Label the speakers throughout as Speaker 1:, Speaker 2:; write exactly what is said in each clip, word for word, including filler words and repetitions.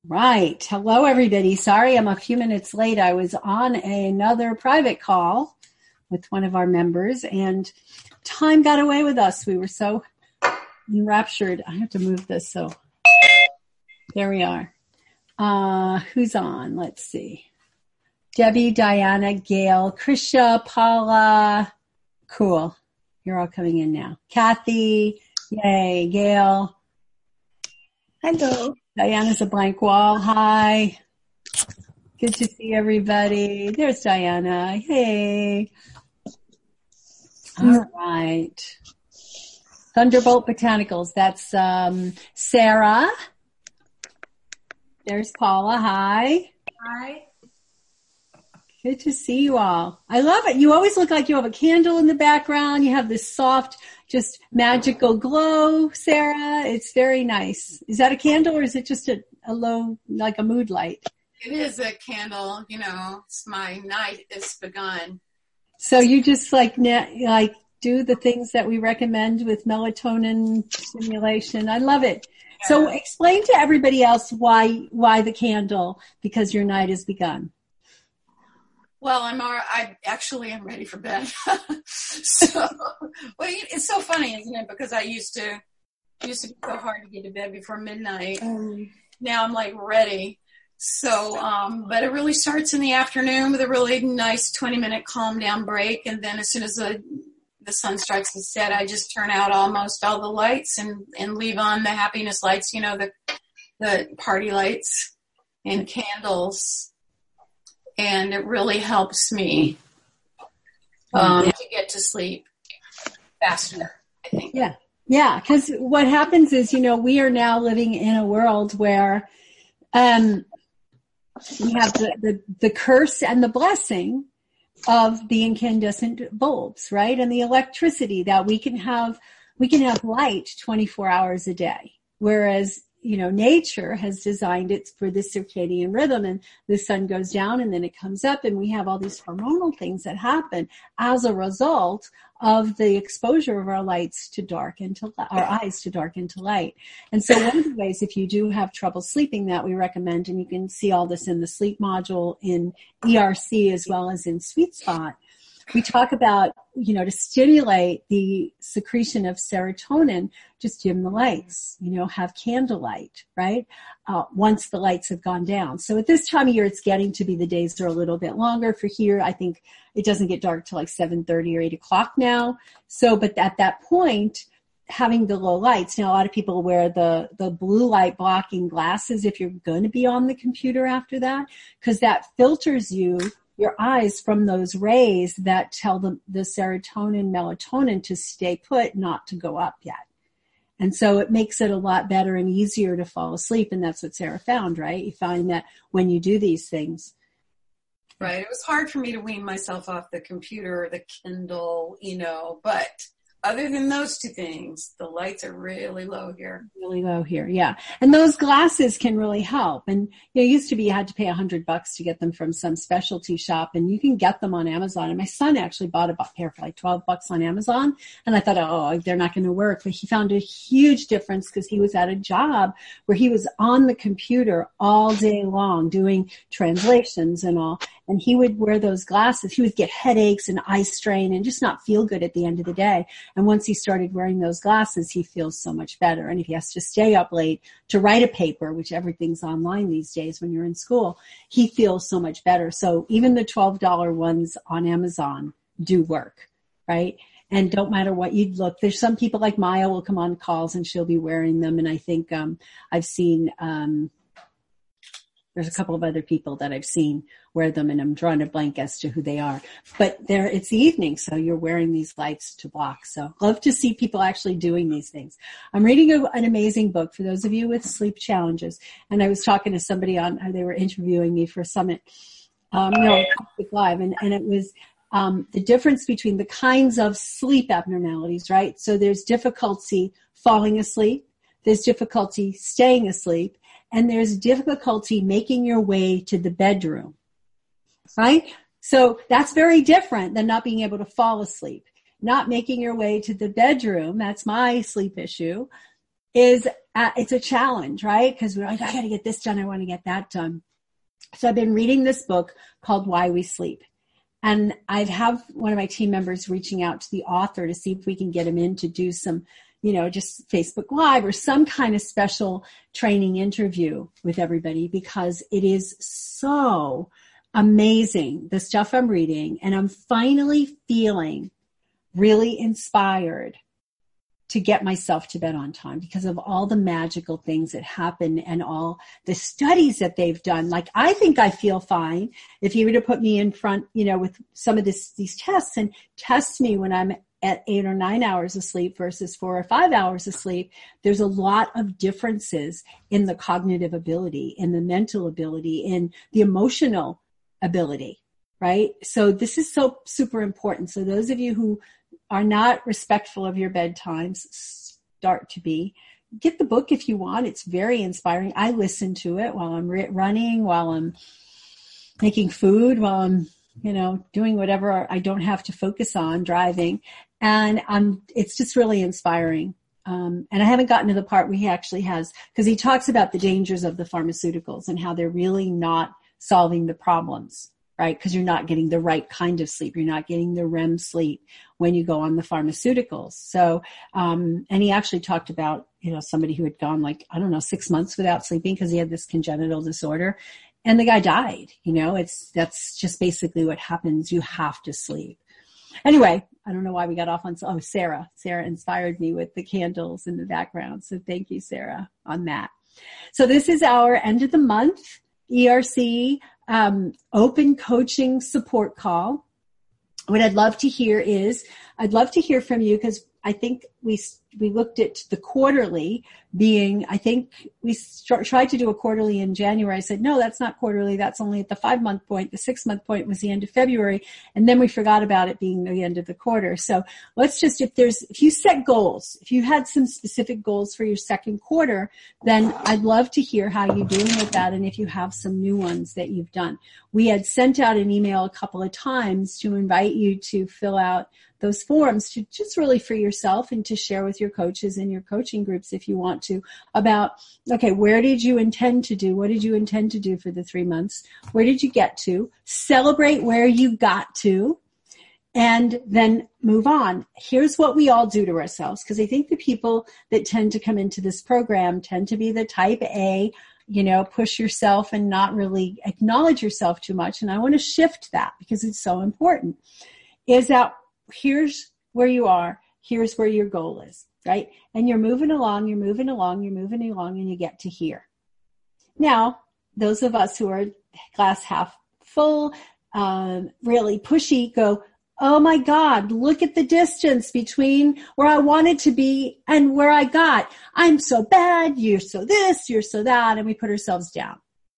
Speaker 1: Right. Hello, everybody. Sorry, I'm a few minutes late. I was on another private call with one of our members, and time got away with us. We were so enraptured. I have to move this, so there we are. Uh, who's on? Let's see. Debbie, Diana, Gail, Krisha, Paula. Cool. You're all coming in now. Kathy. Yay. Gail.
Speaker 2: Hello.
Speaker 1: Diana's a blank wall. Hi. Good to see everybody. There's Diana. Hey. All right. Thunderbolt Botanicals. That's um, Sarah. There's Paula. Hi.
Speaker 2: Hi.
Speaker 1: Good to see you all. I love it. You always look like you have a candle in the background. You have this soft, just magical glow, Sarah. It's very nice. Is that a candle or is it just a, a low, like a mood light?
Speaker 3: It is a candle. You know, it's my night is begun.
Speaker 1: So you just like, like do the things that we recommend with melatonin stimulation. I love it. Yeah. So explain to everybody else why, why the candle, because your night has begun.
Speaker 3: Well, I'm I actually am ready for bed. so, well, it's so funny, isn't it? Because I used to used to be so hard to get to bed before midnight. Um, now I'm like ready. So, um, but it really starts in the afternoon with a really nice twenty minute calm down break, and then as soon as the the sun starts to set, I just turn out almost all the lights and and leave on the happiness lights. You know, the the party lights and candles. And it really helps me um, yeah. to get to sleep faster, I think.
Speaker 1: Yeah, yeah. Because what happens is, you know, we are now living in a world where um, we have the, the, the curse and the blessing of the incandescent bulbs, right? And the electricity that we can have, we can have light twenty-four hours a day, whereas you know, nature has designed it for the circadian rhythm, and the sun goes down and then it comes up, and we have all these hormonal things that happen as a result of the exposure of our lights to dark and to our eyes to dark and to light. And so one of the ways, if you do have trouble sleeping, that we recommend, and you can see all this in the sleep module in E R C as well as in Sweet Spot, we talk about, you know, to stimulate the secretion of serotonin, just dim the lights, you know, have candlelight, right? Uh, once the lights have gone down. So at this time of year, it's getting to be the days are a little bit longer. For here, I think it doesn't get dark till like seven thirty or eight o'clock now. So, but at that point, having the low lights, now a lot of people wear the, the blue light blocking glasses if you're going to be on the computer after that, because that filters you your eyes from those rays that tell the, the serotonin, melatonin to stay put, not to go up yet. And so it makes it a lot better and easier to fall asleep. And that's what Sarah found, right? You find that when you do these things.
Speaker 3: Right. It was hard for me to wean myself off the computer, the Kindle, you know, but other than those two things, the lights are really low here.
Speaker 1: Really low here, yeah. And those glasses can really help. And you know, it used to be you had to pay a hundred bucks to get them from some specialty shop, and you can get them on Amazon. And my son actually bought a pair for like twelve bucks on Amazon. And I thought, oh, they're not going to work. But he found a huge difference because he was at a job where he was on the computer all day long doing translations and all. And he would wear those glasses. He would get headaches and eye strain and just not feel good at the end of the day. And once he started wearing those glasses, he feels so much better. And if he has to stay up late to write a paper, which everything's online these days when you're in school, he feels so much better. So even the twelve dollars ones on Amazon do work, right? And don't matter what you look. There's some people like Maya will come on calls and she'll be wearing them. And I think um I've seen um there's a couple of other people that I've seen wear them, and I'm drawing a blank as to who they are. But there, it's the evening, so you're wearing these lights to block. So love to see people actually doing these things. I'm reading a, an amazing book for those of you with sleep challenges. And I was talking to somebody on, they were interviewing me for a summit, um, you know, live, and, and it was um, the difference between the kinds of sleep abnormalities, right? So there's difficulty falling asleep, there's difficulty staying asleep, and there's difficulty making your way to the bedroom, right? So that's very different than not being able to fall asleep. Not making your way to the bedroom, that's my sleep issue. is, uh, it's a challenge, right? Because we're like, I got to get this done. I want to get that done. So I've been reading this book called Why We Sleep. And I'd have one of my team members reaching out to the author to see if we can get him in to do some, you know, just Facebook Live or some kind of special training interview with everybody, because it is so amazing, the stuff I'm reading. And I'm finally feeling really inspired to get myself to bed on time because of all the magical things that happen and all the studies that they've done. Like, I think I feel fine. If you were to put me in front, you know, with some of this, these tests and test me when I'm at eight or nine hours of sleep versus four or five hours of sleep, there's a lot of differences in the cognitive ability, in the mental ability, in the emotional ability, right? So this is so super important. So those of you who are not respectful of your bedtimes, start to be. Get the book if you want. It's very inspiring. I listen to it while I'm re- running, while I'm making food, while I'm, you know, doing whatever I don't have to focus on, driving. And um, it's just really inspiring. Um, and I haven't gotten to the part where he actually has, because he talks about the dangers of the pharmaceuticals and how they're really not solving the problems. Right? Because you're not getting the right kind of sleep. You're not getting the R E M sleep when you go on the pharmaceuticals. So, um, and he actually talked about, you know, somebody who had gone like, I don't know, six months without sleeping because he had this congenital disorder, and the guy died. You know, it's, that's just basically what happens. You have to sleep. Anyway, I don't know why we got off on, oh, Sarah. Sarah inspired me with the candles in the background. So thank you, Sarah, on that. So this is our end of the month E R C um, open coaching support call. What I'd love to hear is, I'd love to hear from you, because I think we we looked at the quarterly being, I think we st- tried to do a quarterly in January. I said, no, that's not quarterly. That's only at the five-month point. The six-month point was the end of February. And then we forgot about it being the end of the quarter. So let's just, if there's, if you set goals, if you had some specific goals for your second quarter, then I'd love to hear how you're doing with that, and if you have some new ones that you've done. We had sent out an email a couple of times to invite you to fill out those forms, to just really for yourself and to share with your coaches in your coaching groups if you want to, about, okay, where did you intend to do? What did you intend to do for the three months? Where did you get to? Celebrate where you got to, and then move on. Here's what we all do to ourselves, because I think the people that tend to come into this program tend to be the type A, you know, push yourself and not really acknowledge yourself too much. And I want to shift that because it's so important, is that here's where you are, here's where your goal is, right? And you're moving along, you're moving along, you're moving along, and you get to here. Now, those of us who are glass half full, um, really pushy, go, oh my God, look at the distance between where I wanted to be and where I got. I'm so bad, you're so this, you're so that, and we put ourselves down.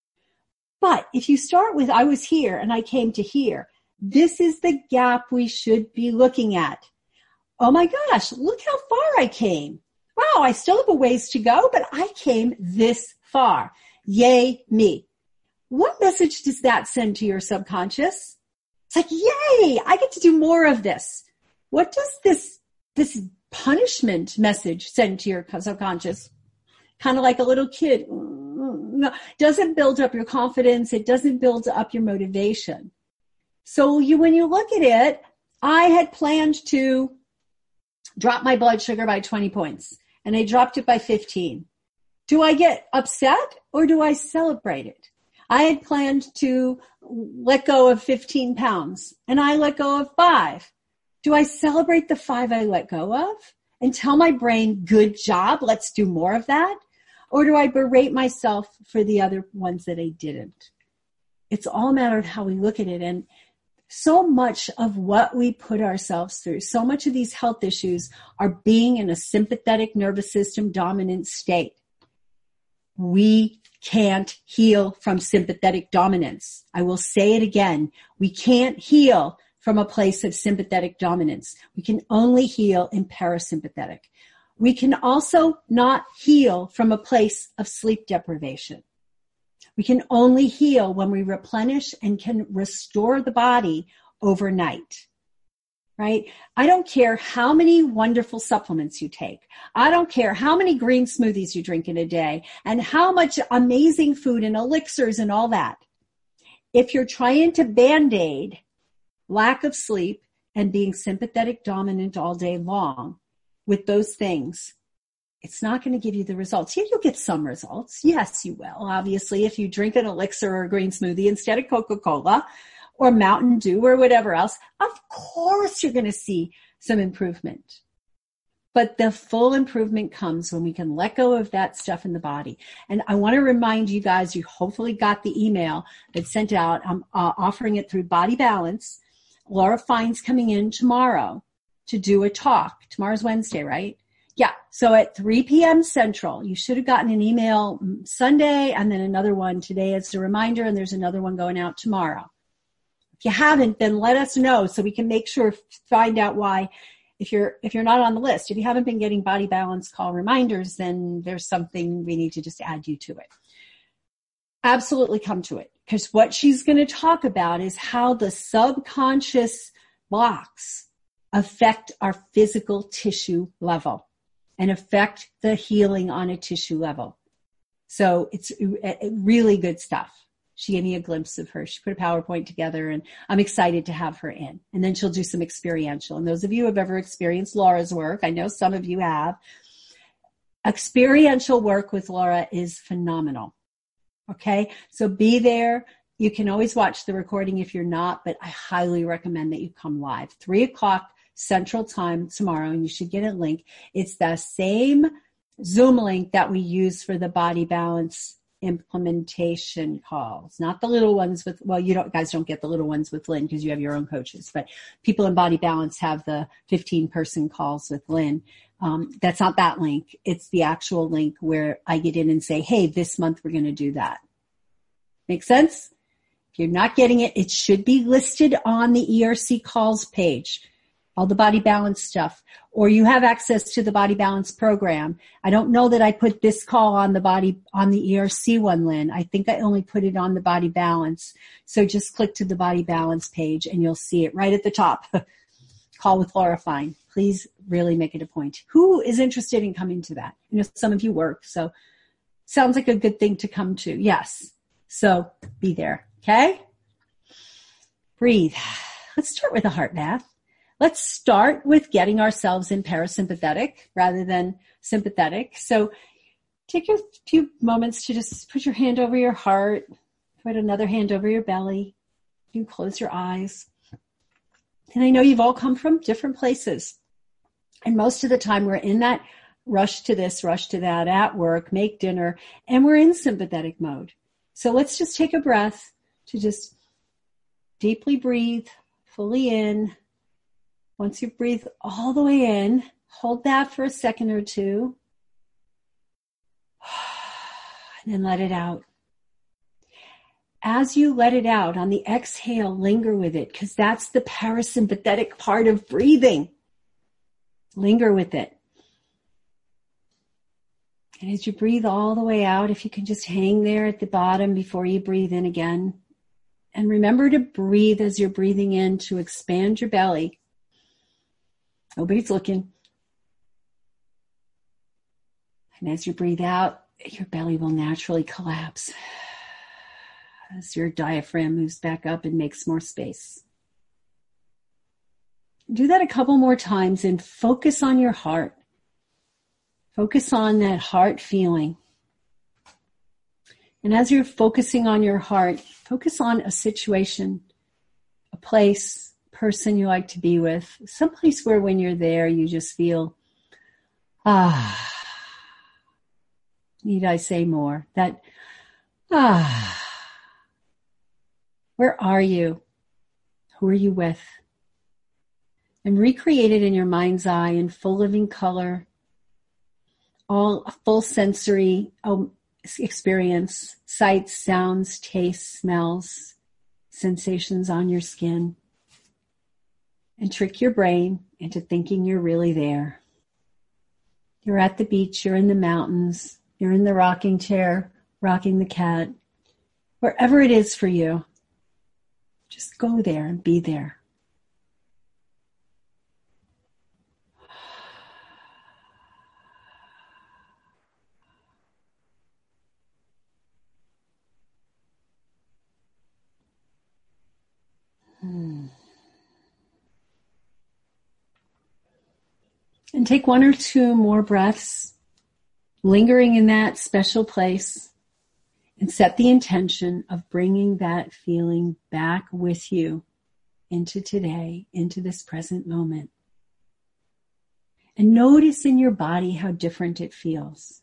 Speaker 1: But if you start with, I was here and I came to here, this is the gap we should be looking at. Oh my gosh, look how far I came. Wow, I still have a ways to go, but I came this far. Yay, me. What message does that send to your subconscious? It's like, yay, I get to do more of this. What does this, this punishment message send to your subconscious? Kind of like a little kid. No, doesn't build up your confidence. It doesn't build up your motivation. So you, when you look at it, I had planned to drop my blood sugar by twenty points, and I dropped it by fifteen. Do I get upset or do I celebrate it? I had planned to let go of fifteen pounds, and I let go of five. Do I celebrate the five I let go of and tell my brain, good job, let's do more of that? Or do I berate myself for the other ones that I didn't? It's all a matter of how we look at it. And so much of what we put ourselves through, so much of these health issues are being in a sympathetic nervous system dominant state. We can't heal from sympathetic dominance. I will say it again. We can't heal from a place of sympathetic dominance. We can only heal in parasympathetic. We can also not heal from a place of sleep deprivation. We can only heal when we replenish and can restore the body overnight. right? I don't care how many wonderful supplements you take. I don't care how many green smoothies you drink in a day and how much amazing food and elixirs and all that. If you're trying to Band-Aid lack of sleep and being sympathetic dominant all day long with those things, it's not going to give you the results. Yeah, you'll get some results. Yes, you will. Obviously, if you drink an elixir or a green smoothie instead of Coca-Cola or Mountain Dew or whatever else, of course you're going to see some improvement. But the full improvement comes when we can let go of that stuff in the body. And I want to remind you guys, you hopefully got the email that's sent out. I'm uh, offering it through Body Balance. Laura Fine's coming in tomorrow to do a talk. Tomorrow's Wednesday, right? Yeah, so at three p.m. Central, you should have gotten an email Sunday and then another one today as a reminder, and there's another one going out tomorrow. If you haven't, then let us know so we can make sure, find out why. If you're if you're not on the list, if you haven't been getting Body Balance call reminders, then there's something we need to just add you to it. Absolutely come to it, because what she's going to talk about is how the subconscious blocks affect our physical tissue level and affect the healing on a tissue level. So it's really good stuff. She gave me a glimpse of her. She put a PowerPoint together, and I'm excited to have her in. And then she'll do some experiential. And those of you who have ever experienced Laura's work, I know some of you have, experiential work with Laura is phenomenal. Okay? So be there. You can always watch the recording if you're not, but I highly recommend that you come live. Three o'clock Central Time tomorrow, and you should get a link. It's the same Zoom link that we use for the Body Balance implementation calls, not the little ones with, well, you don't guys don't get the little ones with Lynn because you have your own coaches, but people in Body Balance have the fifteen person calls with Lynn. Um, that's not that link. It's the actual link where I get in and say, hey, this month we're going to do that. Make sense? If you're not getting it, it should be listed on the E R C calls page. All the Body Balance stuff, or you have access to the Body Balance program. I don't know that I put this call on the body, on the E R C one, Lynn. I think I only put it on the Body Balance. So just click to the Body Balance page and you'll see it right at the top. Call with Laura Fine. Please really make it a point. Who is interested in coming to that? You know, some of you work, so sounds like a good thing to come to. Yes. So be there. Okay. Breathe. Let's start with a heart bath. Let's start with getting ourselves in parasympathetic rather than sympathetic. So take a few moments to just put your hand over your heart, put another hand over your belly. You can close your eyes. And I know you've all come from different places. And most of the time we're in that rush to this, rush to that, at work, make dinner, and we're in sympathetic mode. So let's just take a breath to just deeply breathe, fully in. Once you breathe all the way in, hold that for a second or two, and then let it out. As you let it out, on the exhale, linger with it, because that's the parasympathetic part of breathing. Linger with it. And as you breathe all the way out, if you can just hang there at the bottom before you breathe in again. And remember to breathe as you're breathing in to expand your belly. Nobody's looking. And as you breathe out, your belly will naturally collapse as your diaphragm moves back up and makes more space. Do that a couple more times and focus on your heart. Focus on that heart feeling. And as you're focusing on your heart, focus on a situation, a place, person you like to be with, someplace where when you're there, you just feel, ah, need I say more? That, ah, where are you? Who are you with? And recreate it in your mind's eye in full living color, all full sensory um, experience, sights, sounds, tastes, smells, sensations on your skin. And trick your brain into thinking you're really there. You're at the beach, you're in the mountains, you're in the rocking chair, rocking the cat. Wherever it is for you, just go there and be there. And take one or two more breaths, lingering in that special place, and set the intention of bringing that feeling back with you into today, into this present moment. And notice in your body how different it feels.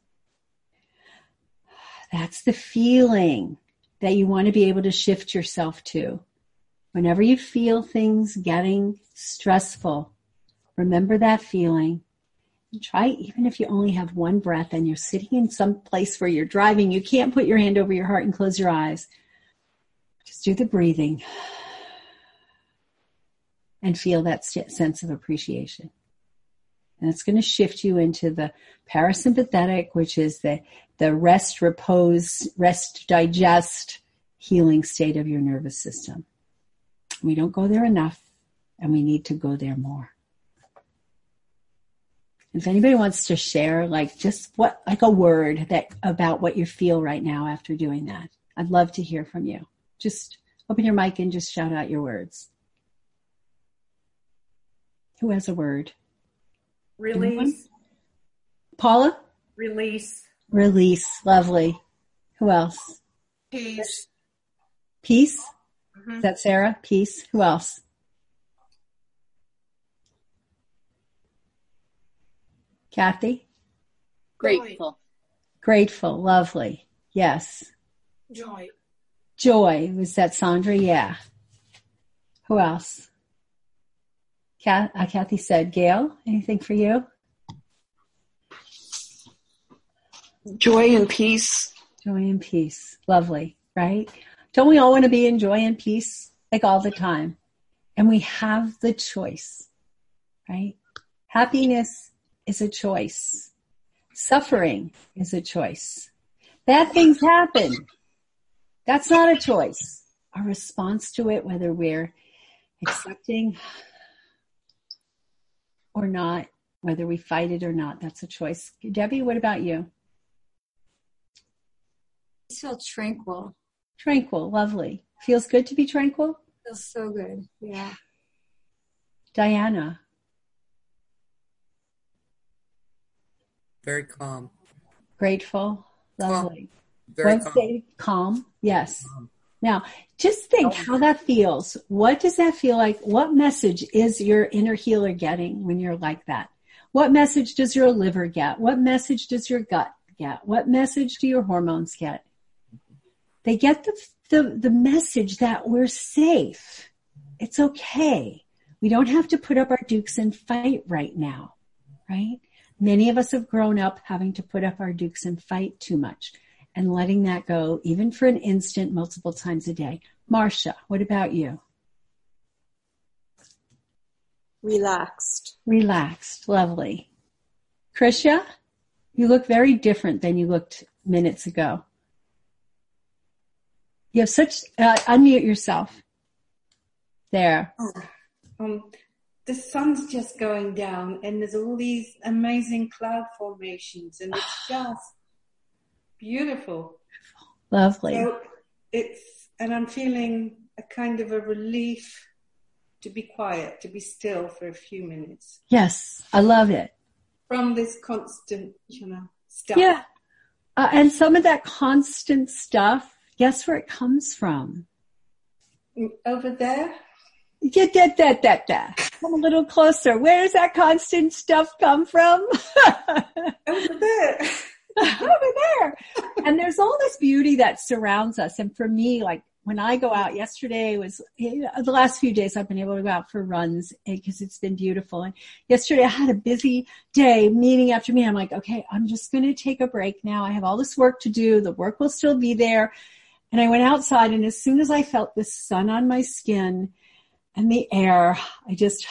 Speaker 1: That's the feeling that you want to be able to shift yourself to. Whenever you feel things getting stressful, remember that feeling. And try, even if you only have one breath and you're sitting in some place where you're driving, you can't put your hand over your heart and close your eyes. Just do the breathing and feel that sense of appreciation. And it's going to shift you into the parasympathetic, which is the, the rest, repose, rest, digest, healing state of your nervous system. We don't go there enough, and we need to go there more. If anybody wants to share, like just what, like a word that about what you feel right now after doing that, I'd love to hear from you. Just open your mic and just shout out your words. Who has a word?
Speaker 2: Release.
Speaker 1: Anyone? Paula?
Speaker 2: Release.
Speaker 1: Release. Lovely. Who else?
Speaker 3: Peace.
Speaker 1: Peace?
Speaker 3: Mm-hmm.
Speaker 1: Is that Sarah? Peace. Who else? Kathy?
Speaker 4: Grateful.
Speaker 1: Grateful. Lovely. Yes.
Speaker 2: Joy.
Speaker 1: Joy. Was that Sandra? Yeah. Who else? Kat, uh, Kathy said, Gail, anything for you?
Speaker 2: Joy and peace.
Speaker 1: Joy and peace. Lovely, right? Don't we all want to be in joy and peace, like all the time? And we have the choice, right? Happiness is a choice. Suffering is a choice. Bad things happen. That's not a choice. Our response to it, whether we're accepting or not, whether we fight it or not, that's a choice. Debbie, what about you?
Speaker 4: I feel tranquil.
Speaker 1: Tranquil, lovely. Feels good to be tranquil?
Speaker 4: Feels so good, yeah.
Speaker 1: Diana?
Speaker 5: Very calm.
Speaker 1: Grateful, lovely.
Speaker 5: Calm. Very
Speaker 1: One
Speaker 5: calm.
Speaker 1: say calm, yes. Calm. Now, just think how that feels. What does that feel like? What message is your inner healer getting when you're like that? What message does your liver get? What message does your gut get? What message do your hormones get? They get the, the, the message that we're safe. It's okay. We don't have to put up our dukes and fight right now, right? Many of us have grown up having to put up our dukes and fight too much and letting that go, even for an instant, multiple times a day. Marcia, what about you?
Speaker 2: Relaxed.
Speaker 1: Relaxed. Lovely. Krisha, you look very different than you looked minutes ago. You have such, uh, unmute yourself. There.
Speaker 6: Oh, um, the sun's just going down and there's all these amazing cloud formations and it's just beautiful.
Speaker 1: Lovely.
Speaker 6: So it's, and I'm feeling a kind of a relief to be quiet, to be still for a few minutes.
Speaker 1: Yes, I love it.
Speaker 6: From this constant, you know, stuff.
Speaker 1: Yeah. Uh, and some of that constant stuff, guess where it comes from?
Speaker 6: Over there?
Speaker 1: Get that, that, that, that. Come a little closer. Where does that constant stuff come from?
Speaker 6: Over there.
Speaker 1: Over there. And there's all this beauty that surrounds us. And for me, like when I go out, yesterday was, you know, the last few days I've been able to go out for runs because it's been beautiful. And yesterday I had a busy day, meeting after meeting. I'm like, okay, I'm just going to take a break now. I have all this work to do. The work will still be there. And I went outside, and as soon as I felt the sun on my skin and the air, I just,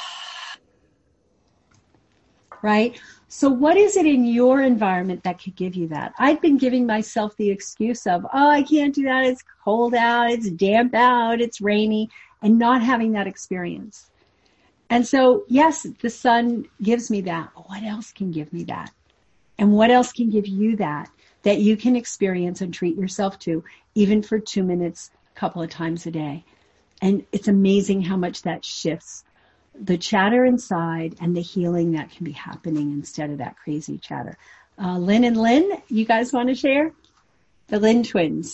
Speaker 1: right? So what is it in your environment that could give you that? I've been giving myself the excuse of, oh, I can't do that. It's cold out. It's damp out. It's rainy, and not having that experience. And so, yes, the sun gives me that. But what else can give me that? And what else can give you that, that you can experience and treat yourself to, even for two minutes, a couple of times a day? And it's amazing how much that shifts the chatter inside and the healing that can be happening instead of that crazy chatter. Uh, Lynn and Lynn, you guys want to share? The Lynn twins.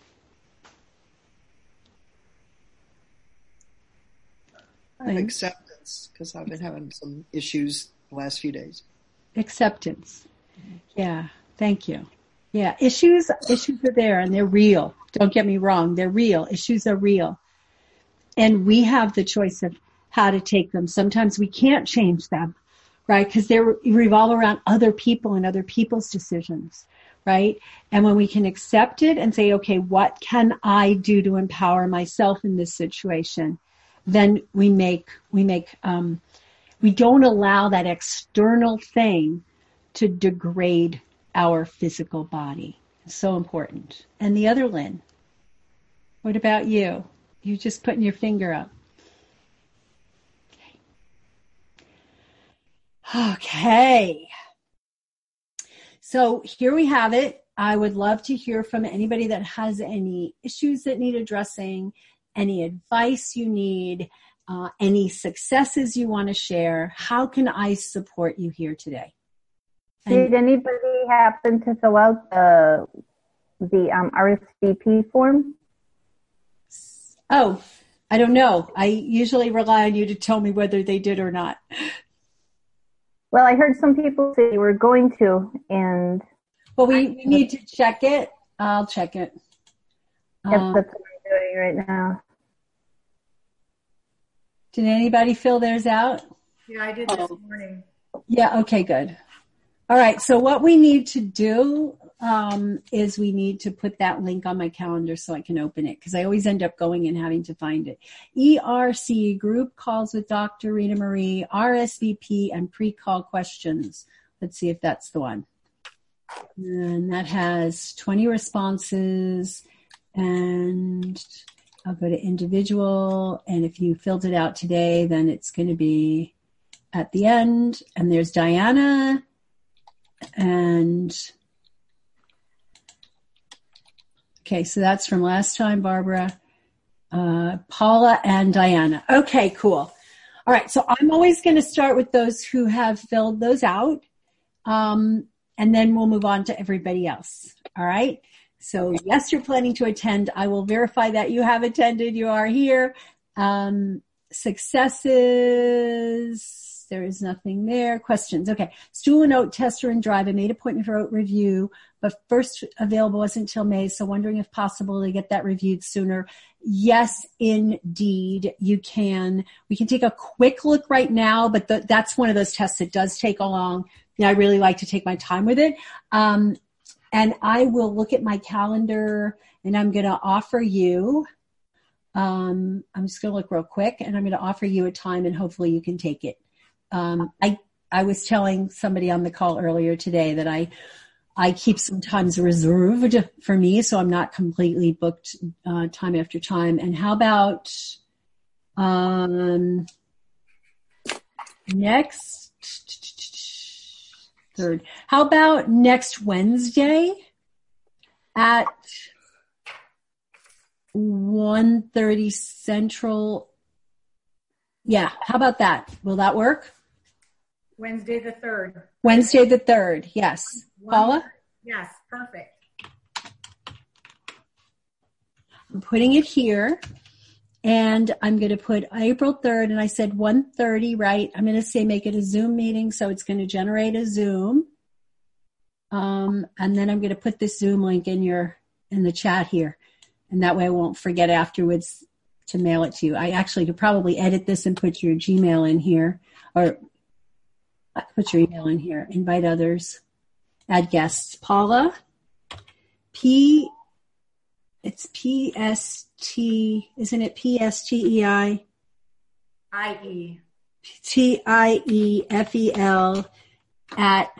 Speaker 5: I have acceptance because I've been having some issues the last few days.
Speaker 1: Acceptance. Yeah. Thank you. Yeah. Issues, issues are there and they're real. Don't get me wrong. They're real. Issues are real. And we have the choice of how to take them. Sometimes we can't change them, right? Because they revolve around other people and other people's decisions, right? And when we can accept it and say, okay, what can I do to empower myself in this situation? Then we make, we make, um, we don't allow that external thing to degrade our physical body. It's so important. And the other Lynn, what about you? You're just putting your finger up. Okay. Okay. So here we have it. I would love to hear from anybody that has any issues that need addressing, any advice you need, uh, any successes you want to share. How can I support you here today?
Speaker 7: Did anybody happen to fill out the the um, R S V P form?
Speaker 1: Oh, I don't know. I usually rely on you to tell me whether they did or not.
Speaker 7: Well, I heard some people say they were going to, and
Speaker 1: well, we, we need to check it. I'll check it.
Speaker 7: Yes,
Speaker 1: Um,
Speaker 7: that's what I'm doing right now.
Speaker 1: did anybody fill theirs out?
Speaker 2: Yeah, I did this morning.
Speaker 1: Yeah, okay, good. All right, so what we need to do um, is we need to put that link on my calendar so I can open it, because I always end up going and having to find it. E R C, Group Calls with Doctor Rita Marie, R S V P, and Pre-Call Questions. Let's see if that's the one. And that has twenty responses, and I'll go to individual, and if you filled it out today, then it's going to be at the end. And there's Diana, and okay, so that's from last time, Barbara, uh, Paula, and Diana. Okay, cool. All right, so I'm always going to start with those who have filled those out, um, and then we'll move on to everybody else. All right? So, yes, you're planning to attend. I will verify that you have attended. You are here. Um, successes. There is nothing there. Questions. Okay. Stool and oat tester and drive. I made appointment for oat review, but first available wasn't until May. So wondering if possible to get that reviewed sooner. Yes, indeed, you can. We can take a quick look right now, but the, that's one of those tests that does take a long. You know, I really like to take my time with it. Um, and I will look at my calendar, and I'm going to offer you, um, I'm just going to look real quick, and I'm going to offer you a time, and hopefully you can take it. Um, I, I was telling somebody on the call earlier today that I, I keep some times reserved for me, so I'm not completely booked, uh, time after time. And how about, um, next, third, how about next Wednesday at one thirty Central? Yeah. How about that? Will that work?
Speaker 2: Wednesday the third.
Speaker 1: Wednesday the third. Yes. Paula?
Speaker 2: Yes, perfect.
Speaker 1: I'm putting it here, and I'm going to put April third, and I said one thirty, right? I'm going to say make it a Zoom meeting, so it's going to generate a Zoom. Um, and then I'm going to put this Zoom link in your, in the chat here, and that way I won't forget afterwards to mail it to you. I actually could probably edit this and put your Gmail in here, or put your email in here, invite others, add guests. Paula, P, it's P S T, isn't it P S T E I?
Speaker 2: I E.
Speaker 1: T I E F E L at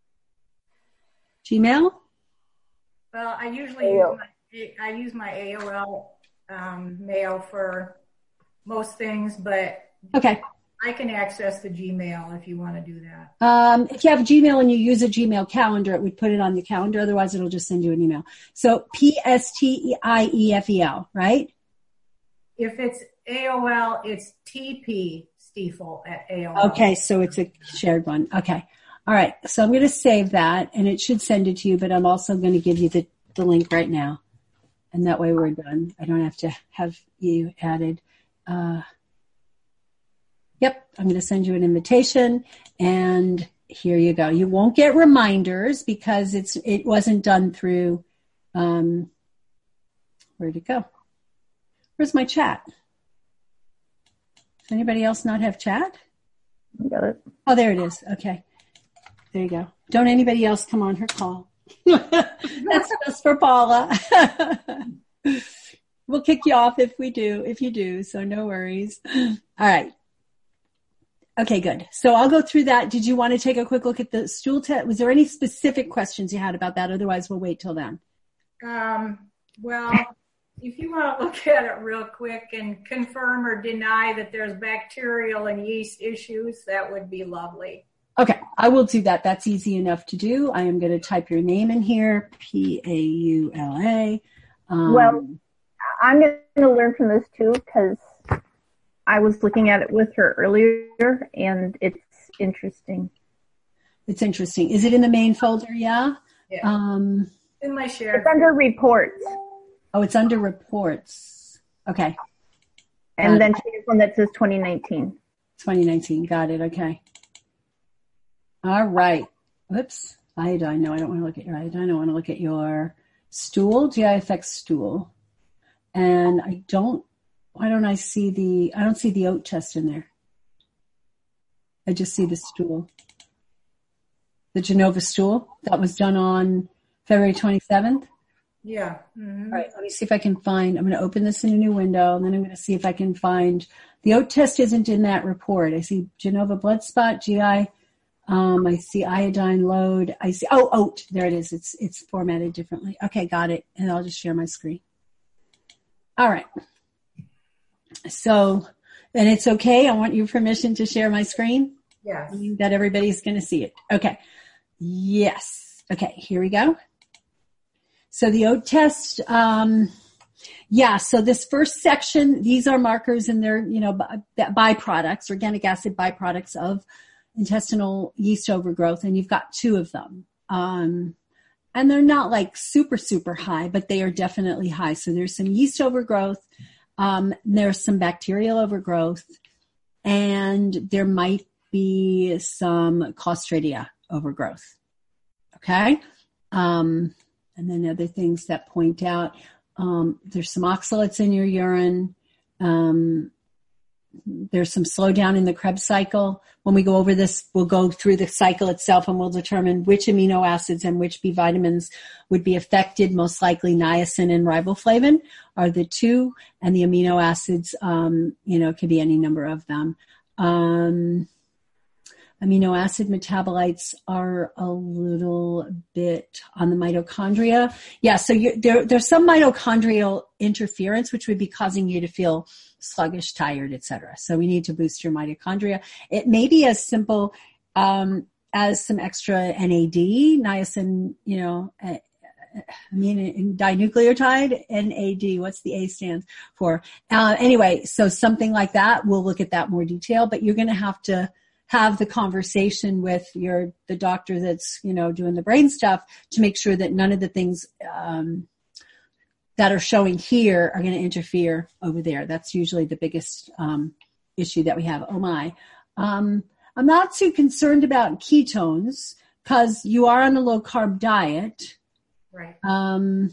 Speaker 1: Gmail?
Speaker 2: Well, I usually use my, I use my A O L um, mail for most things, but
Speaker 1: Okay.
Speaker 2: I can access the Gmail if you want to do that.
Speaker 1: Um, if you have Gmail and you use a Gmail calendar, it would put it on the calendar. Otherwise, it'll just send you an email. So P S T I E F E L, right?
Speaker 2: If it's A O L, it's T P, Stiefel at A O L.
Speaker 1: Okay, so it's a shared one. Okay. All right. So I'm going to save that, and it should send it to you, but I'm also going to give you the, the link right now. And that way we're done. I don't have to have you added. Uh, yep, I'm going to send you an invitation, and here you go. You won't get reminders because it's it wasn't done through, um, where'd it go? Where's my chat? Does anybody else not have chat?
Speaker 7: Got it.
Speaker 1: Oh, there it is. Okay. There you go. Don't anybody else come on her call. That's just for Paula. We'll kick you off if we do, if you do, so no worries. All right. Okay, good. So I'll go through that. Did you want to take a quick look at the stool test? Was there any specific questions you had about that? Otherwise, we'll wait till then.
Speaker 2: Um, well, if you want to look at it real quick and confirm or deny that there's bacterial and yeast issues, that would be lovely.
Speaker 1: Okay, I will do that. That's easy enough to do. I am going to type your name in here, P A U L A. Um,
Speaker 7: Well, I'm going to learn from this too because I was looking at it with her earlier, and it's interesting.
Speaker 1: It's interesting. Is it in the main folder? Yeah.
Speaker 2: Yeah.
Speaker 1: Um,
Speaker 2: in my shared.
Speaker 7: It's under reports.
Speaker 1: Oh, it's under reports. Okay.
Speaker 7: And
Speaker 1: Got
Speaker 7: then
Speaker 1: it.
Speaker 7: she has one that says twenty nineteen.
Speaker 1: twenty nineteen. Got it. Okay. All right. Whoops. Iodine. No, I don't want to look at your iodine. I want to look at your stool, G I F X stool. And I don't, why don't I see the, I don't see the oat test in there. I just see the stool. The Genova stool that was done on February twenty-seventh.
Speaker 2: Yeah. Mm-hmm.
Speaker 1: All right, let me see if I can find, I'm going to open this in a new window, and then I'm going to see if I can find, the oat test isn't in that report. I see Genova blood spot, G I, um, I see iodine load, I see, oh, oat, there it is. It's, it's formatted differently. Okay, got it. And I'll just share my screen. All right. So, and it's okay. I want your permission to share my screen.
Speaker 2: Yes.
Speaker 1: That everybody's going to see it. Okay. Yes. Okay, here we go. So the oat test, um, yeah, so this first section, these are markers and they're, you know, by, byproducts, organic acid byproducts of intestinal yeast overgrowth, and you've got two of them. Um, and they're not like super, super high, but they are definitely high. So there's some yeast overgrowth, um, there's some bacterial overgrowth, and there might be some Clostridia overgrowth. Okay? Um, and then other things that point out, um, there's some oxalates in your urine. Um, there's some slowdown in the Krebs cycle. When we go over this, we'll go through the cycle itself and we'll determine which amino acids and which B vitamins would be affected. Most likely niacin and riboflavin are the two, and the amino acids, um, you know, could be any number of them. Um, Amino acid metabolites are a little bit on the mitochondria. Yeah, so you, there, there's some mitochondrial interference, which would be causing you to feel sluggish, tired, et cetera. So we need to boost your mitochondria. It may be as simple um, as some extra N A D, niacin, you know, uh, I mean, dinucleotide, N A D, what's the A stand for? Uh, anyway, so something like that, we'll look at that in more detail, but you're going to have to have the conversation with your, the doctor that's, you know, doing the brain stuff to make sure that none of the things, um, that are showing here are going to interfere over there. That's usually the biggest, um, issue that we have. Oh my. Um, I'm not too concerned about ketones because you are on a low carb diet.
Speaker 2: Right.
Speaker 1: Um,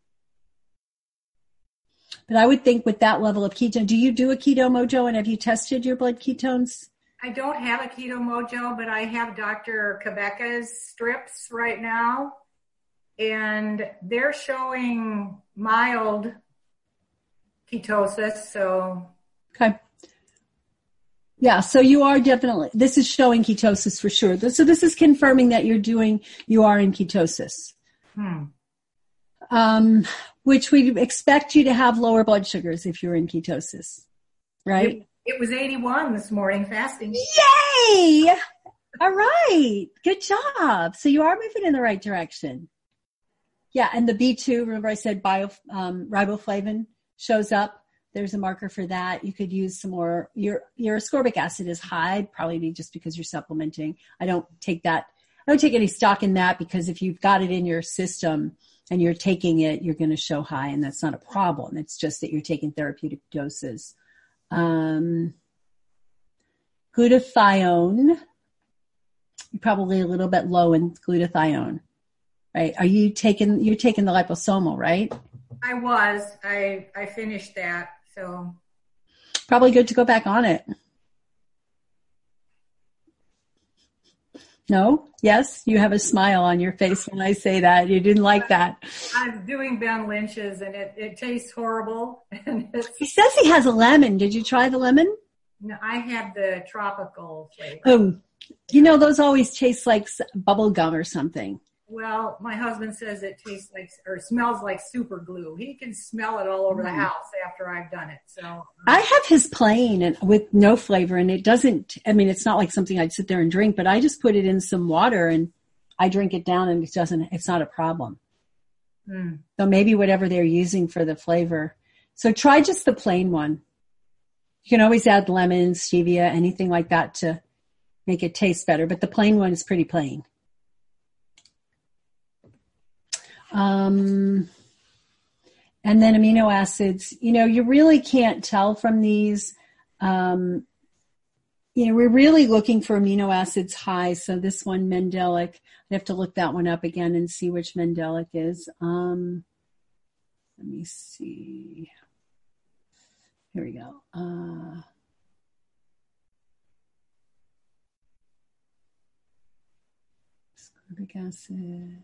Speaker 1: but I would think with that level of ketone, do you do a Keto Mojo, and have you tested your blood ketones?
Speaker 2: I don't have a Keto Mojo, but I have Doctor Kaveka's strips right now, and they're showing mild ketosis. So,
Speaker 1: okay. Yeah, so you are definitely, this is showing ketosis for sure. So this is confirming that you're doing, you are in ketosis.
Speaker 2: Hmm.
Speaker 1: Um, which we expect you to have lower blood sugars if you're in ketosis, right?
Speaker 2: It, it was eighty-one this morning fasting.
Speaker 1: Yay! All right. Good job. So you are moving in the right direction. Yeah, and the B two, remember I said bio, um, riboflavin shows up There's a marker for that. You could use some more. Your your ascorbic acid is high, probably just because you're supplementing. I don't take that. I don't take any stock in that because if you've got it in your system and you're taking it, you're going to show high, and that's not a problem. It's just that you're taking therapeutic doses. Um, glutathione, you're probably a little bit low in glutathione, right? Are you taking, you're taking the liposomal, right?
Speaker 2: I was. I I finished that, so.
Speaker 1: Probably good to go back on it. No? Yes? You have a smile on your face when I say that. You didn't like that.
Speaker 2: I'm doing Ben Lynch's, and it, it tastes horrible. And it's,
Speaker 1: he says he has a lemon. Did you try the lemon?
Speaker 2: No, I had the tropical flavor.
Speaker 1: Oh, you know, those always taste like bubble gum or something.
Speaker 2: Well, my husband says it tastes like, or smells like super glue. He can smell it all over the house after I've done it. So um,
Speaker 1: I have his plain and with no flavor, and it doesn't, I mean, it's not like something I'd sit there and drink, but I just put it in some water and I drink it down, and it doesn't, it's not a problem.
Speaker 2: Mm.
Speaker 1: So maybe whatever they're using for the flavor. So try just the plain one. You can always add lemon, stevia, anything like that to make it taste better, but the plain one is pretty plain. Um, and then amino acids, you know, you really can't tell from these. Um, you know, we're really looking for amino acids high. So this one, Mandelic, I have to look that one up again and see which Mandelic is. Um, let me see. Here we go. Uh, ascorbic acid.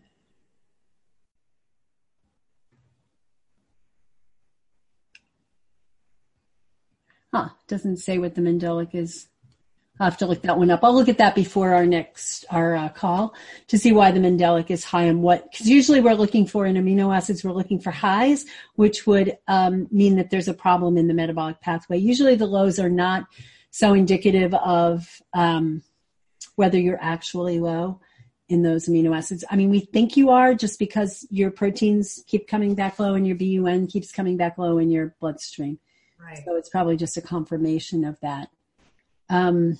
Speaker 1: Huh, doesn't say what the Mandelic is. I'll have to look that one up. I'll look at that before our next, our uh, call to see why the Mandelic is high and what, because usually we're looking for in amino acids, we're looking for highs, which would um, mean that there's a problem in the metabolic pathway. Usually the lows are not so indicative of um, whether you're actually low in those amino acids. I mean, we think you are just because your proteins keep coming back low and your B U N keeps coming back low in your bloodstream.
Speaker 2: Right.
Speaker 1: So it's probably just a confirmation of that. Um,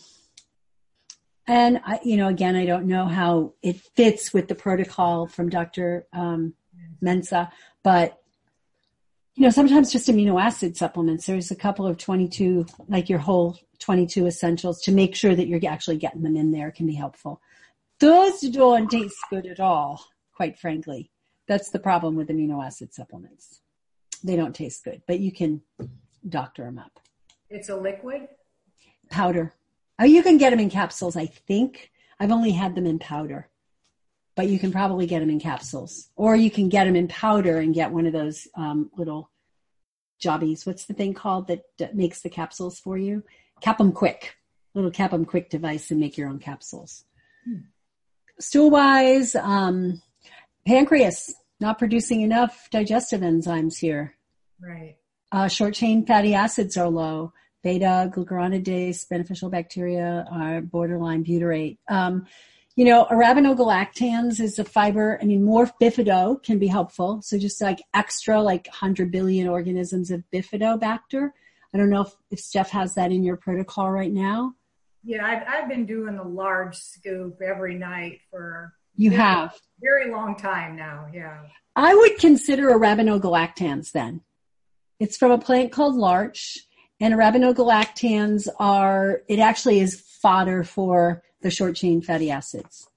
Speaker 1: and I, you know, again, I don't know how it fits with the protocol from Doctor Um, Mensah, but you know, sometimes just amino acid supplements. There's a couple of twenty-two, like your whole twenty-two essentials, to make sure that you're actually getting them in there can be helpful. Those don't taste good at all, quite frankly. That's the problem with amino acid supplements. They don't taste good, but you can doctor them up.
Speaker 2: It's a liquid?
Speaker 1: Powder. Oh, you can get them in capsules, I think. I've only had them in powder, but you can probably get them in capsules, or you can get them in powder and get one of those um, little jobbies. What's the thing called that, that makes the capsules for you? Cap 'em Quick, little Cap 'em Quick device, and make your own capsules. Hmm. Stool-wise, um, pancreas, not producing enough digestive enzymes here.
Speaker 2: Right.
Speaker 1: Uh, short-chain fatty acids are low. Beta glucuronidase, beneficial bacteria are borderline butyrate. Um, you know, arabinogalactans is a fiber. I mean, Morph Bifido can be helpful. So just like extra, like one hundred billion organisms of Bifidobacter. I don't know if, if Steph has that in your protocol right now.
Speaker 2: Yeah, I've, I've been doing a large scoop every night for
Speaker 1: you
Speaker 2: very,
Speaker 1: have
Speaker 2: very long time now. Yeah.
Speaker 1: I would consider arabinogalactans then. It's from a plant called larch, and arabinogalactans are, it actually is fodder for the short chain fatty acids.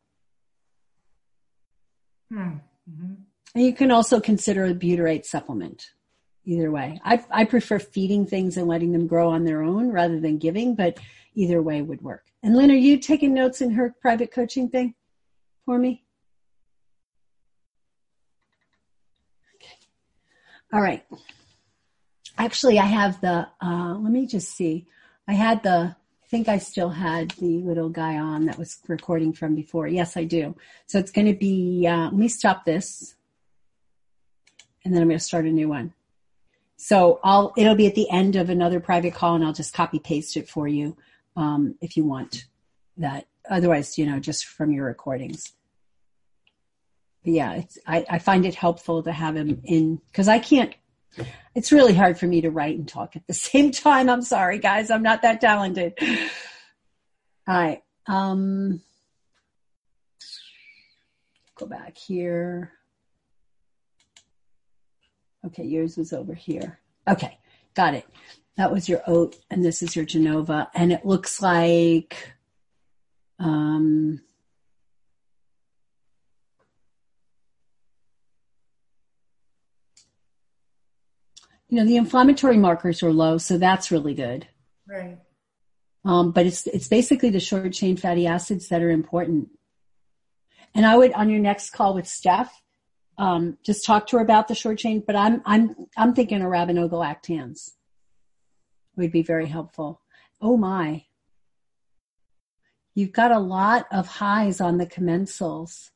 Speaker 2: Hmm. Mm-hmm.
Speaker 1: And you can also consider a butyrate supplement. Either way. I, I prefer feeding things and letting them grow on their own rather than giving, but either way would work. And Lynn, are you taking notes in her private coaching thing for me? Okay. All right. Actually, I have the, uh, let me just see. I had the, I think I still had the little guy on that was recording from before. Yes, I do. So it's going to be, uh, let me stop this. And then I'm going to start a new one. So I'll, it'll be at the end of another private call, and I'll just copy paste it for you um, if you want that. Otherwise, you know, just from your recordings. But yeah, it's, I, I find it helpful to have him in, because I can't It's really hard for me to write and talk at the same time. I'm sorry, guys. I'm not that talented. All right. Um, go back here. Okay, yours was over here. Okay, got it. That was your oat, and this is your Genova. And it looks like... Um, you know, the inflammatory markers are low, so that's really good.
Speaker 2: Right.
Speaker 1: Um, but it's it's basically the short chain fatty acids that are important. And I would, on your next call with Steph, um, just talk to her about the short chain. But I'm I'm I'm thinking arabinogalactans would be very helpful. Oh my, you've got a lot of highs on the commensals.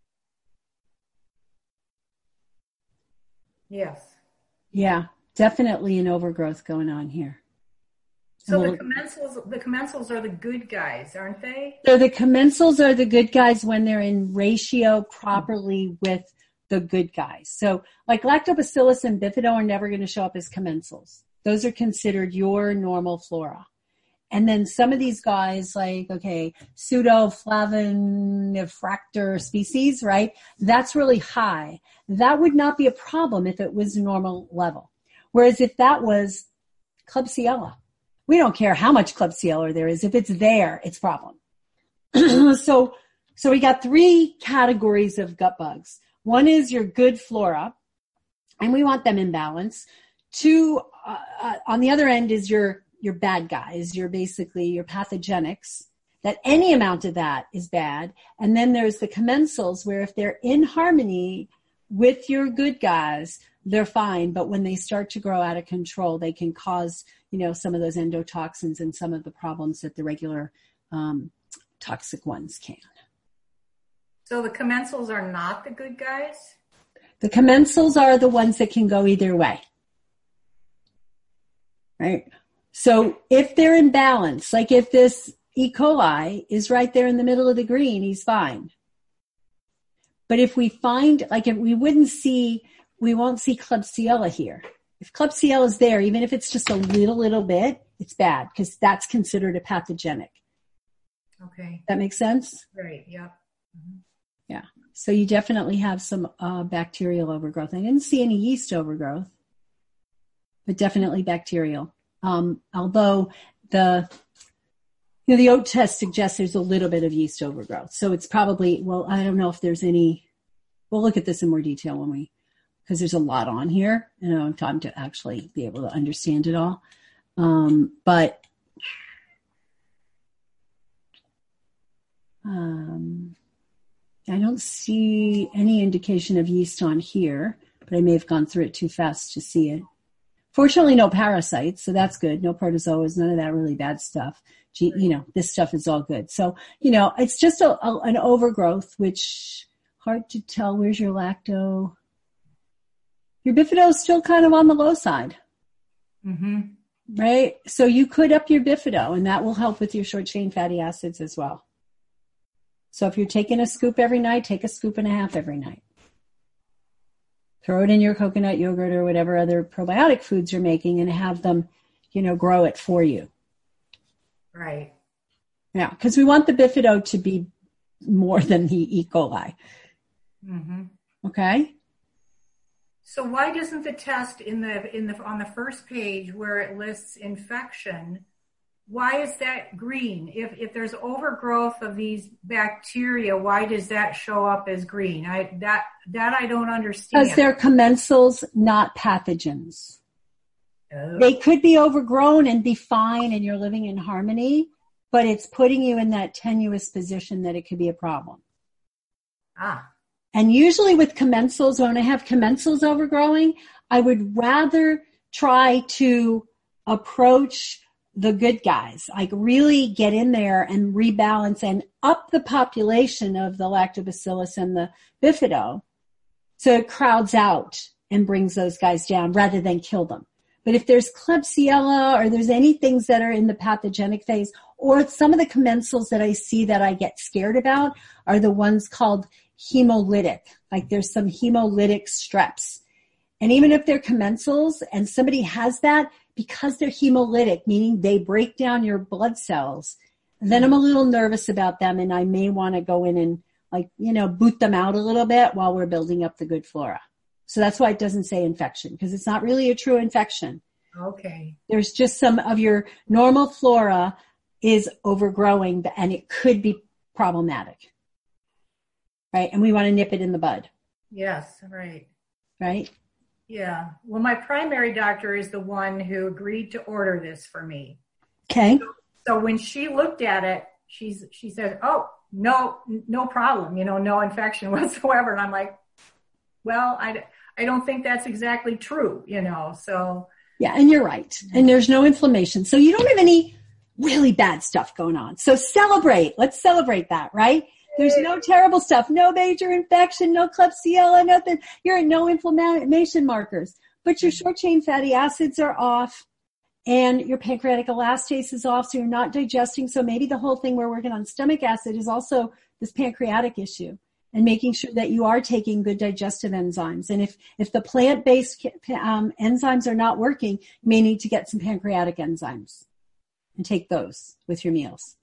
Speaker 2: Yes.
Speaker 1: Yeah, definitely an overgrowth going on here.
Speaker 2: So the commensals, the commensals are the good guys, aren't they?
Speaker 1: So the commensals are the good guys when they're in ratio properly with the good guys. So like lactobacillus and bifido are never going to show up as commensals. Those are considered your normal flora. And then some of these guys like, okay, pseudoflavonifractor species, right? That's really high. That would not be a problem if it was normal level. Whereas if that was Klebsiella, we don't care how much Klebsiella there is. If it's there, it's a problem. so, so we got three categories of gut bugs. One is your good flora, and we want them in balance. Two, uh, uh, on the other end is your, your bad guys. You're basically your pathogenics, that any amount of that is bad. And then there's the commensals where if they're in harmony with your good guys, they're fine. But when they start to grow out of control, they can cause, you know, some of those endotoxins and some of the problems that the regular um, toxic ones can.
Speaker 2: So the commensals are not the good guys?
Speaker 1: The commensals are the ones that can go either way. Right? So if they're in balance, like if this E. coli is right there in the middle of the green, he's fine. But if we find, like if we wouldn't see, we won't see Klebsiella here. If Klebsiella is there, even if it's just a little, little bit, it's bad because that's considered a pathogenic.
Speaker 2: Okay.
Speaker 1: That makes sense?
Speaker 2: Right, yeah. Mm-hmm.
Speaker 1: Yeah. So you definitely have some uh, bacterial overgrowth. I didn't see any yeast overgrowth, but definitely bacterial. Um, although the, you know, the oat test suggests there's a little bit of yeast overgrowth. So it's probably, well, I don't know if there's any, we'll look at this in more detail when we, because there's a lot on here and I don't have time to actually be able to understand it all. Um, but, um, I don't see any indication of yeast on here, but I may have gone through it too fast to see it. Fortunately, no parasites, so that's good. No protozoas, none of that really bad stuff. Gee, you know, this stuff is all good. So, you know, it's just a, a, an overgrowth, which hard to tell. Where's your lacto? Your bifido is still kind of on the low side.
Speaker 2: Mm-hmm.
Speaker 1: Right? So you could up your bifido, and that will help with your short chain fatty acids as well. So if you're taking a scoop every night, take a scoop and a half every night. Throw it in your coconut yogurt or whatever other probiotic foods you're making and have them, you know, grow it for you.
Speaker 2: Right.
Speaker 1: Yeah, because we want the bifido to be more than the E. coli.
Speaker 2: Mm-hmm.
Speaker 1: Okay?
Speaker 2: So why doesn't the test in the in the on the first page where it lists infection, why is that green? If if there's overgrowth of these bacteria, why does that show up as green? I that that I don't understand.
Speaker 1: Because they're commensals, not pathogens.
Speaker 2: Oh.
Speaker 1: They could be overgrown and be fine and you're living in harmony, but it's putting you in that tenuous position that it could be a problem.
Speaker 2: Ah.
Speaker 1: And usually with commensals, when I have commensals overgrowing, I would rather try to approach the good guys, like really get in there and rebalance and up the population of the lactobacillus and the bifido so it crowds out and brings those guys down rather than kill them. But if there's Klebsiella or there's any things that are in the pathogenic phase, or some of the commensals that I see that I get scared about are the ones called hemolytic. Like there's some hemolytic streps. And even if they're commensals and somebody has that, because they're hemolytic, meaning they break down your blood cells, then I'm a little nervous about them and I may want to go in and like, you know, boot them out a little bit while we're building up the good flora. So that's why it doesn't say infection, because it's not really a true infection.
Speaker 2: Okay.
Speaker 1: There's just some of your normal flora is overgrowing and it could be problematic. Right? And we want to nip it in the bud.
Speaker 2: Yes, right.
Speaker 1: Right?
Speaker 2: Yeah. Well, my primary doctor is the one who agreed to order this for me.
Speaker 1: Okay.
Speaker 2: So, so when she looked at it, she's she said, "Oh, no, no problem. You know, no infection whatsoever." And I'm like, "Well, I, I don't think that's exactly true. You know." So
Speaker 1: yeah, and you're right. And there's no inflammation, so you don't have any really bad stuff going on. So celebrate. Let's celebrate that, right? There's no terrible stuff, no major infection, no Klebsiella, nothing. You're at no inflammation markers. But your short-chain fatty acids are off and your pancreatic elastase is off, so you're not digesting. So maybe the whole thing we're working on stomach acid is also this pancreatic issue and making sure that you are taking good digestive enzymes. And if, if the plant-based um, enzymes are not working, you may need to get some pancreatic enzymes and take those with your meals.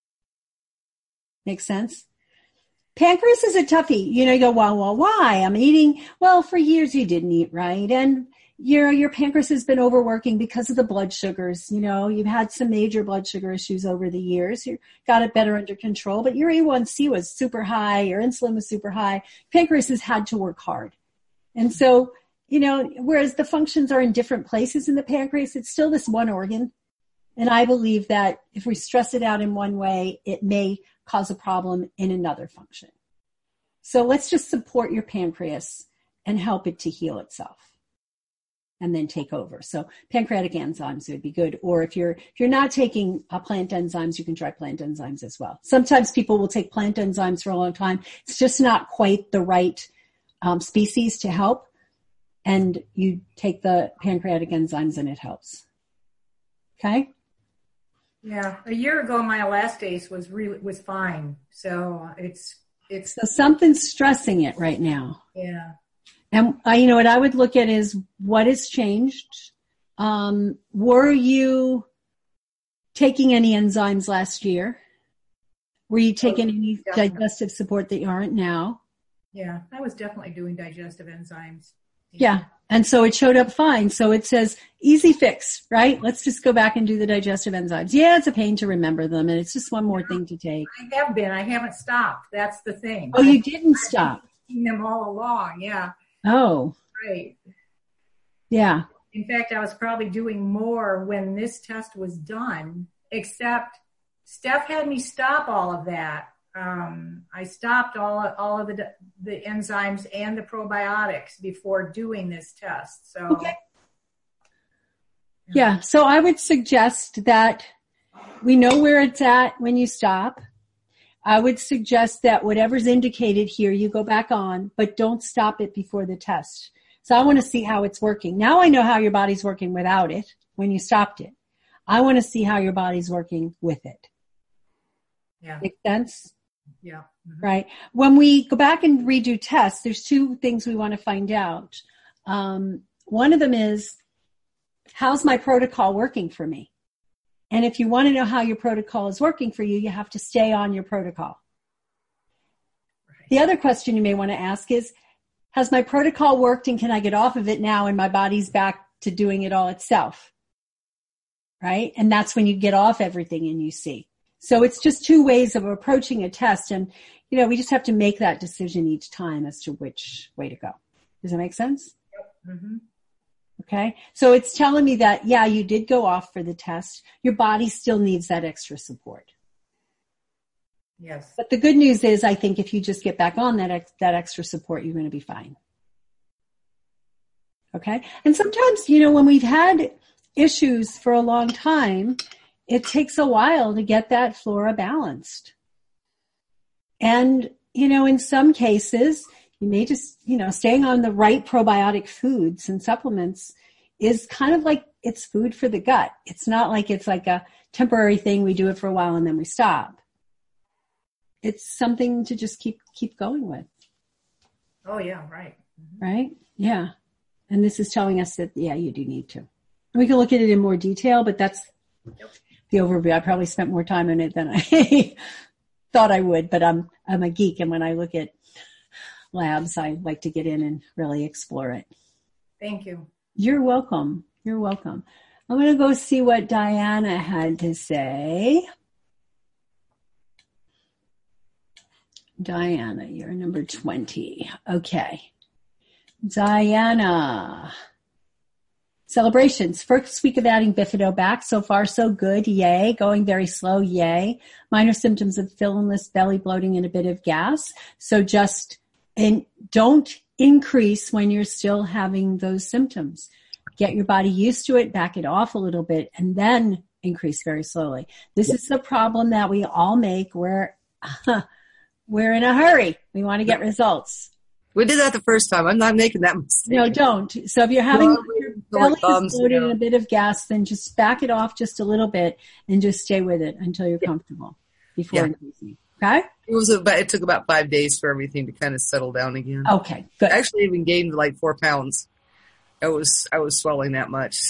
Speaker 1: Make sense? Pancreas is a toughie. You know, you go, well, well, why? I'm eating, well, for years you didn't eat right. And your, your pancreas has been overworking because of the blood sugars. You know, you've had some major blood sugar issues over the years. You got it better under control, but your A one C was super high. Your insulin was super high. Pancreas has had to work hard. And so, you know, whereas the functions are in different places in the pancreas, it's still this one organ. And I believe that if we stress it out in one way, it may cause a problem in another function. So let's just support your pancreas and help it to heal itself and then take over. So pancreatic enzymes would be good. Or if you're, if you're not taking uh, plant enzymes, you can try plant enzymes as well. Sometimes people will take plant enzymes for a long time. It's just not quite the right um, species to help. And you take the pancreatic enzymes and it helps. Okay?
Speaker 2: Yeah, a year ago my elastase was really was fine. So it's it's
Speaker 1: so something's stressing it right now.
Speaker 2: Yeah.
Speaker 1: And uh, you know what I would look at is what has changed. Um, were you taking any enzymes last year? Were you taking any definitely. digestive support that you aren't now?
Speaker 2: Yeah, I was definitely doing digestive enzymes.
Speaker 1: Yeah. And so it showed up fine. So it says easy fix, right? Let's just go back and do the digestive enzymes. Yeah, it's a pain to remember them, and it's just one more thing to take.
Speaker 2: I have been. I haven't stopped. That's the thing.
Speaker 1: Oh, you didn't I've stop.
Speaker 2: Been them all along. Yeah.
Speaker 1: Oh.
Speaker 2: Right.
Speaker 1: Yeah.
Speaker 2: In fact, I was probably doing more when this test was done, except Steph had me stop all of that. Um, I stopped all all of the the enzymes and the probiotics before doing this test. So,
Speaker 1: okay. Yeah. So I would suggest that we know where it's at when you stop. I would suggest that whatever's indicated here, you go back on, but don't stop it before the test. So I want to see how it's working. Now I know how your body's working without it when you stopped it. I want to see how your body's working with it.
Speaker 2: Yeah.
Speaker 1: Make sense?
Speaker 2: Yeah. Mm-hmm.
Speaker 1: Right. When we go back and redo tests, there's two things we want to find out. Um, one of them is, how's my protocol working for me? And if you want to know how your protocol is working for you, you have to stay on your protocol. Right. The other question you may want to ask is, has my protocol worked and can I get off of it now and my body's back to doing it all itself? Right? And that's when you get off everything and you see. So it's just two ways of approaching a test. And, you know, we just have to make that decision each time as to which way to go. Does that make sense?
Speaker 2: Yep. Mm-hmm.
Speaker 1: Okay. So it's telling me that, yeah, you did go off for the test. Your body still needs that extra support.
Speaker 2: Yes.
Speaker 1: But the good news is, I think if you just get back on that, ex- that extra support, you're going to be fine. Okay. And sometimes, you know, when we've had issues for a long time, it takes a while to get that flora balanced. And, you know, in some cases, you may just, you know, staying on the right probiotic foods and supplements is kind of like it's food for the gut. It's not like it's like a temporary thing. We do it for a while and then we stop. It's something to just keep, keep going with.
Speaker 2: Oh, yeah, right. Mm-hmm.
Speaker 1: Right? Yeah. And this is telling us that, yeah, you do need to. We can look at it in more detail, but that's the overview. I probably spent more time on it than I thought I would, but I'm, I'm a geek. And when I look at labs, I like to get in and really explore it.
Speaker 2: Thank you.
Speaker 1: You're welcome. You're welcome. I'm going to go see what Diana had to say. Diana, you're number twenty. Okay. Diana. Celebrations. First week of adding Bifido back. So far, so good. Yay. Going very slow. Yay. Minor symptoms of fillingness, belly bloating, and a bit of gas. So just, and don't increase when you're still having those symptoms. Get your body used to it, back it off a little bit, and then increase very slowly. This is the problem that we all make. We're, we're in a hurry. We want to get results.
Speaker 8: We did that the first time. I'm not making that mistake.
Speaker 1: No, don't. So if you're having
Speaker 8: No,
Speaker 1: your belly
Speaker 8: thumbs,
Speaker 1: is bloated
Speaker 8: you know.
Speaker 1: and a bit of gas, then just back it off just a little bit and just stay with it until you're comfortable before
Speaker 8: Yeah.
Speaker 1: increasing. Okay?
Speaker 8: It was about, it took about five days for everything to kind of settle down again.
Speaker 1: Okay, good.
Speaker 8: I actually even gained like four pounds. I was, I was swelling that much.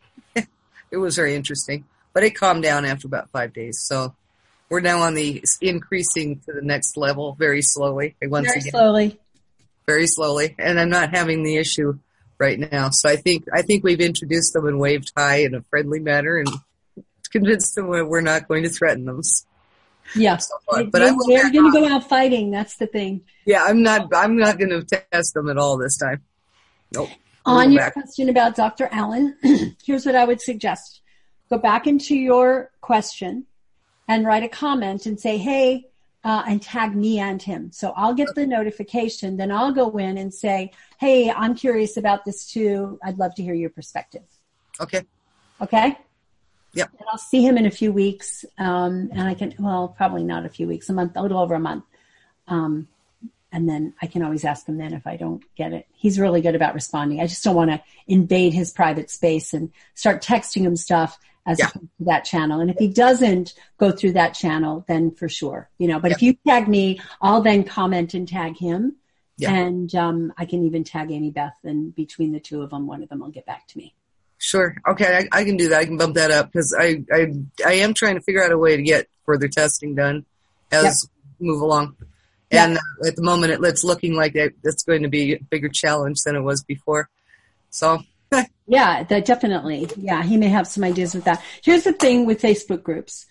Speaker 8: It was very interesting, but it calmed down after about five days. So we're now on the increasing to the next level very slowly. Once
Speaker 1: Very
Speaker 8: again,
Speaker 1: slowly.
Speaker 8: very slowly. And I'm not having the issue right now. So I think, I think we've introduced them and waved hi in a friendly manner and convinced them we're not going to threaten them.
Speaker 1: Yeah.
Speaker 8: So far. But
Speaker 1: But
Speaker 8: I
Speaker 1: they're
Speaker 8: will
Speaker 1: going
Speaker 8: back
Speaker 1: to
Speaker 8: off.
Speaker 1: go out fighting. That's the thing.
Speaker 8: Yeah, I'm not, I'm not going to test them at all this time. Nope. We'll
Speaker 1: On
Speaker 8: go
Speaker 1: your
Speaker 8: back.
Speaker 1: question about Doctor Allen, here's what I would suggest. Go back into your question and write a comment and say, hey, uh, and tag me and him. So I'll get the notification. Then I'll go in and say, hey, I'm curious about this too. I'd love to hear your perspective.
Speaker 8: Okay.
Speaker 1: Okay?
Speaker 8: Yep.
Speaker 1: And I'll see him in a few weeks. Um, and I can, well, probably not a few weeks, a month, a little over a month. Um, and then I can always ask him then if I don't get it. He's really good about responding. I just don't want to invade his private space and start texting him stuff as
Speaker 8: Yeah.
Speaker 1: opposed to that channel. And if he doesn't go through that channel, then for sure, you know, but
Speaker 8: Yeah.
Speaker 1: if you tag me, I'll then comment and tag him.
Speaker 8: Yeah.
Speaker 1: And, um, I can even tag Amy Beth, and between the two of them, one of them will get back to me.
Speaker 8: Sure. Okay. I, I can do that. I can bump that up because I, I, I am trying to figure out a way to get further testing done as we move along.
Speaker 1: Yep.
Speaker 8: And uh, at the moment, it, it's looking like it, it's going to be a bigger challenge than it was before. So,
Speaker 1: Yeah, that definitely. Yeah, he may have some ideas with that. Here's the thing with Facebook groups.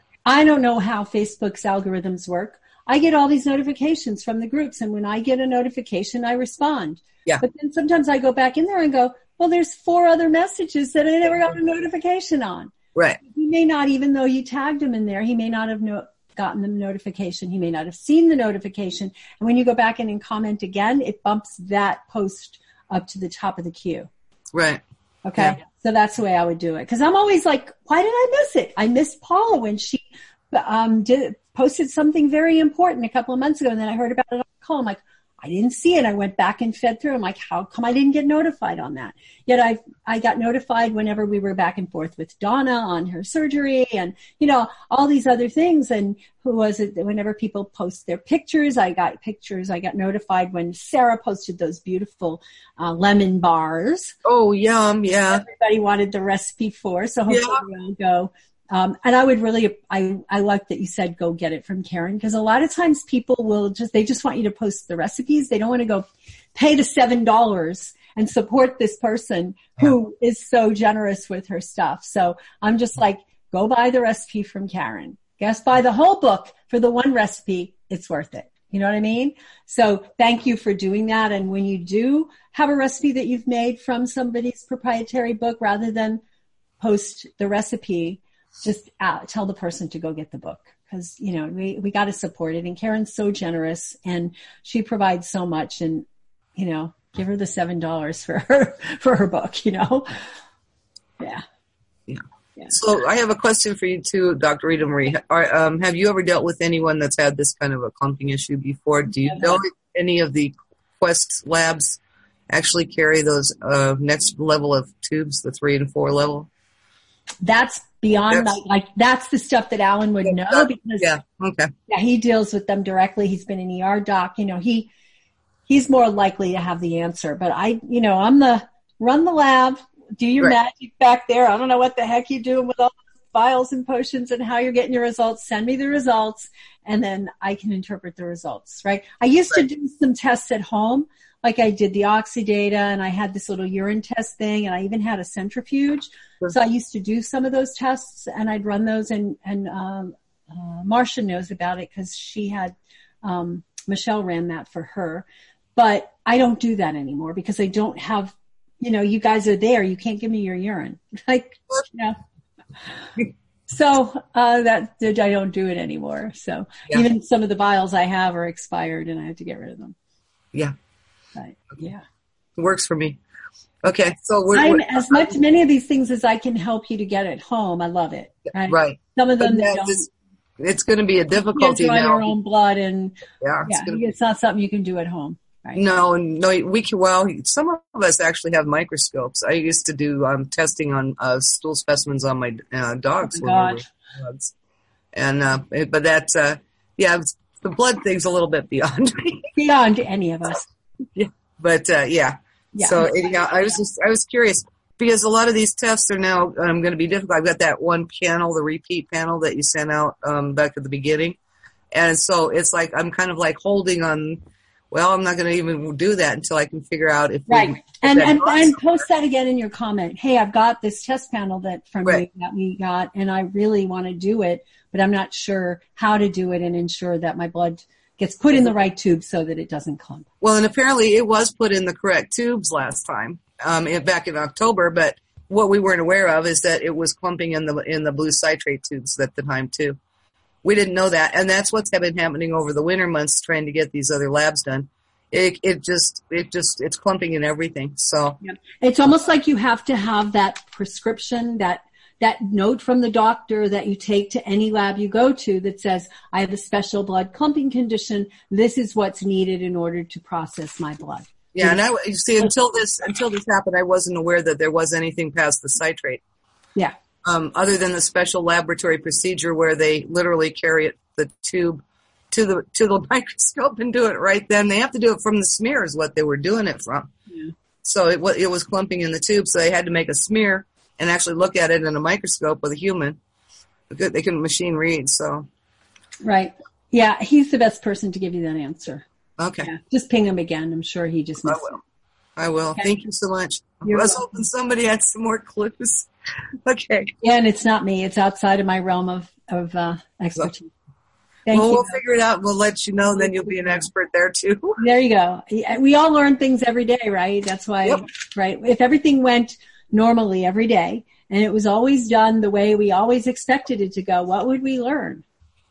Speaker 1: I don't know how Facebook's algorithms work. I get all these notifications from the groups, and when I get a notification, I respond.
Speaker 8: Yeah.
Speaker 1: But then sometimes I go back in there and go, well, there's four other messages that I never got a notification on.
Speaker 8: right.
Speaker 1: He may not, even though you tagged him in there, he may not have no, gotten the notification. He may not have seen the notification. And when you go back in and comment again, it bumps that post up to the top of the queue.
Speaker 8: Right.
Speaker 1: Okay.
Speaker 8: Yeah.
Speaker 1: So that's the way I would do it. Cause I'm always like, why did I miss it? I missed Paula when she, um, did, posted something very important a couple of months ago. And then I heard about it on the call. I'm like, I didn't see it. I went back and fed through. I'm like, how come I didn't get notified on that? Yet I, I got notified whenever we were back and forth with Donna on her surgery and, you know, all these other things. And who was it? Whenever people post their pictures, I got pictures. I got notified when Sarah posted those beautiful uh, lemon bars.
Speaker 8: Oh, yum. Yeah.
Speaker 1: Everybody wanted the recipe for, so hopefully I'll go. Um, and I would really, I, I like that you said go get it from Karen, because a lot of times people will just, they just want you to post the recipes. They don't want to go pay the seven dollars and support this person who is so generous with her stuff. So I'm just like, go buy the recipe from Karen. Just buy the whole book for the one recipe. It's worth it. You know what I mean? So thank you for doing that. And when you do have a recipe that you've made from somebody's proprietary book, rather than post the recipe, just uh, tell the person to go get the book, because, you know, we, we got to support it. And Karen's so generous and she provides so much, and, you know, give her the seven dollars for her, for her book, you know? Yeah.
Speaker 8: Yeah.
Speaker 1: Yeah.
Speaker 8: So I have a question for you too, Doctor Rita Marie. Are, um, have you ever dealt with anyone that's had this kind of a clumping issue before? Do you know if any of the Quest labs actually carry those uh, next level of tubes, the three and four level?
Speaker 1: That's beyond
Speaker 8: That's-
Speaker 1: like, like that's the stuff that Alan would know, because
Speaker 8: Yeah. Okay.
Speaker 1: yeah, he deals with them directly. He's been an E R doc. You know, he, he's more likely to have the answer, but I, you know, I'm the run the lab, do your
Speaker 8: Right.
Speaker 1: magic back there. I don't know what the heck you're doing with all the vials and potions and how you're getting your results. Send me the results, and then I can interpret the results, right? I used
Speaker 8: Right.
Speaker 1: to do some tests at home, like I did the Oxydata, and I had this little urine test thing, and I even had a centrifuge.
Speaker 8: Sure.
Speaker 1: So I used to do some of those tests, and I'd run those, and, and um, uh, Marcia knows about it because she had um, – Michelle ran that for her. But I don't do that anymore because I don't have, you know, you guys are there. You can't give me your urine. Like, you know. So uh, that I don't do it anymore. So
Speaker 8: Yeah.
Speaker 1: even some of the vials I have are expired and I have to get rid of them.
Speaker 8: Yeah.
Speaker 1: But, yeah.
Speaker 8: It works for me. Okay. So we're,
Speaker 1: I'm,
Speaker 8: we're
Speaker 1: as much, many of these things as I can help you to get at home, I love it. Right.
Speaker 8: right.
Speaker 1: Some of them
Speaker 8: But
Speaker 1: that
Speaker 8: yeah,
Speaker 1: don't.
Speaker 8: it's, it's going to be a
Speaker 1: You can't
Speaker 8: difficulty
Speaker 1: draw
Speaker 8: now.
Speaker 1: your own blood and
Speaker 8: Yeah. It's
Speaker 1: yeah,
Speaker 8: gonna,
Speaker 1: it's not something you can do at home. Right.
Speaker 8: no, and no, we can, well, some of us actually have microscopes. I used to do um, testing on uh, stool specimens on my uh, dogs.
Speaker 1: Oh my
Speaker 8: when we
Speaker 1: gosh.
Speaker 8: were dogs. And, uh, it- but that's, uh, yeah, it's, the blood thing's a little bit beyond me.
Speaker 1: Beyond any of us.
Speaker 8: Yeah. But, uh, yeah.
Speaker 1: Yeah.
Speaker 8: So, anyhow, I was just, I was curious because a lot of these tests are now um, going to be difficult. I've got that one panel, the repeat panel that you sent out um, back at the beginning. And so it's like, I'm kind of like holding on, well, I'm not going to even do that until I can figure out if
Speaker 1: Right.
Speaker 8: we can
Speaker 1: And,
Speaker 8: get that
Speaker 1: and,
Speaker 8: box
Speaker 1: and
Speaker 8: on
Speaker 1: post that again in your comment. Hey, I've got this test panel that from
Speaker 8: Right.
Speaker 1: you that we got and I really want to do it, but I'm not sure how to do it and ensure that my blood gets put in the right tube so that it doesn't clump.
Speaker 8: Well, and apparently it was put in the correct tubes last time, um, in, back in October. But what we weren't aware of is that it was clumping in the in the blue citrate tubes at the time too. We didn't know that, and that's what's been happening over the winter months, trying to get these other labs done. It it just it just it's clumping in everything. So
Speaker 1: Yeah. It's almost like you have to have that prescription, that that note from the doctor that you take to any lab you go to that says, I have a special blood clumping condition. This is what's needed in order to process my blood.
Speaker 8: yeah, and I you see until this until this happened, I wasn't aware that there was anything past the citrate.
Speaker 1: Yeah.
Speaker 8: Um, other than the special laboratory procedure where they literally carry it, the tube to the to the microscope and do it right then. They have to do it from the smear is what they were doing it from.
Speaker 1: Yeah.
Speaker 8: So it was, it was clumping in the tube, so they had to make a smear and actually look at it in a microscope with a human. They couldn't machine read, so.
Speaker 1: Right. Yeah, he's the best person to give you that answer.
Speaker 8: Okay.
Speaker 1: Yeah. Just ping him again. I'm sure he just
Speaker 8: I
Speaker 1: missed
Speaker 8: will. I will.
Speaker 1: Okay.
Speaker 8: Thank you so much.
Speaker 1: You're
Speaker 8: I was
Speaker 1: welcome.
Speaker 8: hoping somebody had some more clues. Okay.
Speaker 1: it. Yeah, and it's not me. It's outside of my realm of, of uh, expertise. Thank
Speaker 8: well,
Speaker 1: you.
Speaker 8: we'll figure it out and we'll let you know, and then you'll be an expert there too.
Speaker 1: There you go. We all learn things every day, right? That's why,
Speaker 8: Yep.
Speaker 1: right? If everything went normally every day and it was always done the way we always expected it to go, what would we learn?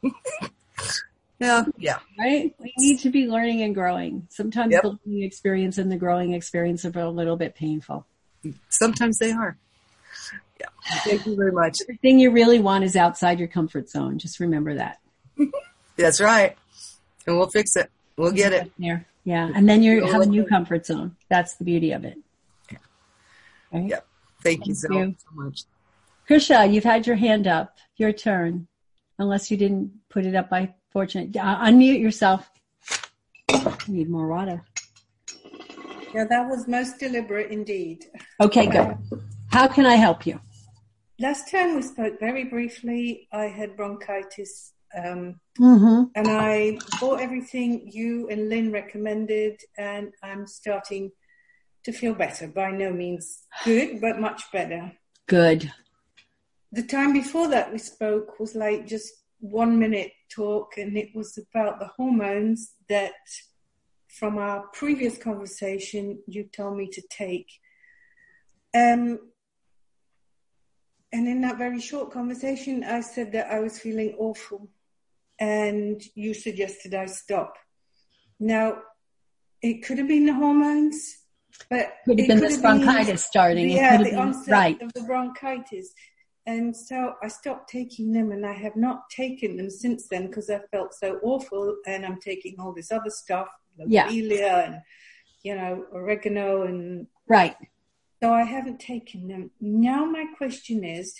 Speaker 8: Yeah. Yeah.
Speaker 1: Right? We need to be learning and growing. Sometimes
Speaker 8: Yep.
Speaker 1: the learning experience and the growing experience are a little bit painful.
Speaker 8: Sometimes they are. Yeah. Thank you very much.
Speaker 1: The thing you really want is outside your comfort zone. Just remember that.
Speaker 8: That's right. And we'll fix it. We'll get it.
Speaker 1: There. Yeah. And then you
Speaker 8: We'll
Speaker 1: have a
Speaker 8: let
Speaker 1: new
Speaker 8: you-
Speaker 1: comfort zone. That's the beauty of it. Right?
Speaker 8: Yep. Thank you so,
Speaker 1: you.
Speaker 8: so much.
Speaker 1: Krisha, you've had your hand up. Your turn. Unless you didn't put it up by fortune. Uh, unmute yourself. You need more water.
Speaker 6: Yeah, that was most deliberate indeed.
Speaker 1: Okay, good. How can I help you?
Speaker 6: Last time we spoke very briefly, I had bronchitis, um,
Speaker 1: Mm-hmm.
Speaker 6: and I bought everything you and Lynn recommended, and I'm starting to feel better. By no means good, but much better.
Speaker 1: Good.
Speaker 6: The time before that we spoke was like just one minute talk, and it was about the hormones that from our previous conversation you told me to take. Um, and in that very short conversation, I said that I was feeling awful, and you suggested I stop. Now, it could have been the hormones, but
Speaker 1: Could have
Speaker 6: it
Speaker 1: been
Speaker 6: could
Speaker 1: this
Speaker 6: have been-
Speaker 1: bronchitis starting. It
Speaker 6: Yeah,
Speaker 1: could have
Speaker 6: the
Speaker 1: been-
Speaker 6: onset
Speaker 1: right.
Speaker 6: of the bronchitis. And so I stopped taking them, and I have not taken them since then because I felt so awful, and I'm taking all this other stuff,
Speaker 1: Yeah.
Speaker 6: lobelia and, you know, oregano, and
Speaker 1: Right.
Speaker 6: so I haven't taken them. Now my question is,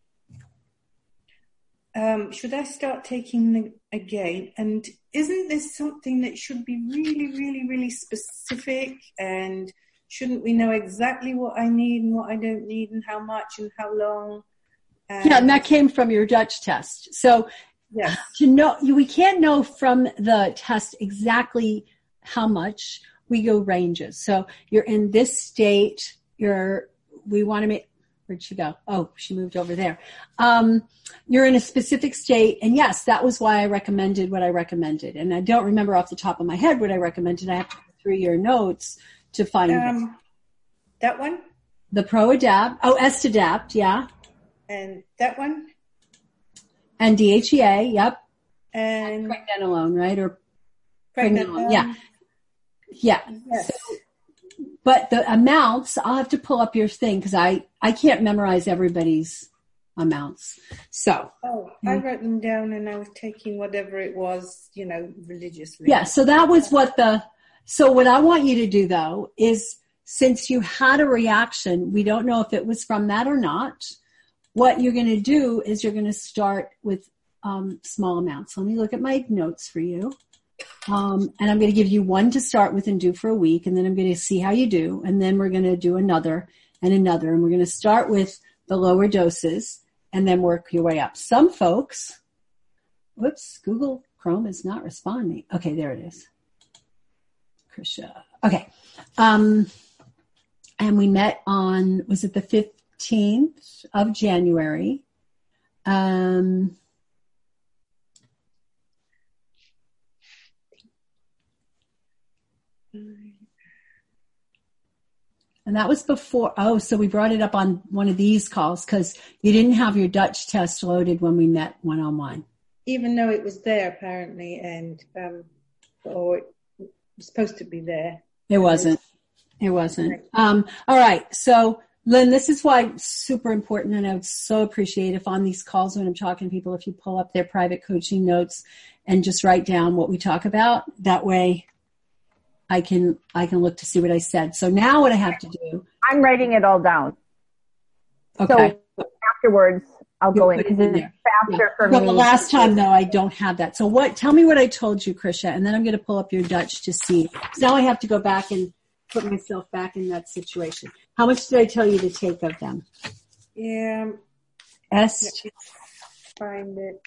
Speaker 6: um, should I start taking them again? And isn't this something that should be really, really, really specific and shouldn't we know exactly what I need and what I don't need and how much and how long? And
Speaker 1: yeah, and that came from your Dutch test. So
Speaker 6: yes.
Speaker 1: to know, we can't know from the test exactly how much. We go ranges. So you're in this state. You're, we want to make, where'd she go? Oh, she moved over there. Um, you're in a specific state. And yes, that was why I recommended what I recommended. And I don't remember off the top of my head what I recommended. I have to go through your notes to find
Speaker 6: um,
Speaker 1: it.
Speaker 6: That one?
Speaker 1: The Pro Adapt. Oh, Estadapt. Yeah.
Speaker 6: And that one?
Speaker 1: And D H E A. Yep.
Speaker 6: And,
Speaker 1: and Pregnenolone, right? Or
Speaker 6: Pregnenolone.
Speaker 1: Yeah. Yeah.
Speaker 6: Yes.
Speaker 1: So, but the amounts, I'll have to pull up your thing because I, I can't memorize everybody's amounts. So.
Speaker 6: Oh, I wrote them down and I was taking whatever it was, you know, religiously.
Speaker 1: Yeah. So that was what the, so what I want you to do though is since you had a reaction, we don't know if it was from that or not. What you're going to do is you're going to start with um, small amounts. So let me look at my notes for you. Um, and I'm going to give you one to start with and do for a week. And then I'm going to see how you do. And then we're going to do another and another. And we're going to start with the lower doses and then work your way up. Some folks, whoops, Google Chrome is not responding. Okay, there it is. Krisha. Okay. Um, and we met on, was it the fifteenth of January? Um, And that was before, oh, so we brought it up on one of these calls because you didn't have your Dutch test loaded when we met one-on-one.
Speaker 6: Even though it was there apparently and, um, or it was supposed to be there.
Speaker 1: It wasn't. It wasn't. Um, all right. So, Lynn, this is why it's super important, and I would so appreciate if on these calls when I'm talking to people, if you pull up their private coaching notes and just write down what we talk about. That way I can I can look to see what I said. So now what I have to do.
Speaker 7: I'm writing it all down.
Speaker 1: Okay.
Speaker 7: So afterwards, I'll
Speaker 1: You'll
Speaker 7: go in
Speaker 1: put it
Speaker 7: because
Speaker 1: in
Speaker 7: it's
Speaker 1: there.
Speaker 7: faster
Speaker 1: Yeah.
Speaker 7: for
Speaker 1: But
Speaker 7: me.
Speaker 1: the last time, though, I don't have that. So what? Tell me what I told you, Krisha, and then I'm going to pull up your Dutch to see. So now I have to go back and put myself back in that situation. How much did I tell you to take of them?
Speaker 6: Yeah.
Speaker 1: S.
Speaker 6: Let me find it.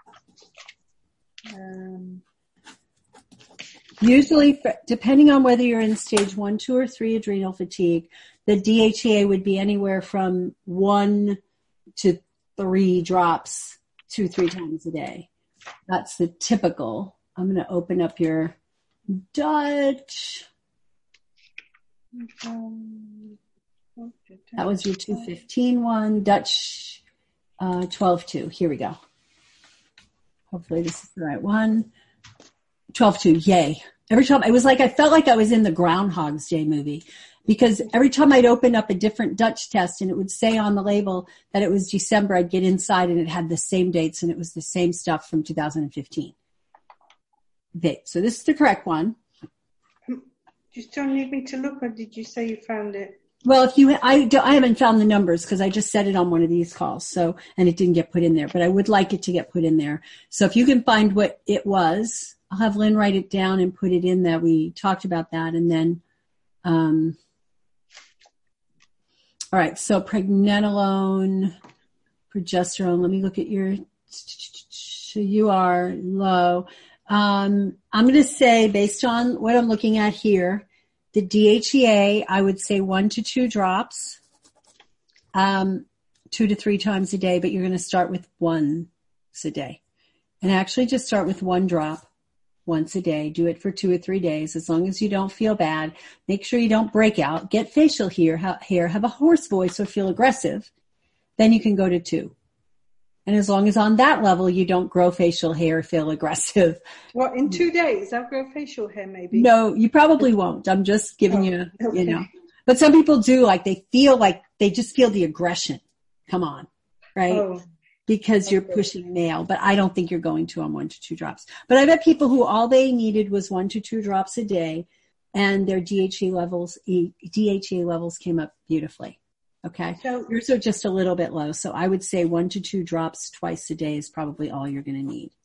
Speaker 6: Um,
Speaker 1: Usually, depending on whether you're in stage one, two, or three adrenal fatigue, the D H E A would be anywhere from one to three drops two, three times a day. That's the typical. I'm going to open up your Dutch. That was your two fifteen one. Dutch uh, twelve two. Here we go. Hopefully this is the right one. twelve two. Yay. Every time, it was like I felt like I was in the Groundhog's Day movie because every time I'd open up a different Dutch test and it would say on the label that it was December, I'd get inside and it had the same dates and it was the same stuff from two thousand fifteen. Okay, so this is the correct one.
Speaker 6: do you still need me to look or did you say you found it?
Speaker 1: Well, if you, I, do, I haven't found the numbers because I just said it on one of these calls, so, and it didn't get put in there, but I would like it to get put in there. So if you can find what it was, I'll have Lynn write it down and put it in that we talked about that. And then, um, all right. So pregnenolone, progesterone. Let me look at your, so you are low. Um, I'm going to say based on what I'm looking at here, the D H E A, I would say one to two drops, um, two to three times a day, but you're going to start with once a day. And actually just start with one drop once a day. Do it for two or three days as long as you don't feel bad. Make sure you don't break out. Get facial hair, hair have a hoarse voice or feel aggressive. Then you can go to two. And as long as on that level you don't grow facial hair, feel aggressive.
Speaker 6: Well, in two days I'll grow facial hair maybe.
Speaker 1: No, you probably won't. I'm just giving
Speaker 6: oh,
Speaker 1: you,
Speaker 6: okay.
Speaker 1: you know. But some people do, like they feel like they just feel the aggression. Come on, right? Oh. Because you're pushing male, but I don't think you're going to on one to two drops. But I've had people who all they needed was one to two drops a day and their D H E levels, D H E A levels came up beautifully. Okay. So yours are just a little bit low. So I would say one to two drops twice a day is probably all you're going to need.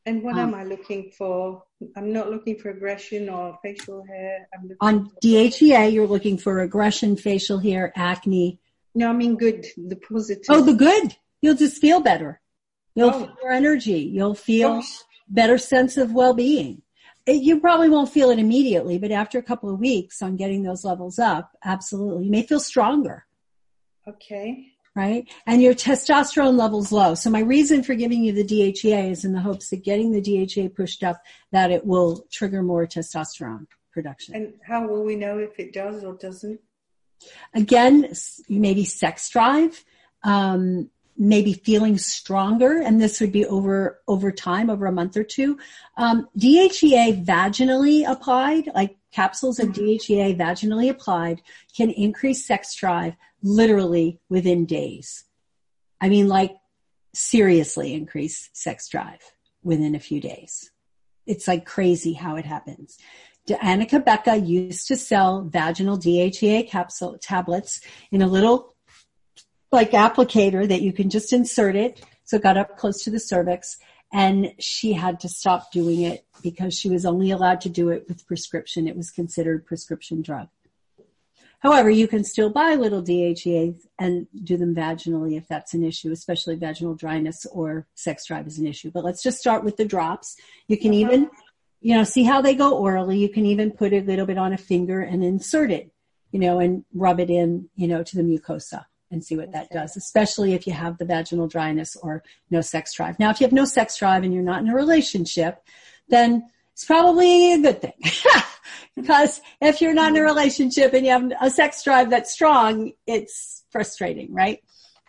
Speaker 6: And what
Speaker 1: Um,
Speaker 6: am I looking for? I'm not looking for aggression or facial hair. I'm looking
Speaker 1: On D H E A, you're looking for aggression, facial hair, acne.
Speaker 6: No, I mean good, the positive.
Speaker 1: Oh, the good. You'll just feel better. You'll
Speaker 6: Oh.
Speaker 1: feel more energy. You'll feel
Speaker 6: Gosh.
Speaker 1: better sense of well-being. It, you probably won't feel it immediately, but after a couple of weeks on getting those levels up, absolutely. You may feel stronger.
Speaker 6: Okay.
Speaker 1: Right? And your testosterone level's low. So my reason for giving you the D H E A is in the hopes that getting the D H E A pushed up, that it will trigger more testosterone production.
Speaker 6: And how will we know if it does or doesn't?
Speaker 1: Again, maybe sex drive, um, maybe feeling stronger, and this would be over over time, over a month or two. Um, D H E A vaginally applied, like capsules of D H E A vaginally applied, can increase sex drive literally within days. I mean, like seriously increase sex drive within a few days. It's like crazy how it happens. Annika Becca used to sell vaginal D H E A capsule tablets in a little like applicator that you can just insert it. So it got up close to the cervix, and she had to stop doing it because she was only allowed to do it with prescription. It was considered prescription drug. However, you can still buy little D H E As and do them vaginally if that's an issue, especially vaginal dryness or sex drive is an issue. But let's just start with the drops. You can
Speaker 6: Uh-huh.
Speaker 1: even, you know, see how they go orally. You can even put a little bit on a finger and insert it, you know, and rub it in, you know, to the mucosa and see what that does, especially if you have the vaginal dryness or no sex drive. Now, if you have no sex drive and you're not in a relationship, then it's probably a good thing. Because if you're not in a relationship and you have a sex drive that's strong, it's frustrating, right?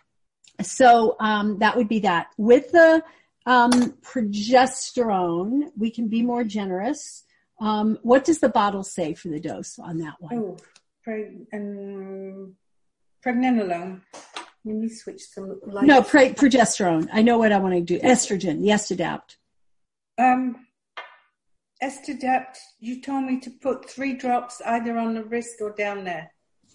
Speaker 1: So um, that would be that. With the um, progesterone, we can be more generous. Um, what does the bottle say for the dose on that one?
Speaker 6: Oh, preg- um, pregnenolone. Let me switch to light.
Speaker 1: No, pre- progesterone. I know what I want to do. Estrogen, the Estadapt.
Speaker 6: Um, Estadapt, you told me to put three drops either on the wrist or down there.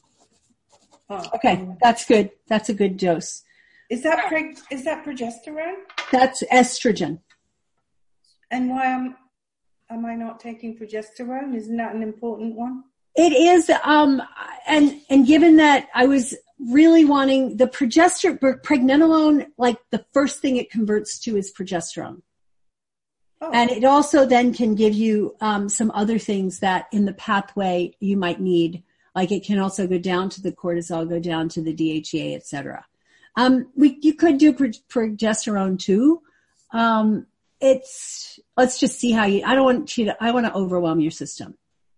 Speaker 6: Oh,
Speaker 1: Okay,
Speaker 6: um,
Speaker 1: that's good. That's a good dose.
Speaker 6: Is that preg- is that progesterone?
Speaker 1: That's estrogen.
Speaker 6: And why am am I not taking progesterone? Isn't that an important one?
Speaker 1: It is, um, and and given that I was really wanting the progesterone, pregnenolone, like the first thing it converts to is progesterone.
Speaker 6: Oh.
Speaker 1: And it also then can give you um, some other things that in the pathway you might need. Like it can also go down to the cortisol, go down to the D H E A, et cetera. Um, we, you could do pro- progesterone too. Um, it's, let's just see how you, I don't want you to, I want to overwhelm your system.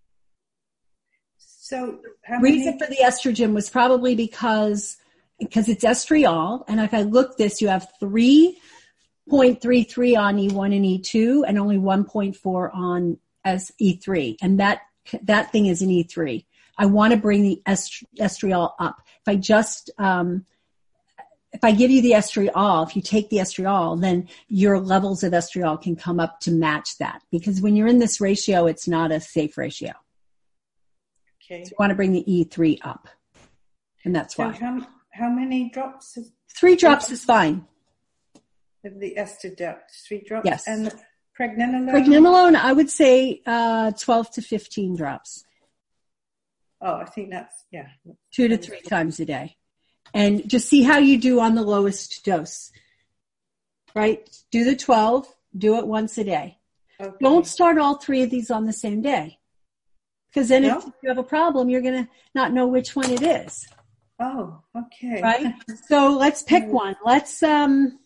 Speaker 6: So how
Speaker 1: Reason
Speaker 6: many?
Speaker 1: for the estrogen was probably because, because it's estriol. And if I look this, you have three point three three on E one and E two and only one point four on as E three. And that, that thing is an E three. I want to bring the est- estriol up. If I just, um, if I give you the estriol, if you take the estriol, then your levels of estriol can come up to match that. Because when you're in this ratio, it's not a safe ratio.
Speaker 6: Okay.
Speaker 1: So you want to bring the E three up. And that's
Speaker 6: So
Speaker 1: why.
Speaker 6: how, how many drops of,
Speaker 1: Three drops is fine.
Speaker 6: of the Estadapt? Three drops?
Speaker 1: Yes.
Speaker 6: And the pregnenolone?
Speaker 1: Pregnenolone, I would say uh, twelve to fifteen drops.
Speaker 6: Oh, I think that's, yeah.
Speaker 1: Two to three times a day. And just see how you do on the lowest dose. Right? Do the twelve. Do it once a day.
Speaker 6: Okay.
Speaker 1: Don't start all three of these on the same day. Because then
Speaker 6: No?
Speaker 1: if you have a problem, you're going to not know which one it is.
Speaker 6: Oh, okay.
Speaker 1: Right? So let's pick one. Let's, um,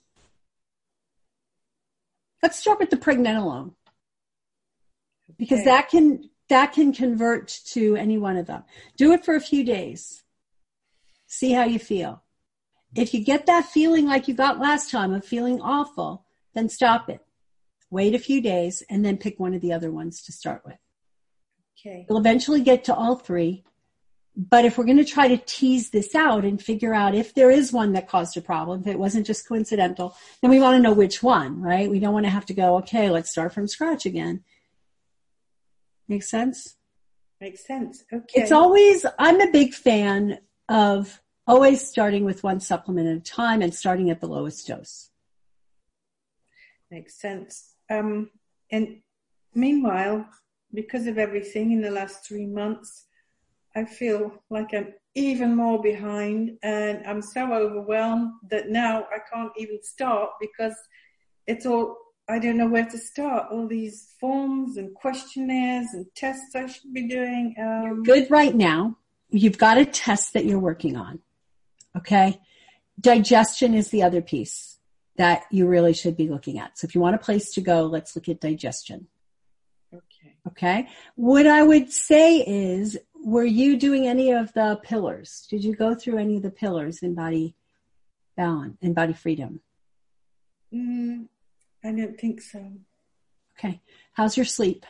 Speaker 1: let's start with the pregnenolone. Because
Speaker 6: Okay.
Speaker 1: that can, that can convert to any one of them. Do it for a few days. See how you feel. If you get that feeling like you got last time of feeling awful, then stop it. Wait a few days and then pick one of the other ones to start with.
Speaker 6: Okay.
Speaker 1: You'll eventually get to all three. But if we're going to try to tease this out and figure out if there is one that caused a problem, if it wasn't just coincidental, then we want to know which one, right? We don't want to have to go, okay, let's start from scratch again. Make sense?
Speaker 6: Makes sense. Okay.
Speaker 1: It's always, I'm a big fan of always starting with one supplement at a time and starting at the lowest dose.
Speaker 6: Makes sense. Um, and meanwhile, because of everything in the last three months, I feel like I'm even more behind, and I'm so overwhelmed that now I can't even start because it's all, I don't know where to start. All these forms and questionnaires and tests I should be doing. Um,
Speaker 1: You're good right now. You've got a test that you're working on. Okay. Digestion is the other piece that you really should be looking at. So if you want a place to go, let's look at digestion.
Speaker 6: Okay.
Speaker 1: Okay. What I would say is, were you doing any of the pillars? Did you go through any of the pillars in body balance, in body freedom?
Speaker 6: Mm, I don't think so.
Speaker 1: Okay. How's your sleep?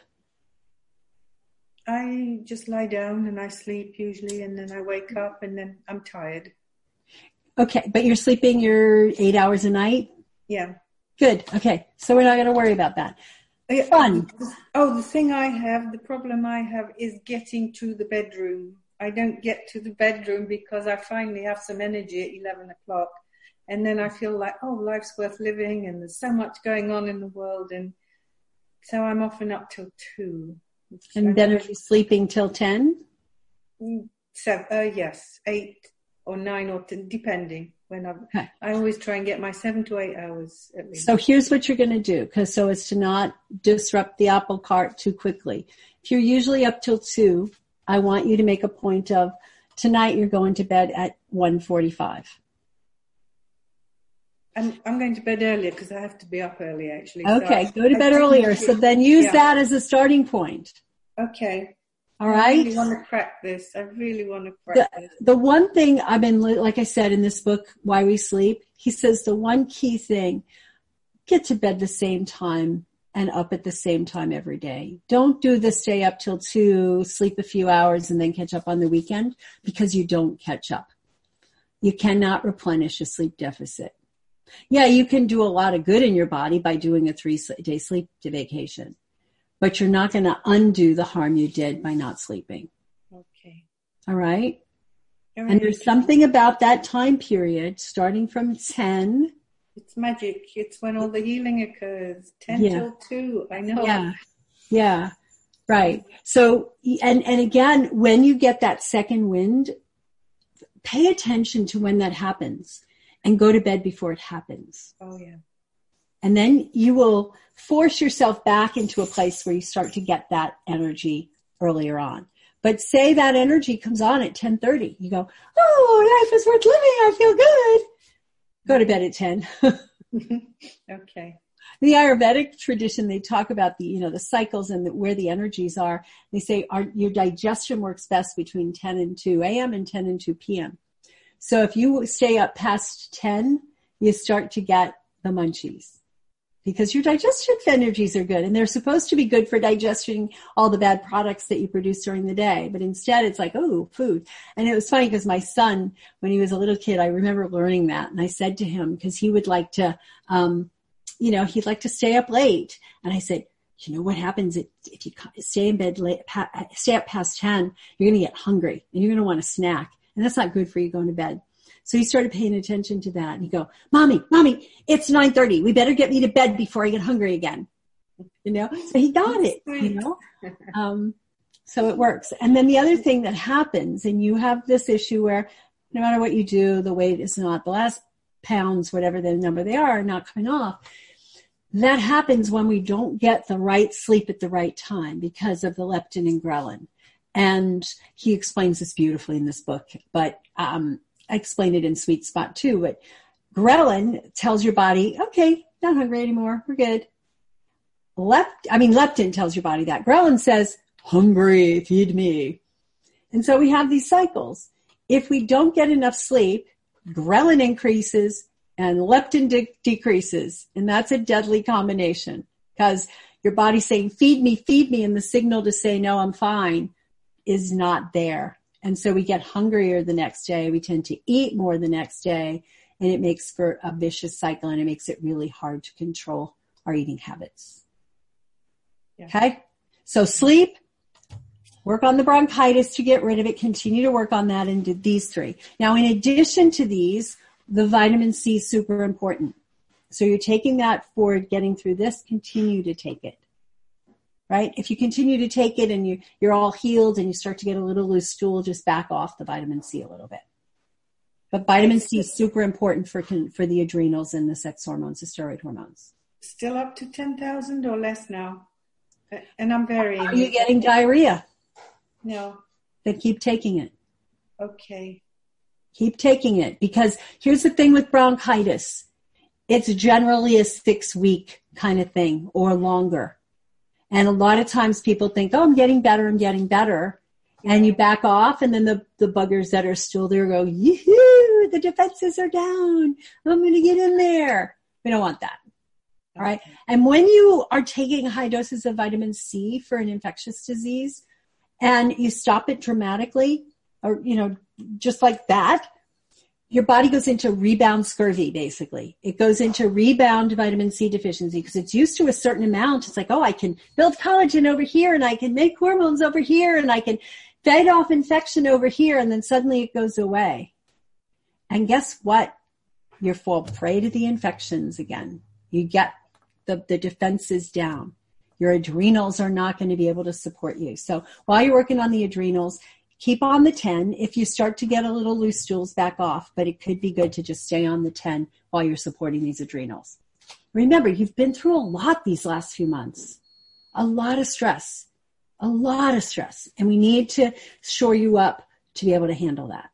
Speaker 6: I just lie down and I sleep usually, and then I wake up and then I'm tired.
Speaker 1: Okay. But you're sleeping your eight hours a night?
Speaker 6: Yeah.
Speaker 1: Good. Okay. So we're not going to worry about that. Fun.
Speaker 6: Oh, the thing I have, the problem I have is getting to the bedroom. I don't get to the bedroom because I finally have some energy at eleven o'clock. And then I feel like, oh, life's worth living and there's so much going on in the world. And so I'm often up till two.
Speaker 1: And then are you sleeping till ten?
Speaker 6: So, uh, yes, eight or nine or ten, depending. When I'm, okay. I always try and get my seven to eight hours at least.
Speaker 1: So here's what you're going to do, because so as to not disrupt the apple cart too quickly. If you're usually up till two, I want you to make a point of tonight you're going to bed at one forty-five.
Speaker 6: I'm, I'm going to bed earlier because I have to be up early actually.
Speaker 1: Okay,
Speaker 6: so
Speaker 1: go to bed earlier. So then use yeah. that as a starting point.
Speaker 6: Okay.
Speaker 1: All right.
Speaker 6: I really want to crack this. I really want to crack
Speaker 1: the,
Speaker 6: this.
Speaker 1: The one thing I've been, like I said in this book, Why We Sleep, he says the one key thing, get to bed the same time and up at the same time every day. Don't do the stay up till two, sleep a few hours and then catch up on the weekend, because you don't catch up. You cannot replenish a sleep deficit. Yeah, you can do a lot of good in your body by doing a three-day sleep vacation. But you're not going to undo the harm you did by not sleeping.
Speaker 6: Okay.
Speaker 1: All right?
Speaker 6: All right.
Speaker 1: And there's something about that time period, starting from ten.
Speaker 6: It's magic. It's when all the healing occurs. ten
Speaker 1: yeah.
Speaker 6: till two. I know.
Speaker 1: Yeah. Yeah. Right. So, and, and again, when you get that second wind, pay attention to when that happens and go to bed before it happens.
Speaker 6: Oh, yeah.
Speaker 1: And then you will force yourself back into a place where you start to get that energy earlier on. But say that energy comes on at ten thirty. You go, oh, life is worth living. I feel good. Go to bed at ten.
Speaker 6: Okay.
Speaker 1: The Ayurvedic tradition, they talk about the, you know, the cycles and the, where the energies are. They say our, your digestion works best between ten and two a.m. and ten and two p.m. So if you stay up past ten, you start to get the munchies. Because your digestion energies are good, and they're supposed to be good for digesting all the bad products that you produce during the day. But instead, it's like, oh, food. And it was funny because my son, when he was a little kid, I remember learning that. And I said to him, because he would like to, um, you know, he'd like to stay up late. And I said, you know what happens if, if you stay in bed late, stay up past ten, you're going to get hungry and you're going to want a snack. And that's not good for you going to bed. So he started paying attention to that, and he'd go, Mommy, Mommy, it's nine thirty. We better get me to bed before I get hungry again. You know, so he got it, you know, um, so it works. And then the other thing that happens, and you have this issue where no matter what you do, the weight is not, the last pounds, whatever the number they are, are not coming off. That happens when we don't get the right sleep at the right time because of the leptin and ghrelin. And he explains this beautifully in this book, but, um, I explained it in Sweet Spot too, but ghrelin tells your body, okay, not hungry anymore. We're good. Lept, I mean, leptin tells your body that. Ghrelin says, hungry, feed me. And so we have these cycles. If we don't get enough sleep, ghrelin increases and leptin de- decreases. And that's a deadly combination because your body's saying, feed me, feed me. And the signal to say, no, I'm fine is not there. And so we get hungrier the next day. We tend to eat more the next day, and it makes for a vicious cycle, and it makes it really hard to control our eating habits. Yeah. Okay? So sleep, work on the bronchitis to get rid of it, continue to work on that, and do these three. Now, in addition to these, the vitamin C is super important. So you're taking that for getting through this, continue to take it. Right? If you continue to take it and you, you're all healed and you start to get a little loose stool, just back off the vitamin C a little bit. But vitamin C is super important for for the adrenals and the sex hormones, the steroid hormones.
Speaker 6: Still up to ten thousand or less now? And I'm very...
Speaker 1: Are you getting diarrhea?
Speaker 6: No.
Speaker 1: Then keep taking it.
Speaker 6: Okay.
Speaker 1: Keep taking it, because here's the thing with bronchitis. It's generally a six-week kind of thing or longer. And a lot of times people think, oh, I'm getting better, I'm getting better. And you back off, and then the, the buggers that are still there go, yoo-hoo, the defenses are down. I'm going to get in there. We don't want that. All right. And when you are taking high doses of vitamin C for an infectious disease and you stop it dramatically, or, you know, just like that, your body goes into rebound scurvy, basically. It goes into rebound vitamin C deficiency because it's used to a certain amount. It's like, oh, I can build collagen over here and I can make hormones over here and I can fight off infection over here. And then suddenly it goes away. And guess what? You fall prey to the infections again. You get the, the defenses down. Your adrenals are not going to be able to support you. So while you're working on the adrenals, keep on the ten. If you start to get a little loose stools, back off, but it could be good to just stay on the ten while you're supporting these adrenals. Remember, you've been through a lot these last few months, a lot of stress, a lot of stress, and we need to shore you up to be able to handle that.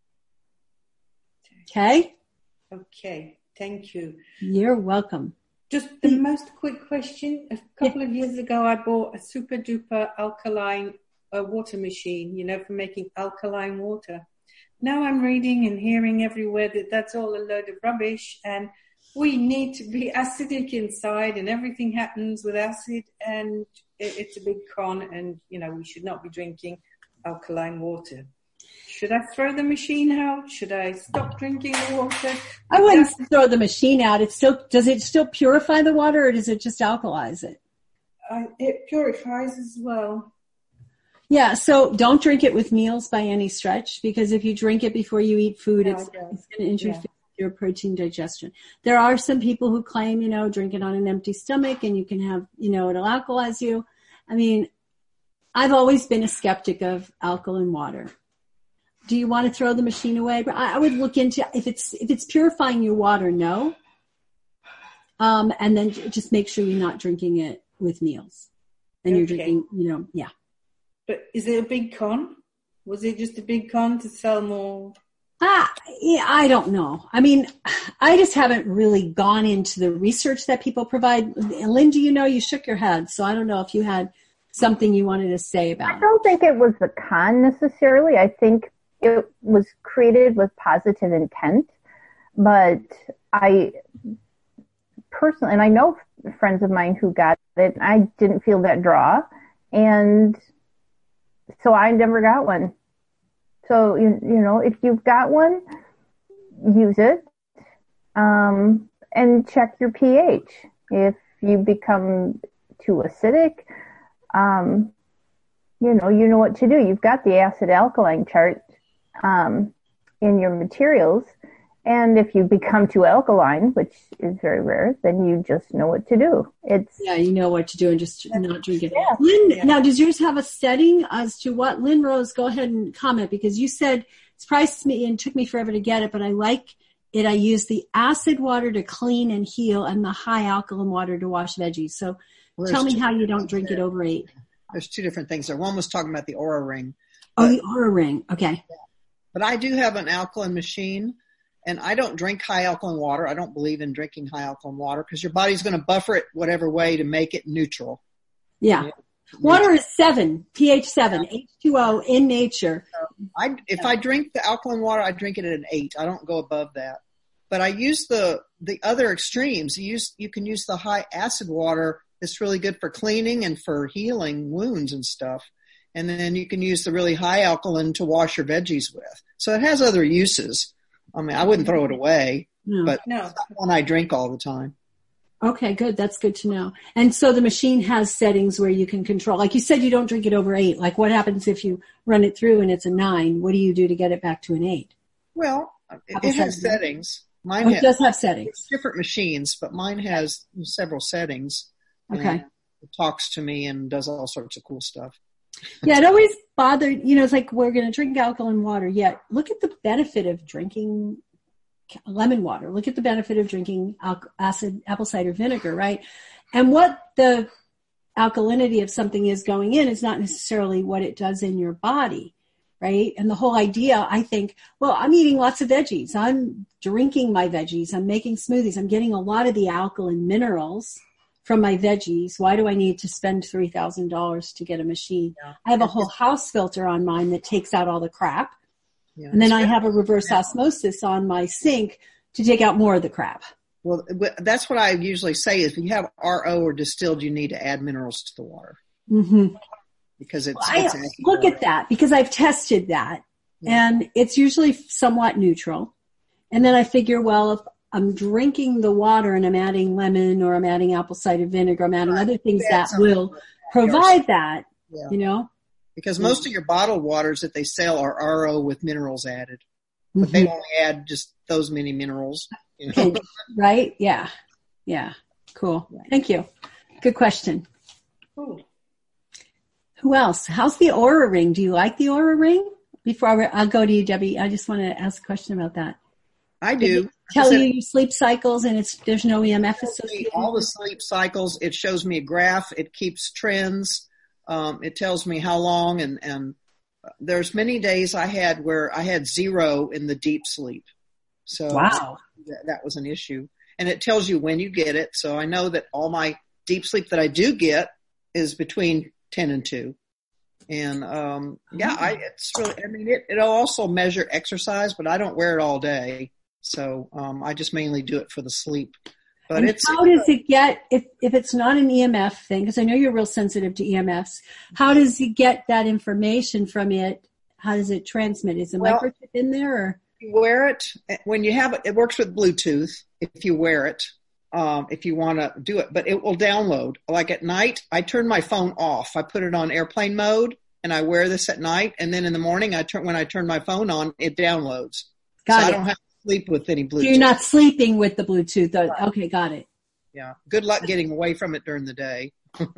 Speaker 1: Okay?
Speaker 6: Okay, thank you.
Speaker 1: You're welcome.
Speaker 6: Just the most quick question. A couple of years ago, I bought a super duper alkaline a water machine, you know, for making alkaline water. Now I'm reading and hearing everywhere that that's all a load of rubbish and we need to be acidic inside and everything happens with acid and it's a big con and, you know, we should not be drinking alkaline water. Should I throw the machine out? Should I stop drinking the water?
Speaker 1: I wouldn't that's- throw the machine out. It still, does it still purify the water or does it just alkalize it?
Speaker 6: Uh, it purifies as well.
Speaker 1: Yeah, so don't drink it with meals by any stretch, because if you drink it before you eat food, no, it's, it's going to interfere yeah. with your protein digestion. There are some people who claim, you know, drink it on an empty stomach and you can have, you know, it'll alkalize you. I mean, I've always been a skeptic of alkaline water. Do you want to throw the machine away? But I, I would look into if it's if it's purifying your water, no. Um, and then just make sure you're not drinking it with meals, and okay. you're drinking, you know, yeah.
Speaker 6: But is it a big con? Was it just a big con to sell more?
Speaker 1: Ah, yeah, I don't know. I mean, I just haven't really gone into the research that people provide. Lynn, do you know? You shook your head, so I don't know if you had something you wanted to say about it.
Speaker 7: I don't think it was the con necessarily. I think it was created with positive intent, but I personally, and I know friends of mine who got it, I didn't feel that draw, and so I never got one. So, you, you know, if you've got one, use it, um, and check your pH. If you become too acidic, um, you know, you know what to do. You've got the acid alkaline chart um, in your materials. And if you become too alkaline, which is very rare, then you just know what to do. It's
Speaker 1: yeah, you know what to do and just not drink it.
Speaker 7: Yeah.
Speaker 1: Lynn,
Speaker 6: yeah.
Speaker 1: Now, does yours have a setting as to what? Lynn Rose, go ahead and comment, because you said, surprised me and took me forever to get it, but I like it. I use the acid water to clean and heal and the high alkaline water to wash veggies. So well, tell me how you don't drink there. It over eight.
Speaker 5: There's two different things there. One was talking about the Aura Ring.
Speaker 1: Oh, the Aura Ring. Okay.
Speaker 5: But I do have an alkaline machine. And I don't drink high alkaline water. I don't believe in drinking high alkaline water because your body's going to buffer it whatever way to make it neutral.
Speaker 1: Yeah. Water is seven, pH seven, H two O in nature.
Speaker 5: So I, if I drink the alkaline water, I drink it at an eight. I don't go above that. But I use the, the other extremes. You use, you can use the high acid water. It's really good for cleaning and for healing wounds and stuff. And then you can use the really high alkaline to wash your veggies with. So it has other uses. I mean, I wouldn't throw it away, no. but
Speaker 6: no.
Speaker 5: it's not one I drink all the time.
Speaker 1: Okay, good. That's good to know. And so the machine has settings where you can control. Like you said, you don't drink it over eight. Like what happens if you run it through and it's a nine? What do you do to get it back to an eight?
Speaker 5: Well, it, it has settings. Mine
Speaker 1: oh, it
Speaker 5: has,
Speaker 1: does have settings.
Speaker 5: It's different machines, but mine has several settings.
Speaker 1: Okay.
Speaker 5: It talks to me and does all sorts of cool stuff.
Speaker 1: Yeah, it always bothered, you know, it's like we're going to drink alkaline water, yet look at the benefit of drinking lemon water. Look at the benefit of drinking al- acid apple cider vinegar, right? And what the alkalinity of something is going in is not necessarily what it does in your body, right? And the whole idea, I think, well, I'm eating lots of veggies. I'm drinking my veggies. I'm making smoothies. I'm getting a lot of the alkaline minerals from my veggies. Why do I need to spend three thousand dollars to get a machine? Yeah. I have a whole house filter on mine that takes out all the crap. Yeah, and then I have a reverse osmosis on my sink to take out more of the crap.
Speaker 5: Well, that's what I usually say is if you have R O or distilled, you need to add minerals to the water.
Speaker 1: Mm-hmm.
Speaker 5: Because it's,
Speaker 1: well,
Speaker 5: it's
Speaker 1: I look at that because I've tested that yeah. and it's usually somewhat neutral. And then I figure, well, if I'm drinking the water and I'm adding lemon or I'm adding apple cider vinegar, I'm adding right. other things that will provide that, yeah. you know.
Speaker 5: Because most of your bottled waters that they sell are R O with minerals added. But mm-hmm. they only add just those many minerals. You know?
Speaker 1: Right? Yeah. Yeah. Cool. Thank you. Good question.
Speaker 2: Ooh.
Speaker 1: Who else? How's the Aura Ring? Do you like the Aura Ring? Before I, I'll go to you, Debbie. I just want to ask a question about that.
Speaker 5: I do.
Speaker 1: Tell
Speaker 5: said,
Speaker 1: you your sleep cycles and it's there's no E M F associated.
Speaker 5: All the sleep cycles. It shows me a graph. It keeps trends. Um, it tells me how long and, and there's many days I had where I had zero in the deep sleep. So
Speaker 1: wow.
Speaker 5: that, that was an issue. And it tells you when you get it. So I know that all my deep sleep that I do get is between ten and two. And, um, yeah, I, it's really, I mean, it, it'll also measure exercise, but I don't wear it all day. So, um, I just mainly do it for the sleep. But
Speaker 1: and
Speaker 5: it's,
Speaker 1: how does it get, if, if it's not an E M F thing, because I know you're real sensitive to E M Fs, how does it get that information from it? How does it transmit? Is a well, microchip in there? Or?
Speaker 5: You wear it, when you have it, it works with Bluetooth if you wear it, um, if you want to do it, but it will download. Like at night, I turn my phone off. I put it on airplane mode and I wear this at night. And then in the morning, I turn, when I turn my phone on, it downloads.
Speaker 1: Got
Speaker 5: so
Speaker 1: it.
Speaker 5: I don't have sleep with any Bluetooth.
Speaker 1: So you're not sleeping with the Bluetooth. Though. Okay, got it.
Speaker 5: Yeah. Good luck getting away from it during the day.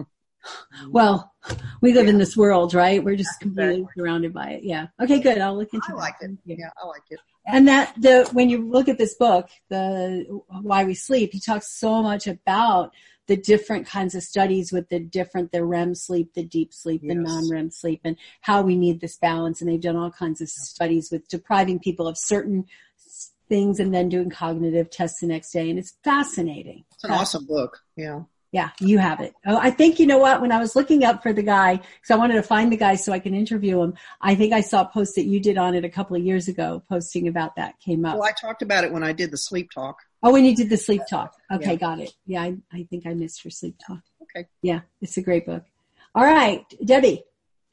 Speaker 1: Well, we live
Speaker 5: yeah.
Speaker 1: in this world, right? We're just
Speaker 5: exactly.
Speaker 1: completely surrounded by it. Yeah. Okay, good. I'll look into
Speaker 5: I
Speaker 1: that.
Speaker 5: like it. Yeah, I like it.
Speaker 1: And that the when you look at this book, the Why We Sleep, he talks so much about the different kinds of studies with the different, the R E M sleep, the deep sleep, yes. the non-R E M sleep, and how we need this balance. And they've done all kinds of studies with depriving people of certain things and then doing cognitive tests the next day. And it's fascinating.
Speaker 5: It's an awesome book. Yeah.
Speaker 1: Yeah, you have it. Oh, I think, you know what, when I was looking up for the guy, because I wanted to find the guy so I can interview him, I think I saw a post that you did on it a couple of years ago, posting about that came up.
Speaker 5: Well, I talked about it when I did the sleep talk.
Speaker 1: Oh, when you did the sleep talk. Okay,
Speaker 5: yeah.
Speaker 1: got it. Yeah, I, I think I missed your sleep talk.
Speaker 5: Okay.
Speaker 1: Yeah, it's a great book. All right, Debbie.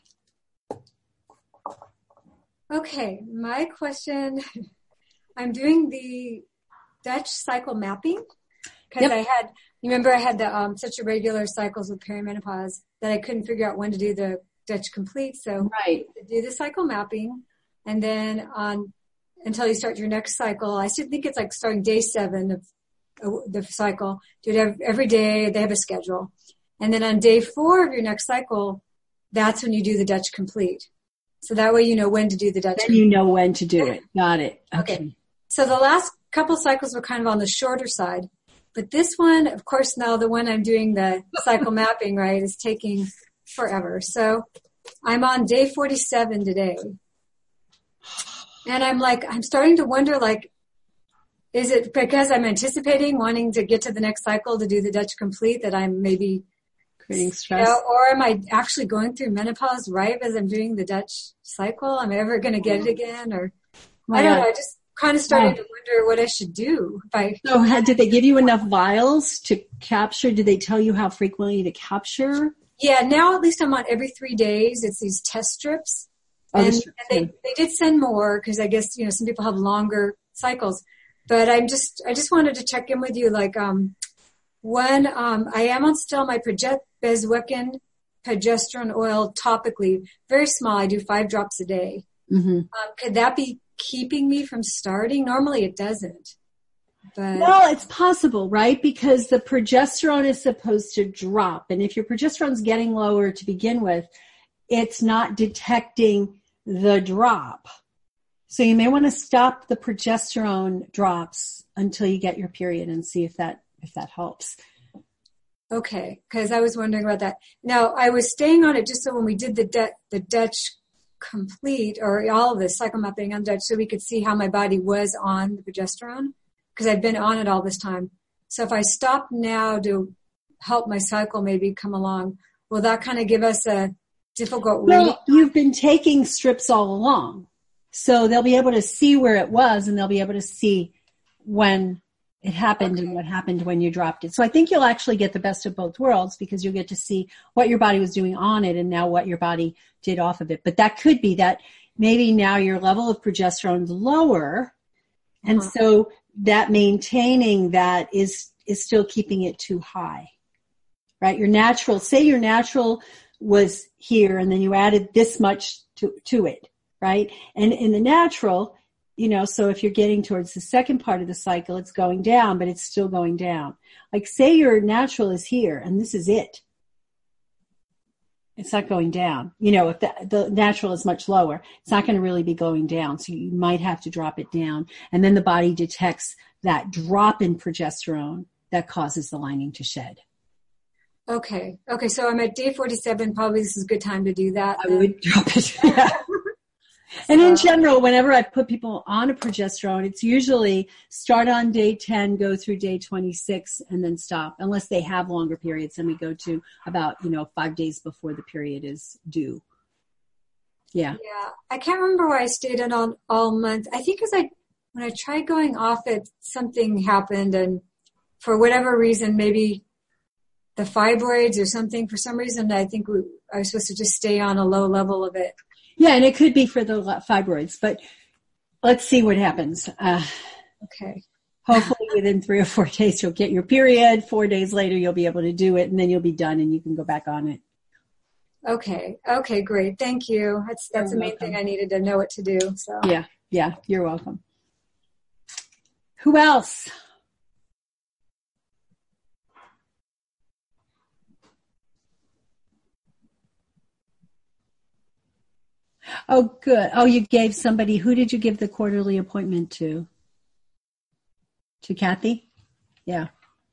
Speaker 4: Okay, my question, I'm doing the Dutch cycle mapping because yep. I had, you remember I had the um, such irregular cycles with perimenopause that I couldn't figure out when to do the Dutch complete. So
Speaker 1: right.
Speaker 4: do the cycle mapping and then on until you start your next cycle. I still think it's like starting day seven of uh, the cycle. Do it every, every day. They have a schedule. And then on day four of your next cycle, that's when you do the Dutch complete. So that way you know when to do the Dutch
Speaker 1: Then
Speaker 4: complete.
Speaker 1: you know when to do it. Got it. Okay.
Speaker 4: okay. So the last couple cycles were kind of on the shorter side. But this one, of course, now the one I'm doing the cycle mapping, right, is taking forever. So I'm on day forty-seven today. And I'm like, I'm starting to wonder, like, is it because I'm anticipating wanting to get to the next cycle to do the Dutch complete that I'm maybe
Speaker 1: creating stress?
Speaker 4: You know, or am I actually going through menopause right as I'm doing the Dutch cycle? Am I ever going to get it again? Or oh I don't God. know. I just kind of started oh. to wonder what I should do. If I,
Speaker 1: so had, did they give you enough vials to capture? Did they tell you how frequently to capture?
Speaker 4: Yeah, now at least I'm on every three days. It's these test strips.
Speaker 1: Oh,
Speaker 4: and,
Speaker 1: the
Speaker 4: and they, they did send more because I guess, you know, some people have longer cycles. But I'm just, I just wanted to check in with you, like, um, when, um, I am on still my Projet Bezwecken progesterone oil topically, very small. I do five drops a day.
Speaker 1: Mm-hmm.
Speaker 4: Um, could that be keeping me from starting? Normally it doesn't. But
Speaker 1: well, it's possible, right? Because the progesterone is supposed to drop. And if your progesterone's getting lower to begin with, it's not detecting the drop. So you may want to stop the progesterone drops until you get your period and see if that if that helps.
Speaker 4: Okay, because I was wondering about that. Now, I was staying on it just so when we did the De- the Dutch complete, or all of this cycle mapping on Dutch, so we could see how my body was on the progesterone, because I've been on it all this time. So if I stop now to help my cycle maybe come along, will that kind of give us a difficult read?
Speaker 1: Well, you've been taking strips all along. So they'll be able to see where it was, and they'll be able to see when it happened okay. and what happened when you dropped it. So I think you'll actually get the best of both worlds, because you'll get to see what your body was doing on it and now what your body did off of it. But that could be that maybe now your level of progesterone is lower. And uh-huh. so that maintaining that is, is still keeping it too high, right? Your natural, say your natural was here and then you added this much to, to it, right? And in the natural, you know, so if you're getting towards the second part of the cycle, it's going down, but it's still going down. Like say your natural is here and this is it. It's not going down. You know, if the, the natural is much lower, it's not going to really be going down. So you might have to drop it down. And then the body detects that drop in progesterone that causes the lining to shed.
Speaker 4: Okay. Okay. So I'm at day forty-seven. Probably this is a good time to do that.
Speaker 1: I then. would drop it. Yeah. And in general, whenever I put people on a progesterone, it's usually start on day ten, go through day twenty-six, and then stop, unless they have longer periods. And we go to about, you know, five days before the period is due. Yeah.
Speaker 4: Yeah. I can't remember why I stayed on all, all month. I think because I, when I tried going off it, something happened. And for whatever reason, maybe the fibroids or something, for some reason, I think we, I was supposed to just stay on a low level of it.
Speaker 1: Yeah, and it could be for the fibroids, but let's see what happens. Uh,
Speaker 4: okay.
Speaker 1: Hopefully within three or four days you'll get your period. Four days later you'll be able to do it, and then you'll be done and you can go back on it.
Speaker 4: Okay. Okay, great. Thank you. That's that's you're the main welcome. Thing I needed to know what to do. So
Speaker 1: yeah, yeah, you're welcome. Who else? Oh, good. Oh, you gave somebody, who did you give the quarterly appointment to? To Kathy? Yeah.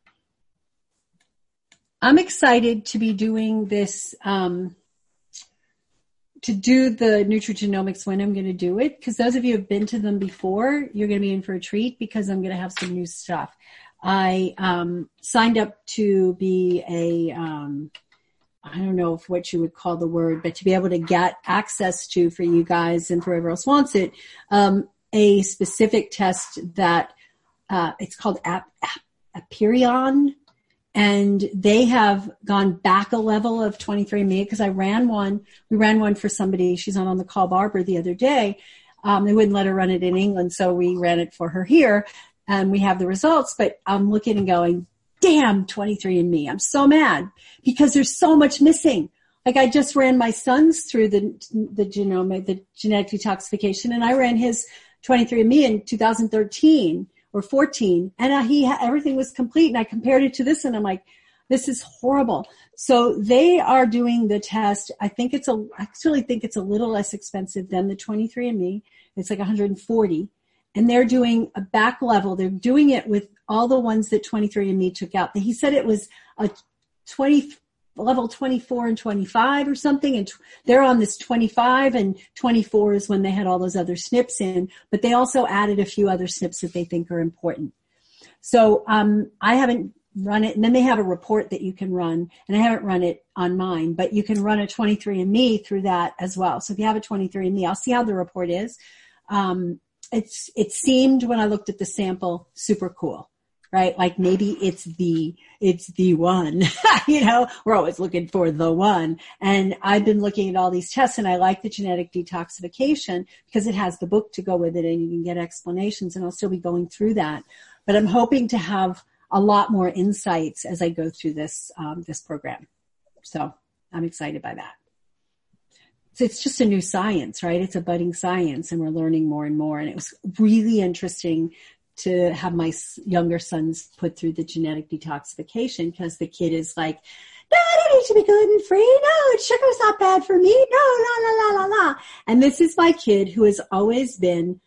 Speaker 1: I'm excited to be doing this, um, to do the nutrigenomics when I'm going to do it, because those of you who have been to them before, you're going to be in for a treat, because I'm going to have some new stuff. I um, signed up to be a, um, I don't know if what you would call the word, but to be able to get access to, for you guys and for whoever else wants it, um, a specific test that uh, it's called Ap- Ap- Aperion. And they have gone back a level of twenty-three and me, because I ran one. We ran one for somebody. She's on on the call, Barbara, the other day. Um, they wouldn't let her run it in England, so we ran it for her here. And we have the results, but I'm looking and going, damn, twenty-three and me. I'm so mad because there's so much missing. Like I just ran my son's through the the genome, the genetic detoxification, and I ran his twenty-three and me in two thousand thirteen or fourteen, and uh, he everything was complete. And I compared it to this, and I'm like, this is horrible. So they are doing the test. I think it's a, I actually think it's a little less expensive than the twenty-three and me. It's like one hundred forty. And they're doing a back level. They're doing it with all the ones that twenty-three and me took out. He said it was a twenty, level twenty-four and twenty-five or something. And they're on this twenty-five, and twenty-four is when they had all those other S N Ps in. But they also added a few other S N Ps that they think are important. So um, I haven't run it. And then they have a report that you can run. And I haven't run it on mine, but you can run a twenty-three and me through that as well. So if you have a twenty-three and me, I'll see how the report is. Um, It's, it seemed when I looked at the sample super cool, right? Like maybe it's the, it's the one, you know, we're always looking for the one. And I've been looking at all these tests, and I like the genetic detoxification because it has the book to go with it, and you can get explanations, and I'll still be going through that. But I'm hoping to have a lot more insights as I go through this, um, this program. So I'm excited by that. It's just a new science, right? It's a budding science, and we're learning more and more. And it was really interesting to have my younger sons put through the genetic detoxification because the kid is like, no, I don't need to be gluten free. No, sugar's not bad for me. No, la, la, la, la, la. And this is my kid who has always been,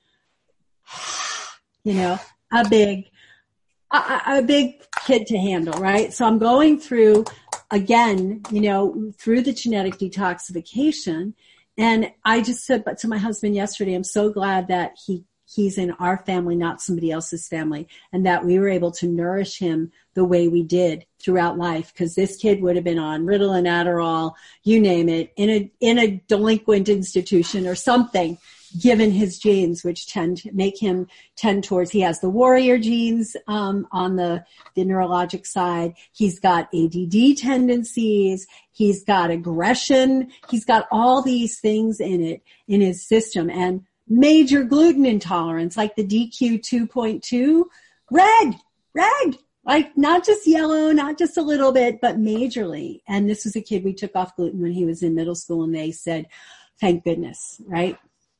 Speaker 1: you know, a big, a, a big kid to handle, right? So I'm going through again, you know, through the genetic detoxification. And I just said but to my husband yesterday, I'm so glad that he he's in our family, not somebody else's family, and that we were able to nourish him the way we did throughout life. Because this kid would have been on Ritalin, Adderall, you name it, in a in a delinquent institution or something, given his genes, which tend to make him tend towards, he has the warrior genes um, on the, the neurologic side. He's got A D D tendencies. He's got aggression. He's got all these things in it, in his system. And major gluten intolerance, like the D Q two point two, red, red, like not just yellow, not just a little bit, but majorly. And this was a kid we took off gluten when he was in middle school, and they said, thank goodness, right?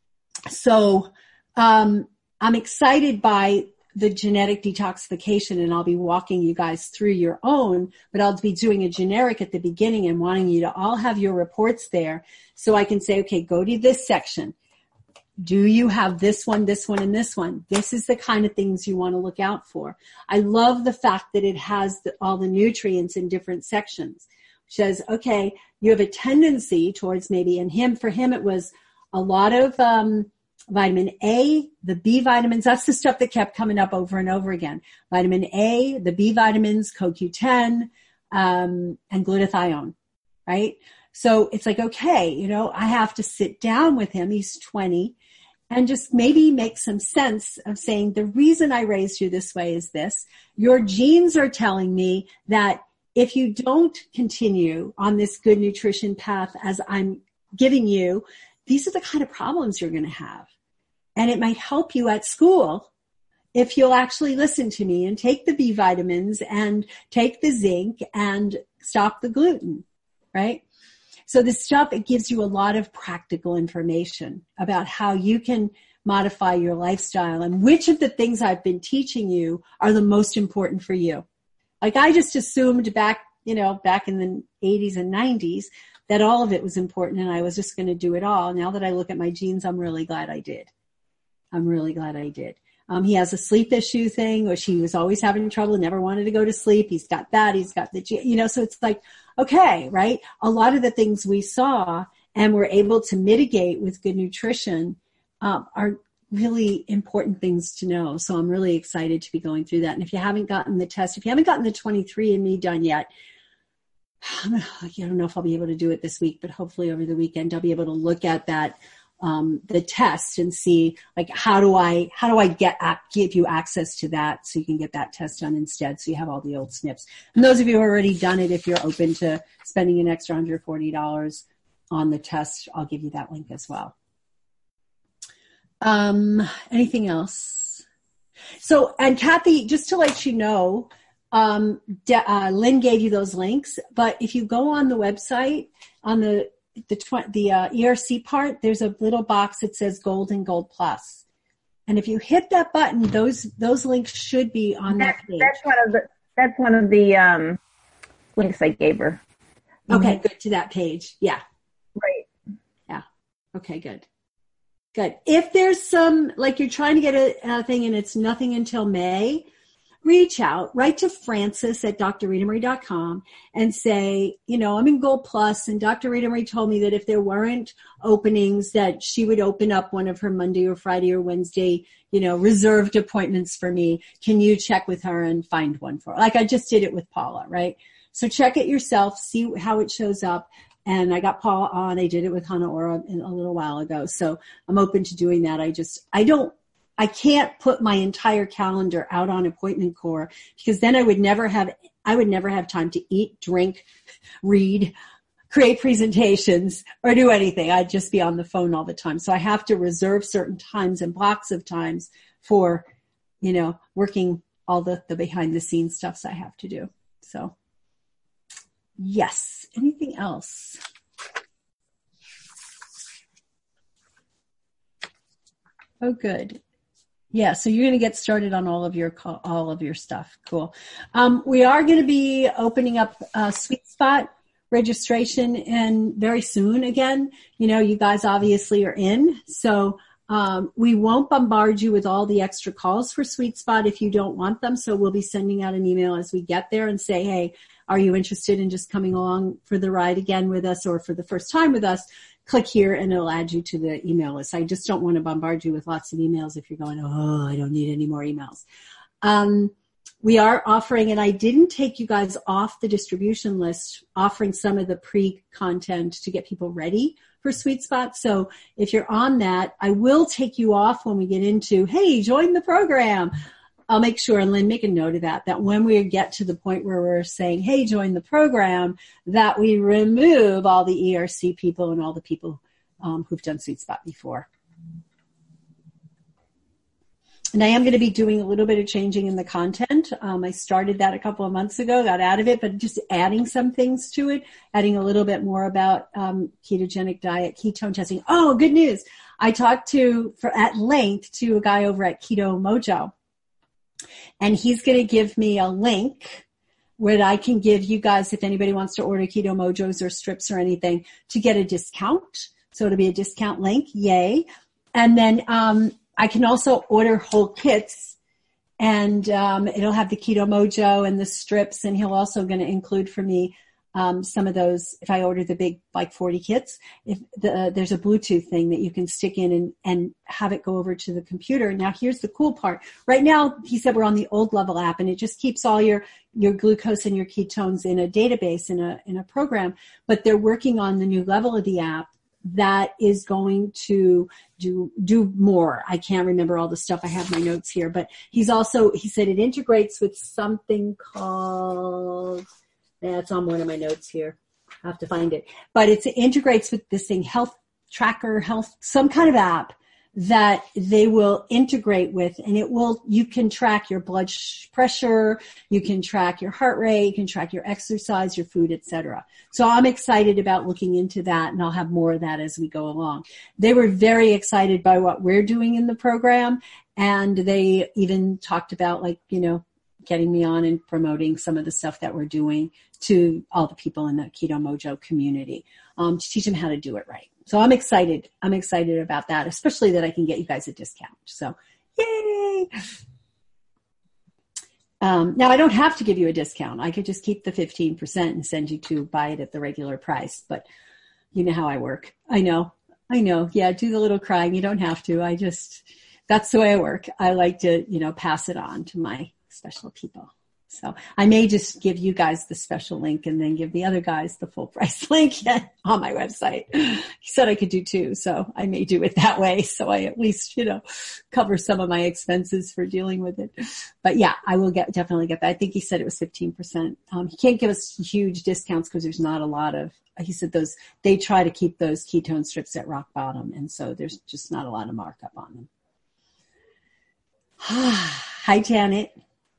Speaker 1: So um, I'm excited by the genetic detoxification, and I'll be walking you guys through your own, but I'll be doing a generic at the beginning and wanting you to all have your reports there so I can say, okay, go to this section. Do you have this one, this one, and this one? This is the kind of things you want to look out for. I love the fact that it has the, all the nutrients in different sections. Which says, okay, you have a tendency towards maybe, and him, for him, it was a lot of um, vitamin A, the B vitamins. That's the stuff that kept coming up over and over again. Vitamin A, the B vitamins, C O Q ten, um, and glutathione, right? So it's like, okay, you know, I have to sit down with him. He's twenty. And just maybe make some sense of saying, the reason I raised you this way is this. Your genes are telling me that if you don't continue on this good nutrition path as I'm giving you, these are the kind of problems you're going to have. And it might help you at school if you'll actually listen to me and take the B vitamins and take the zinc and stop the gluten, right? So this stuff, it gives you a lot of practical information about how you can modify your lifestyle and which of the things I've been teaching you are the most important for you. Like I just assumed back, you know, back in the eighties and nineties that all of it was important and I was just going to do it all. Now that I look at my genes, I'm really glad I did. I'm really glad I did. Um, he has a sleep issue thing, which he was always having trouble, never wanted to go to sleep. He's got that. He's got the, you know, so it's like, okay, right? A lot of the things we saw and were able to mitigate with good nutrition um, are really important things to know. So I'm really excited to be going through that. And if you haven't gotten the test, if you haven't gotten the twenty-three and me done yet, I don't know if I'll be able to do it this week, but hopefully over the weekend I'll be able to look at that Um, the test and see like how do I how do I get give you access to that so you can get that test done instead so you have all the old S N Ps. And those of you who have already done it, if you're open to spending an extra one hundred forty dollars on the test, I'll give you that link as well. Um, anything else? So, and Kathy, just to let you know, um, De- uh, Lynn gave you those links, but if you go on the website on the the tw- the uh, E R C part, there's a little box that says Gold and Gold Plus. And if you hit that button, those those links should be on
Speaker 7: that,
Speaker 1: that page.
Speaker 7: That's one of the that's one of the um, links I gave her.
Speaker 1: Okay, good, to that page. Yeah.
Speaker 7: Right.
Speaker 1: Yeah. Okay, good. Good. If there's some, like you're trying to get a, a thing and it's nothing until May, reach out, write to Frances at D R Rita Marie dot com and say, you know, I'm in Gold Plus and Doctor Rita Marie told me that if there weren't openings that she would open up one of her Monday or Friday or Wednesday, you know, reserved appointments for me. Can you check with her and find one for her? Like I just did it with Paula, right? So check it yourself, see how it shows up. And I got Paula on. I did it with Hana Ora a little while ago. So I'm open to doing that. I just, I don't, I can't put my entire calendar out on Appointment Core because then I would never have, I would never have time to eat, drink, read, create presentations, or do anything. I'd just be on the phone all the time. So I have to reserve certain times and blocks of times for, you know, working all the, the behind the scenes stuffs I have to do. So yes. Anything else? Oh, good. Yeah, so you're going to get started on all of your all of your stuff. Cool. Um, we are going to be opening up uh, Sweet Spot registration and very soon again. You know, you guys obviously are in, so um, we won't bombard you with all the extra calls for Sweet Spot if you don't want them. So we'll be sending out an email as we get there and say, hey, are you interested in just coming along for the ride again with us or for the first time with us? Click here and it'll add you to the email list. I just don't want to bombard you with lots of emails if you're going, oh, I don't need any more emails. Um, we are offering, and I didn't take you guys off the distribution list, offering some of the pre-content to get people ready for Sweet Spot. So if you're on that, I will take you off when we get into, hey, join the program. I'll make sure, and Lynn, make a note of that, that when we get to the point where we're saying, hey, join the program, that we remove all the E R C people and all the people um, who've done Sweet Spot before. And I am going to be doing a little bit of changing in the content. Um, I started that a couple of months ago, got out of it, but just adding some things to it, adding a little bit more about um, ketogenic diet, ketone testing. Oh, good news. I talked to, for at length, to a guy over at Keto Mojo. And he's going to give me a link where I can give you guys, if anybody wants to order Keto Mojos or strips or anything, to get a discount. So it'll be a discount link. Yay. And then um, I can also order whole kits, and um, it'll have the Keto Mojo and the strips. And he'll also going to include for me um, some of those. If I order the big, like forty kits, if the, uh, there's a Bluetooth thing that you can stick in and, and have it go over to the computer. Now, here's the cool part. Right now, he said we're on the old level app, and it just keeps all your, your glucose and your ketones in a database, in a, in a program. But they're working on the new level of the app that is going to do, do more. I can't remember all the stuff. I have my notes here, but he's also, he said it integrates with something called, that's on one of my notes here. I have to find it. But it's, it integrates with this thing, Health Tracker, Health, some kind of app that they will integrate with, and it will, you can track your blood sh- pressure, you can track your heart rate, you can track your exercise, your food, et cetera. So I'm excited about looking into that, and I'll have more of that as we go along. They were very excited by what we're doing in the program, and they even talked about, like, you know, getting me on and promoting some of the stuff that we're doing to all the people in the Keto Mojo community, um, to teach them how to do it right. So I'm excited. I'm excited about that, especially that I can get you guys a discount. So, yay! Um, now, I don't have to give you a discount. I could just keep the fifteen percent and send you to buy it at the regular price. But you know how I work. I know. I know. Yeah, do the little crying. You don't have to. I just, that's the way I work. I like to, you know, pass it on to my special people. So I may just give you guys the special link and then give the other guys the full price link on my website. He said I could do two, so I may do it that way. So I at least, you know, cover some of my expenses for dealing with it. But yeah, I will get, definitely get that. I think he said it was fifteen percent. Um, he can't give us huge discounts because there's not a lot of, he said those, they try to keep those ketone strips at rock bottom. And so there's just not a lot of markup on them. Hi, Janet.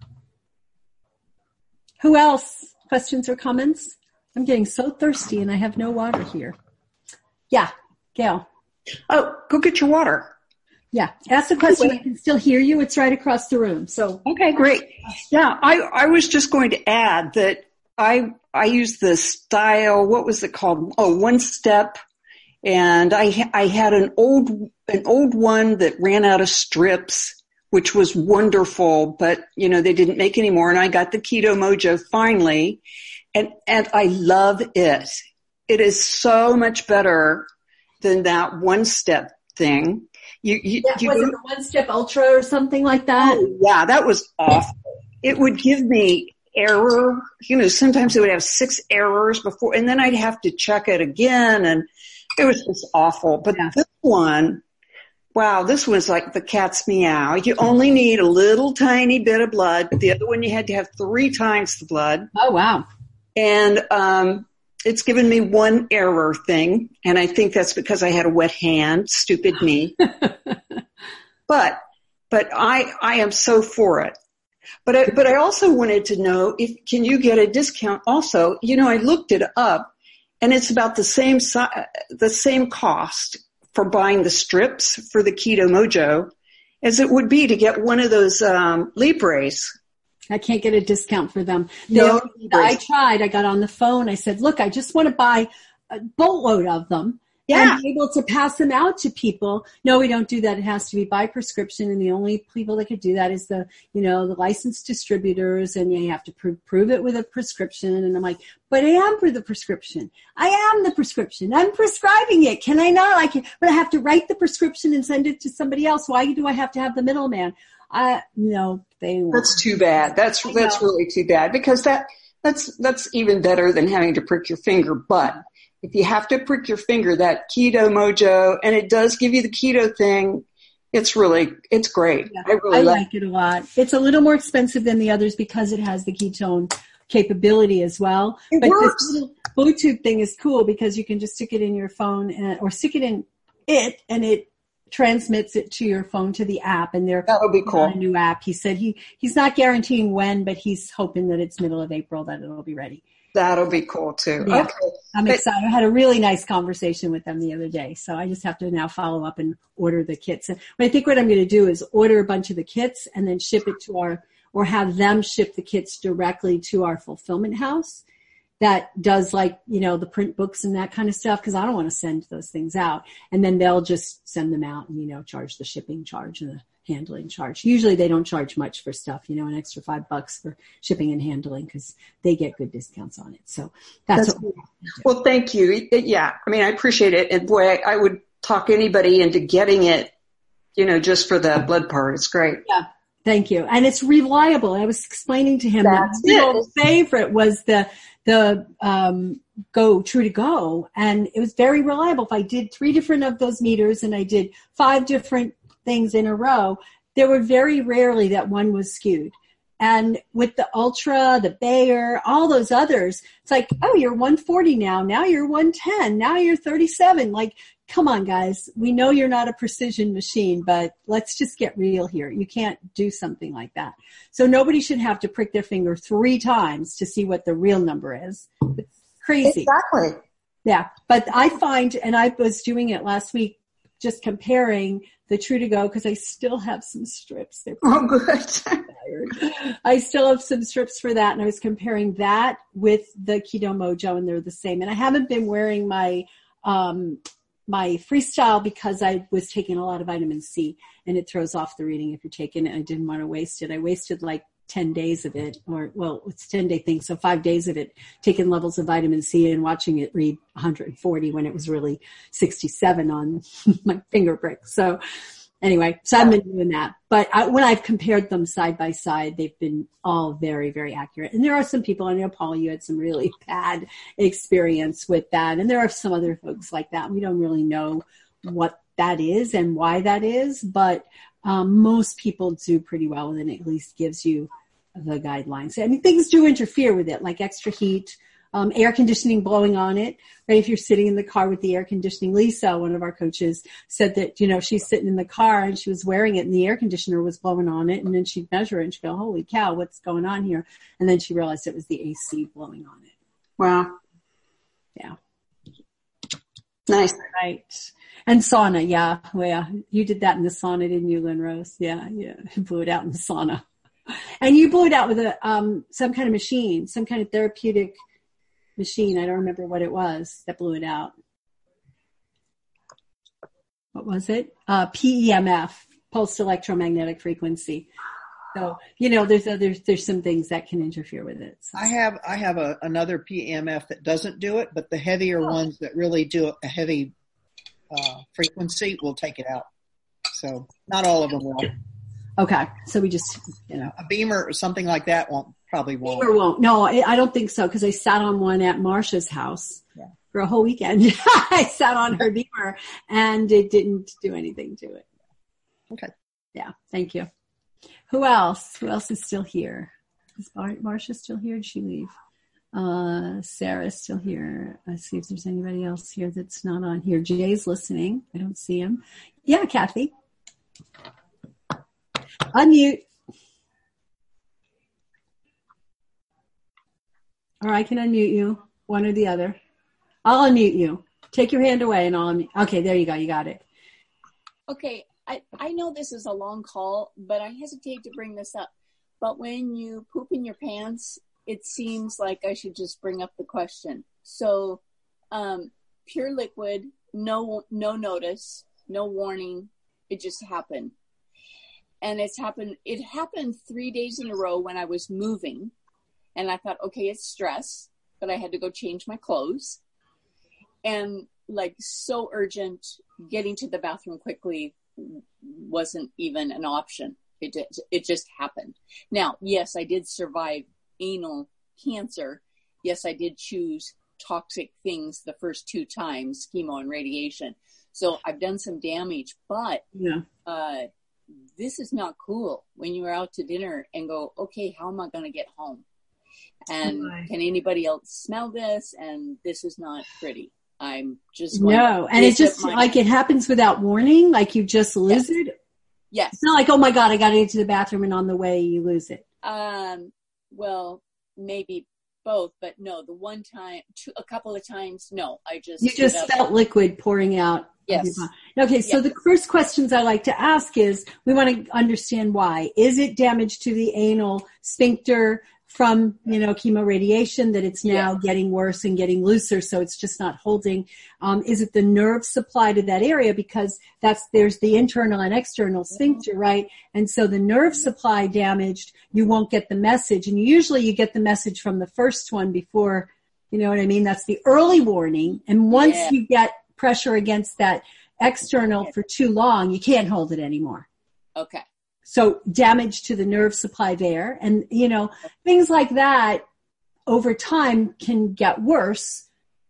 Speaker 1: Who else? Questions or comments? I'm getting so thirsty and I have no water here. Yeah, Gail.
Speaker 9: Oh, go get your water.
Speaker 1: Yeah, ask the question. I can still hear you. It's right across the room. So
Speaker 9: okay, great. Yeah, I, I was just going to add that I I use the style. What was it called? Oh, One Step. And I I had an old an old one that ran out of strips, which was wonderful, but, you know, they didn't make any more. And I got the Keto Mojo finally, and, and I love it. It is so much better than that One Step thing. You, you,
Speaker 1: yeah,
Speaker 9: you
Speaker 1: was it the One Step Ultra or something like that?
Speaker 9: Oh, yeah, that was awful. It would give me error. You know, sometimes it would have six errors before, and then I'd have to check it again, and it was just awful. But yeah. This one, wow, this was like the cat's meow. You only need a little tiny bit of blood. The other one you had to have three times the blood.
Speaker 1: Oh, wow.
Speaker 9: And um it's given me one error thing, and I think that's because I had a wet hand. Stupid me. but but I I am so for it. But I, but I also wanted to know if can you get a discount also? You know, I looked it up, and it's about the same si- the same cost for buying the strips for the Keto Mojo as it would be to get one of those um, Libres.
Speaker 1: I can't get a discount for them. They
Speaker 9: No,
Speaker 1: already- I tried. I got on the phone. I said, look, I just want to buy a boatload of them.
Speaker 9: Yeah.
Speaker 1: And be able to pass them out to people. No, we don't do that. It has to be by prescription, and the only people that could do that is the, you know, the licensed distributors, and you have to pr- prove it with a prescription. And I'm like, but I am for the prescription. I am the prescription. I'm prescribing it. Can I not? I can, but I have to write the prescription and send it to somebody else. Why do I have to have the middleman? I no, they won't.
Speaker 9: That's too bad. That's that's really too bad, because that that's that's even better than having to prick your finger. But if you have to prick your finger, that Keto Mojo, and it does give you the keto thing, it's really, it's great.
Speaker 1: Yeah,
Speaker 9: I really
Speaker 1: I
Speaker 9: like,
Speaker 1: like it a lot. It's a little more expensive than the others because it has the ketone capability as well.
Speaker 9: It
Speaker 1: but
Speaker 9: works.
Speaker 1: this little Bluetooth thing is cool because you can just stick it in your phone and, or stick it in it, and it transmits it to your phone to the app, and they're
Speaker 9: That'll be cool.
Speaker 1: on a new app. He said he he's not guaranteeing when, but he's hoping that it's middle of April that it'll be ready.
Speaker 9: That'll be cool too.
Speaker 1: Yeah.
Speaker 9: Okay.
Speaker 1: I'm
Speaker 9: But-
Speaker 1: excited. I had a really nice conversation with them the other day, so I just have to now follow up and order the kits. And I think what I'm going to do is order a bunch of the kits and then ship it to our, or have them ship the kits directly to our fulfillment house that does, like, you know, the print books and that kind of stuff, because I don't want to send those things out. And then they'll just send them out and, you know, charge the shipping charge and the handling charge. Usually they don't charge much for stuff, you know, an extra five bucks for shipping and handling because they get good discounts on it. So that's,
Speaker 9: That's
Speaker 1: what
Speaker 9: cool. Well, thank you. It- yeah. I mean, I appreciate it. And boy, I, I would talk anybody into getting it, you know, just for the blood part. It's great.
Speaker 1: Yeah, thank you. And it's reliable. I was explaining to him
Speaker 9: That's
Speaker 1: that my
Speaker 9: it.
Speaker 1: favorite was the the um, Go True to Go, and it was very reliable. If I did three different of those meters and I did five different things in a row, there were very rarely that one was skewed. And with the Ultra, the Bayer, all those others, it's like, oh, you're one forty now. Now you're one ten. Now you're thirty-seven. Like, come on, guys. We know you're not a precision machine, but let's just get real here. You can't do something like that. So nobody should have to prick their finger three times to see what the real number is. It's crazy.
Speaker 9: Exactly.
Speaker 1: Yeah. But I find, and I was doing it last week, just comparing the True to Go, because I still have some strips. They're
Speaker 9: Oh, good.
Speaker 1: tired. I still have some strips for that, and I was comparing that with the Keto Mojo, and they're the same. And I haven't been wearing my um my Freestyle because I was taking a lot of vitamin C, and it throws off the reading if you're taking it. I didn't want to waste it. I wasted like ten days of it, or, well, it's a ten day thing. So five days of it, taking levels of vitamin C and watching it read one hundred forty when it was really sixty-seven on my finger prick. So anyway, so I've been doing that. But I, when I've compared them side by side, they've been all very, very accurate. And there are some people, I know, Paul, you had some really bad experience with that. And there are some other folks like that. We don't really know what that is and why that is, but um, most people do pretty well, and it at least gives you the guidelines. I mean, things do interfere with it, like extra heat, um, air conditioning blowing on it, right? If you're sitting in the car with the air conditioning, Lisa, one of our coaches, said that, you know, she's sitting in the car and she was wearing it and the air conditioner was blowing on it, and then she'd measure it and she'd go, holy cow, what's going on here? And then she realized it was the A C blowing on it.
Speaker 9: Wow.
Speaker 1: Yeah.
Speaker 9: Nice.
Speaker 1: Right. And sauna, yeah. Well, yeah. You did that in the sauna, didn't you, Lynn Rose? Yeah, yeah. You blew it out in the sauna. And you blew it out with a um some kind of machine, some kind of therapeutic machine. I don't remember what it was that blew it out. What was it? Uh, P E M F, pulsed electromagnetic frequency. So, you know, there's other, there's some things that can interfere with it. So.
Speaker 5: I have I have a, another P E M F that doesn't do it, but the heavier
Speaker 1: Oh.
Speaker 5: ones that really do a heavy uh, frequency will take it out. So not all of them will.
Speaker 1: Okay. So we just, you know.
Speaker 5: A Beamer or something like that won't probably won't.
Speaker 1: Beamer won't. No, I, I don't think so, because I sat on one at Marsha's house
Speaker 5: Yeah.
Speaker 1: for a whole weekend. I sat on her Beamer and it didn't do anything to it.
Speaker 5: Okay.
Speaker 1: Yeah. Thank you. Who else? Who else is still here? Is Mar- Marsha still here? Did she leave? Uh, Sarah's still here. Let's see if there's anybody else here that's not on here. Jay's listening. I don't see him. Yeah, Kathy. Unmute. Or I can unmute you, one or the other. I'll unmute you. Take your hand away and I'll unmute. Okay, there you go. You got it.
Speaker 10: Okay. I, I know this is a long call, but I hesitate to bring this up. But when you poop in your pants, it seems like I should just bring up the question. So, um, pure liquid, no, no notice, no warning. It just happened. And it's happened, it happened three days in a row when I was moving. And I thought, okay, it's stress, but I had to go change my clothes. And like so urgent, getting to the bathroom quickly wasn't even an option. It just, it just happened. Now, yes, I did survive anal cancer. Yes, I did choose toxic things the first two times, chemo and radiation. So I've done some damage, but
Speaker 1: yeah.
Speaker 10: uh, this is not cool when you're out to dinner and go, okay, how am I going to get home? And
Speaker 1: Right.
Speaker 10: can anybody else smell this? And this is not pretty. I'm just going
Speaker 1: No,
Speaker 10: to
Speaker 1: and it
Speaker 10: visit
Speaker 1: just
Speaker 10: my-
Speaker 1: like it happens without warning, like you just lose
Speaker 10: Yes.
Speaker 1: it.
Speaker 10: Yes.
Speaker 1: It's not like, oh my God, I got to get to the bathroom and on the way you lose it.
Speaker 10: Um, well, maybe both, but no, the one time, two, a couple of times, no, I just,
Speaker 1: You just
Speaker 10: stood up.
Speaker 1: felt liquid pouring out.
Speaker 10: Yes.
Speaker 1: of your body. Okay, so
Speaker 10: Yes.
Speaker 1: the first questions I like to ask is, we want to understand why. Is it damage to the anal sphincter from, you know, chemoradiation that it's now
Speaker 10: Yeah.
Speaker 1: getting worse and getting looser, so it's just not holding? Um, is it the nerve supply to that area? Because that's, there's the internal and external sphincter, right? And so the nerve supply damaged, you won't get the message. And usually you get the message from the first one before, you know what I mean? That's the early warning. And once
Speaker 10: Yeah.
Speaker 1: you get pressure against that external for too long, you can't hold it anymore.
Speaker 10: Okay.
Speaker 1: So damage to the nerve supply there. And, you know, things like that over time can get worse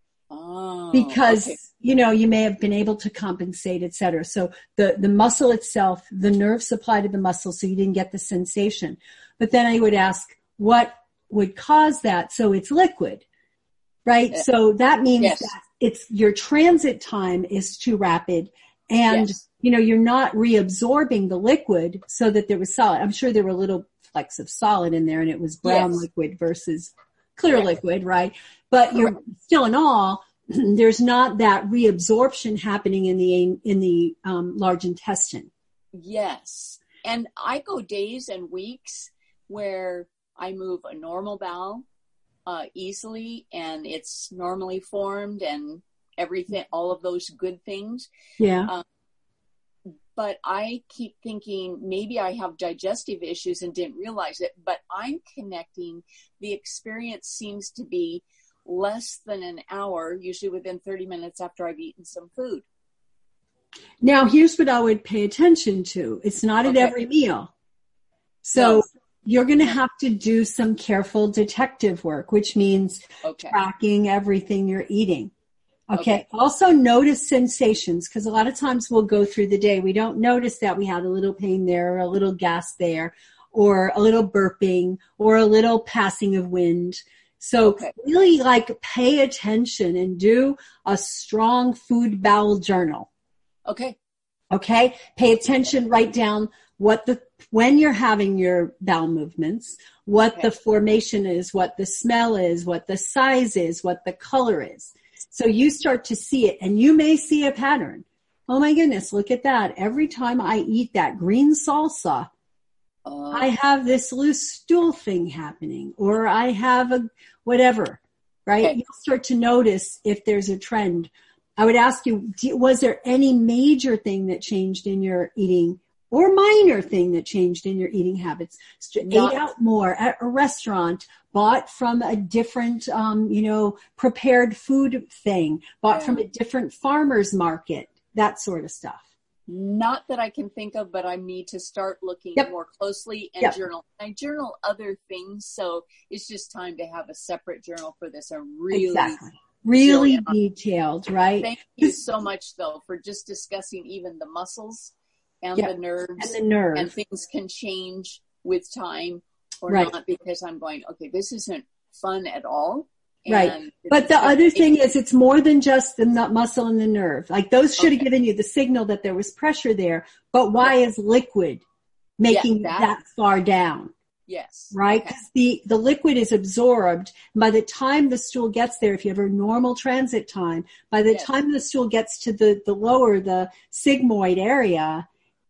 Speaker 10: Oh,
Speaker 1: because,
Speaker 10: okay.
Speaker 1: you know, you may have been able to compensate, et cetera. So the, the muscle itself, the nerve supply to the muscle, so you didn't get the sensation. But then I would ask, what would cause that? So it's liquid, right?
Speaker 10: Yeah.
Speaker 1: So that means
Speaker 10: Yes.
Speaker 1: that it's your transit time is too rapid. And,
Speaker 10: Yes.
Speaker 1: you know, you're not reabsorbing the liquid so that there was solid. I'm sure there were little flecks of solid in there and it was brown
Speaker 10: Yes.
Speaker 1: liquid versus clear
Speaker 10: Correct.
Speaker 1: liquid, right? But you're still in all, there's not that reabsorption happening in the, in the um, large intestine.
Speaker 10: Yes. And I go days and weeks where I move a normal bowel uh, easily and it's normally formed and everything, all of those good things.
Speaker 1: Yeah.
Speaker 10: Um, but I keep thinking maybe I have digestive issues and didn't realize it, but I'm connecting. The experience seems to be less than an hour, usually within thirty minutes after I've eaten some food.
Speaker 1: Now, here's what I would pay attention to. It's not at
Speaker 10: Okay.
Speaker 1: every meal. So
Speaker 10: No.
Speaker 1: you're going to have to do some careful detective work, which means
Speaker 10: Okay.
Speaker 1: tracking everything you're eating. Okay.
Speaker 10: Okay.
Speaker 1: Also notice sensations, because a lot of times we'll go through the day. We don't notice that we had a little pain there, or a little gas there, or a little burping, or a little passing of wind. So
Speaker 10: Okay.
Speaker 1: really like pay attention and do a strong food bowel journal.
Speaker 10: Okay.
Speaker 1: Okay. Pay attention, write down what the, when you're having your bowel movements, what
Speaker 10: Okay.
Speaker 1: the formation is, what the smell is, what the size is, what the color is. So you start to see it and you may see a pattern. Oh my goodness, look at that. Every time I eat that green salsa,
Speaker 10: Uh,
Speaker 1: I have this loose stool thing happening, or I have a whatever, right?
Speaker 10: Okay.
Speaker 1: You'll start to notice if there's a trend. I would ask you, do- was there any major thing that changed in your eating or minor thing that changed in your eating habits? St-
Speaker 10: Not-
Speaker 1: Ate out more at a restaurant, bought from a different, um, you know, prepared food thing, bought
Speaker 10: Yeah.
Speaker 1: from a different farmer's market, that sort of stuff.
Speaker 10: Not that I can think of, but I need to start looking
Speaker 1: Yep.
Speaker 10: more closely and
Speaker 1: Yep.
Speaker 10: journal. I journal other things, so it's just time to have a separate journal for this. I'm really,
Speaker 1: Exactly. Really
Speaker 10: Zillion.
Speaker 1: detailed, right?
Speaker 10: thank you so much, though, for just discussing even the muscles and
Speaker 1: Yep.
Speaker 10: the nerves.
Speaker 1: And the nerve.
Speaker 10: And things can change with time or
Speaker 1: Right.
Speaker 10: not, because I'm going, okay, this isn't fun at all.
Speaker 1: Right.
Speaker 10: And
Speaker 1: But the
Speaker 10: it's-
Speaker 1: other
Speaker 10: it-
Speaker 1: thing is it's more than just the nut muscle and the nerve. Like those should have
Speaker 10: Okay.
Speaker 1: given you the signal that there was pressure there. But why is liquid making
Speaker 10: Yeah,
Speaker 1: that,
Speaker 10: that-
Speaker 1: far down?
Speaker 10: Yes.
Speaker 1: Right?
Speaker 10: Okay.
Speaker 1: Because the, the liquid is absorbed. By the time the stool gets there, if you have a normal transit time, by the
Speaker 10: Yes.
Speaker 1: time the stool gets to the, the lower, the sigmoid area,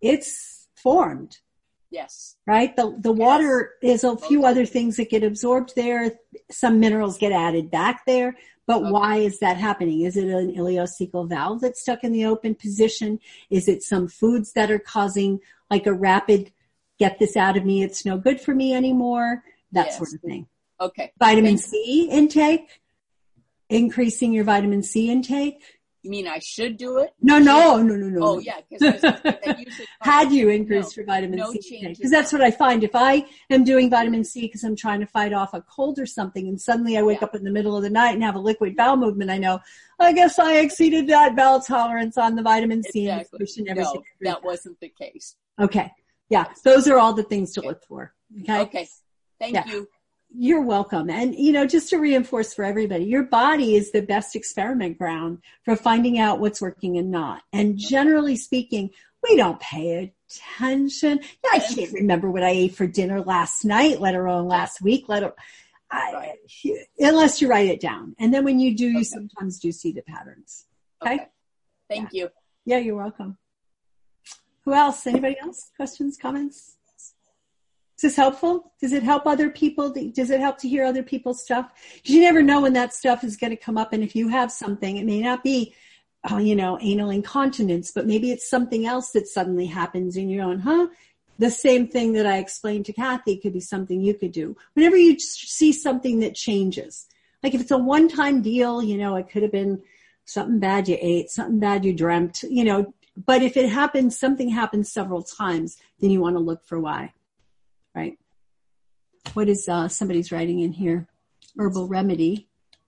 Speaker 1: it's formed.
Speaker 10: Yes.
Speaker 1: Right? The the water yes. is a few okay. other things that get absorbed there. Some minerals get added back there. But okay. why is that happening? Is it an ileocecal valve that's stuck in the open position? Is it some foods that are causing like a rapid, get this out of me, it's no good for me anymore? That yes. sort of thing.
Speaker 10: Okay.
Speaker 1: Vitamin C intake, increasing your vitamin C intake.
Speaker 10: You mean I should do it?
Speaker 1: No, no, no, no, no.
Speaker 10: Oh, yeah.
Speaker 1: Had you increased no, your vitamin no C intake? Because that's what I find. If I am doing vitamin C because I'm trying to fight off a cold or something, and suddenly I wake yeah. up in the middle of the night and have a liquid bowel movement, I know, I guess I exceeded that bowel tolerance on the vitamin C.
Speaker 10: Exactly.
Speaker 1: And
Speaker 10: no, that wasn't the case.
Speaker 1: Okay. Yeah. Those are all the things to okay. look for. Okay.
Speaker 10: Okay. Thank yeah. you.
Speaker 1: You're welcome. And, you know, just to reinforce for everybody, your body is the best experiment ground for finding out what's working and not. And generally speaking, we don't pay attention. Yeah, I can't remember what I ate for dinner last night, let alone last week, let alone, I, unless you write it down. And then when you do, you okay. sometimes do see the patterns. Okay. okay.
Speaker 10: Thank
Speaker 1: yeah.
Speaker 10: you.
Speaker 1: Yeah, you're welcome. Who else? Anybody else? Questions, comments? Is this helpful? Does it help other people? Does it help to hear other people's stuff? Because you never know when that stuff is going to come up. And if you have something, it may not be, oh, you know, anal incontinence, but maybe it's something else that suddenly happens and you're going, huh? The same thing that I explained to Kathy could be something you could do. Whenever you see something that changes, like if it's a one-time deal, you know, it could have been something bad you ate, something bad you dreamt, you know, but if it happens, something happens several times, then you want to look for why. Right. What is uh, somebody's writing in here? Herbal remedy.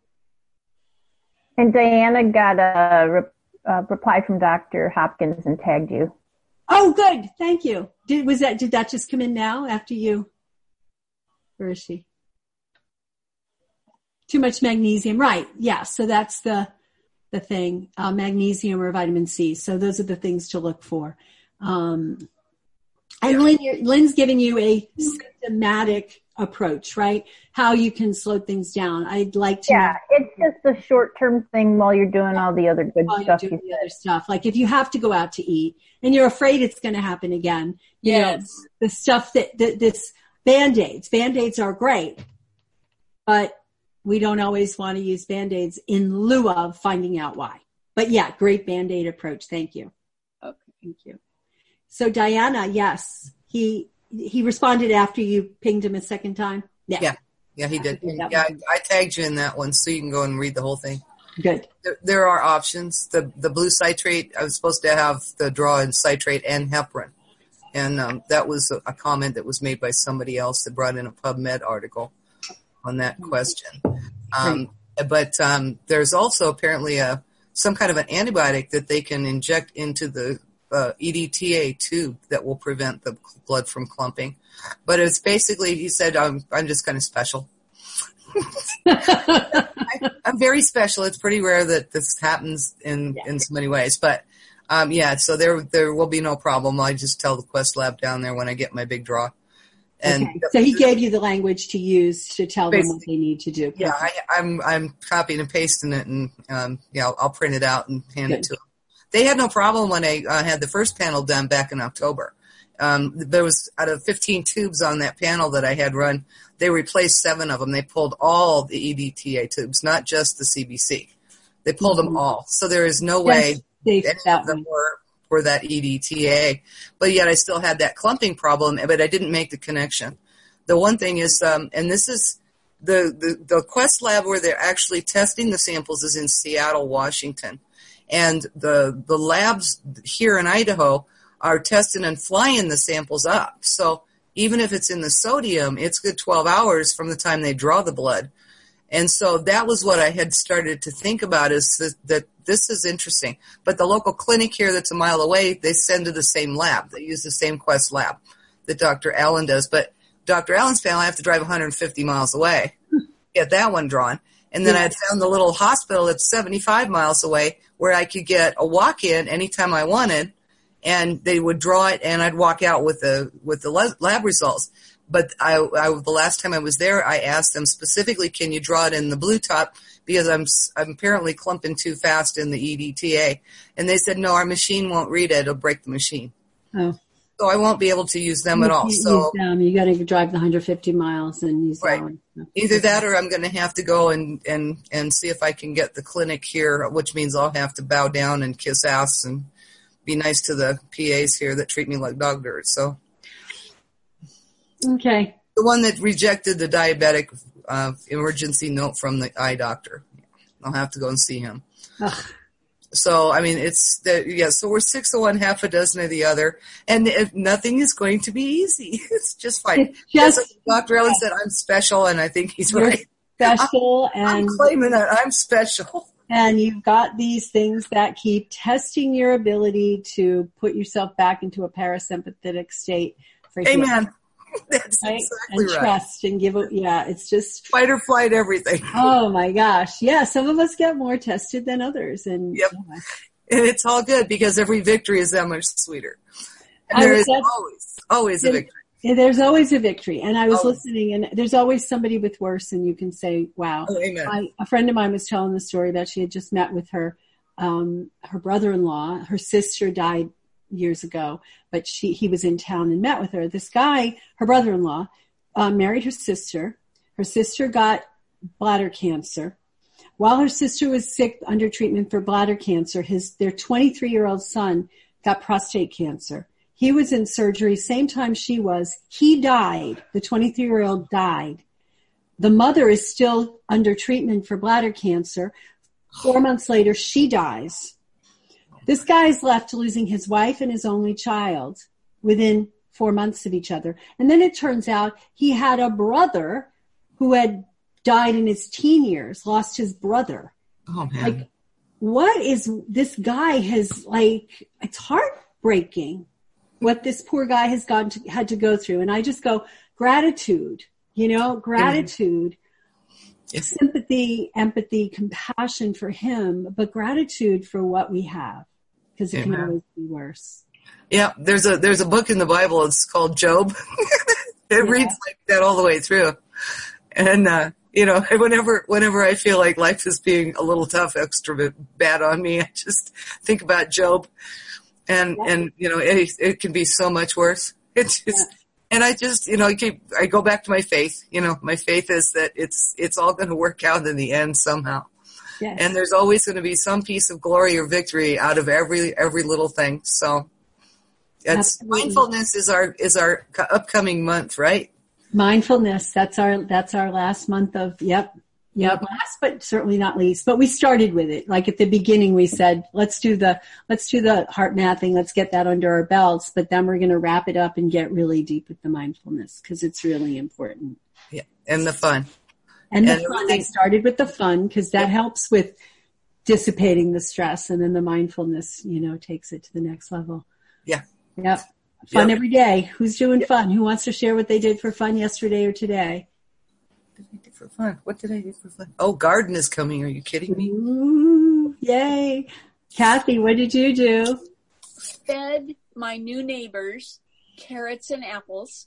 Speaker 7: And Diana got a, re- a reply from Doctor Hopkins and tagged you.
Speaker 1: Oh, good. Thank you. Did was that? Did that just come in now after you? Where is she? Too much magnesium. Right. Yeah. So that's the the thing. Uh, magnesium or vitamin C. So those are the things to look for. Um, And Lynn, Lynn's giving you a systematic approach, right? How you can slow things down. I'd like to.
Speaker 7: Yeah, know, it's just a short-term thing while you're doing all the other good
Speaker 1: while
Speaker 7: stuff.
Speaker 1: You're doing you the other stuff. Like if you have to go out to eat and you're afraid it's going to happen again, you
Speaker 10: yes.
Speaker 1: know, the stuff that, that this Band-Aids, Band-Aids are great, but we don't always want to use Band-Aids in lieu of finding out why. But yeah, great Band-Aid approach. Thank you.
Speaker 10: Okay.
Speaker 1: Thank you. So Diana, yes, he he responded after you pinged him a second time.
Speaker 8: Yeah, yeah, yeah he did. Yeah, I, I tagged you in that one, so you can go and read the whole thing.
Speaker 1: Good.
Speaker 8: There, there are options. The the blue citrate, I was supposed to have the draw in citrate and heparin, and um, that was a, a comment that was made by somebody else that brought in a PubMed article on that question. Um, but um, there's also apparently a some kind of an antibiotic that they can inject into the Uh, E D T A tube that will prevent the blood from clumping. But it's basically, he said, I'm, I'm just kind of special. I, I'm very special. It's pretty rare that this happens in, yeah. in so many ways. But, um, yeah, so there there will be no problem. I just tell the Quest Lab down there when I get my big draw. And
Speaker 1: okay. So he gave you the language to use to tell them what they need to do.
Speaker 8: Yeah, I, I'm I'm copying and pasting it, and um, yeah, I'll, I'll print it out and hand Good. it to them. They had no problem when I uh, had the first panel done back in October. Um, there was, out of fifteen tubes on that panel that I had run, they replaced seven of them. They pulled all the E D T A tubes, not just the C B C. They pulled mm-hmm. them all. So there is no way
Speaker 1: yes,
Speaker 8: any of them were, were that E D T A. But yet I still had that clumping problem, but I didn't make the connection. The one thing is, um, and this is the, the, the Quest Lab where they're actually testing the samples is in Seattle, Washington. And the the labs here in Idaho are testing and flying the samples up. So even if it's in the sodium, it's good twelve hours from the time they draw the blood. And so that was what I had started to think about, is that, that this is interesting. But the local clinic here that's a mile away, they send to the same lab. They use the same Quest Lab that Doctor Allen does. But Doctor Allen's panel, I have to drive one hundred fifty miles away to get that one drawn. And then I had found the little hospital that's seventy-five miles away where I could get a walk-in anytime I wanted, and they would draw it, and I'd walk out with the with the lab results. But I, I the last time I was there, I asked them specifically, can you draw it in the blue top, because I'm I'm apparently clumping too fast in the E D T A. And they said, no, our machine won't read it. It'll break the machine.
Speaker 1: Oh.
Speaker 8: So I won't be able to use them
Speaker 1: you
Speaker 8: at all.
Speaker 1: can't
Speaker 8: So
Speaker 1: use them. You got to drive the one hundred fifty miles and use
Speaker 8: right.
Speaker 1: that one.
Speaker 8: Either that or I'm going to have to go and, and, and see if I can get the clinic here, which means I'll have to bow down and kiss ass and be nice to the P As here that treat me like dog dirt. So
Speaker 1: okay.
Speaker 8: The one that rejected the diabetic uh, emergency note from the eye doctor. I'll have to go and see him. Ugh. So, I mean, it's, the, yeah, so we're six of one, half a dozen of the other, and it, nothing is going to be easy. It's just fine.
Speaker 1: It's just,
Speaker 8: just like Doctor Ellen said, I'm special, and I think he's right.
Speaker 1: Special,
Speaker 8: I'm,
Speaker 1: and
Speaker 8: I'm claiming that I'm special.
Speaker 1: And you've got these things that keep testing your ability to put yourself back into a parasympathetic state. For
Speaker 8: Amen.
Speaker 1: Healing.
Speaker 8: That's
Speaker 1: right?
Speaker 8: exactly
Speaker 1: and
Speaker 8: right.
Speaker 1: Trust and give it. Yeah, it's just
Speaker 8: fight or flight, everything.
Speaker 1: Oh my gosh, yeah. Some of us get more tested than others, and
Speaker 8: yep.
Speaker 1: Yeah.
Speaker 8: And it's all good because every victory is that much sweeter. And there is always, always a victory.
Speaker 1: Yeah, there's always a victory. And I was
Speaker 8: always.
Speaker 1: listening, and there's always somebody with worse, and you can say, "Wow."
Speaker 8: Oh, amen.
Speaker 1: I, a friend of mine was telling the story that she had just met with her, um, her brother-in-law. Her sister died years ago, but she he was in town and met with her. This guy, her brother-in-law, uh, married her sister. Her sister got bladder cancer. While her sister was sick under treatment for bladder cancer, his their twenty-three-year-old son got prostate cancer. He was in surgery same time she was. He died. The twenty-three-year-old died. The mother is still under treatment for bladder cancer. Four months later, she dies. This guy is left losing his wife and his only child within four months of each other. And then it turns out he had a brother who had died in his teen years, lost his brother.
Speaker 8: Oh, man.
Speaker 1: Like, what is this guy has, like, it's heartbreaking what this poor guy has gone to, had to go through. And I just go, gratitude, you know, gratitude, yes. Sympathy, empathy, compassion for him, but gratitude for what we have, because it Amen. Can always be worse.
Speaker 8: Yeah, there's a there's a book in the Bible. It's called Job. It yeah. reads like that all the way through. And, uh, you know, whenever whenever I feel like life is being a little tough, extra bad on me, I just think about Job. And, yeah. and you know, it, it can be so much worse. It's just, yeah. and I just, you know, I keep, I go back to my faith. You know, my faith is that it's it's all going to work out in the end somehow. Yes. And there's always going to be some piece of glory or victory out of every every little thing. So it's, mindfulness is our is our upcoming month, right?
Speaker 1: Mindfulness. That's our that's our last month of yep. Yep. Last but certainly not least. But we started with it. Like at the beginning we said, let's do the let's do the heart mathing, let's get that under our belts, but then we're gonna wrap it up and get really deep with the mindfulness because it's really important.
Speaker 8: Yeah. And the fun.
Speaker 1: And, and the fun. I started with the fun because that yep. helps with dissipating the stress, and then the mindfulness, you know, takes it to the next level.
Speaker 8: Yeah.
Speaker 1: Yep. Fun yep. every day. Who's doing
Speaker 8: yep.
Speaker 1: fun? Who wants to share what they did for fun yesterday or today?
Speaker 8: What did I do for fun? What did I do for fun? Oh, garden is coming. Are you kidding me?
Speaker 1: Ooh, yay. Kathy, what did you do?
Speaker 10: Fed my new neighbors carrots and apples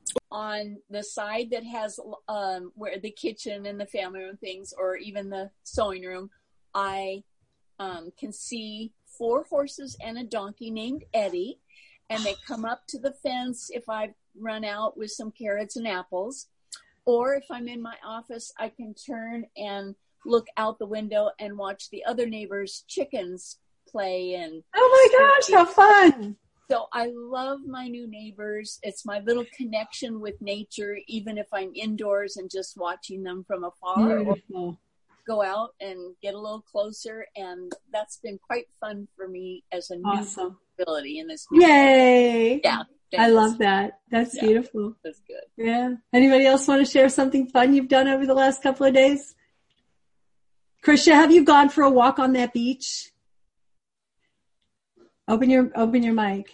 Speaker 10: on the side that has um, where the kitchen and the family room things, or even the sewing room. I um, can see four horses and a donkey named Eddie, and they come up to the fence if I run out with some carrots and apples. Or if I'm in my office, I can turn and look out the window and watch the other neighbors' chickens play. And
Speaker 1: oh my gosh, how fun!
Speaker 10: So I love my new neighbors. It's my little connection with nature, even if I'm indoors and just watching them from afar.
Speaker 1: Beautiful.
Speaker 10: Go out and get a little closer, and that's been quite fun for me as a
Speaker 1: awesome.
Speaker 10: New ability in this. New
Speaker 1: Yay!
Speaker 10: Year. Yeah.
Speaker 1: Thanks. I love that. That's yeah, beautiful.
Speaker 10: That's good.
Speaker 1: Yeah. Anybody else want to share something fun you've done over the last couple of days? Krisha, have you gone for a walk on that beach? Open your open your mic.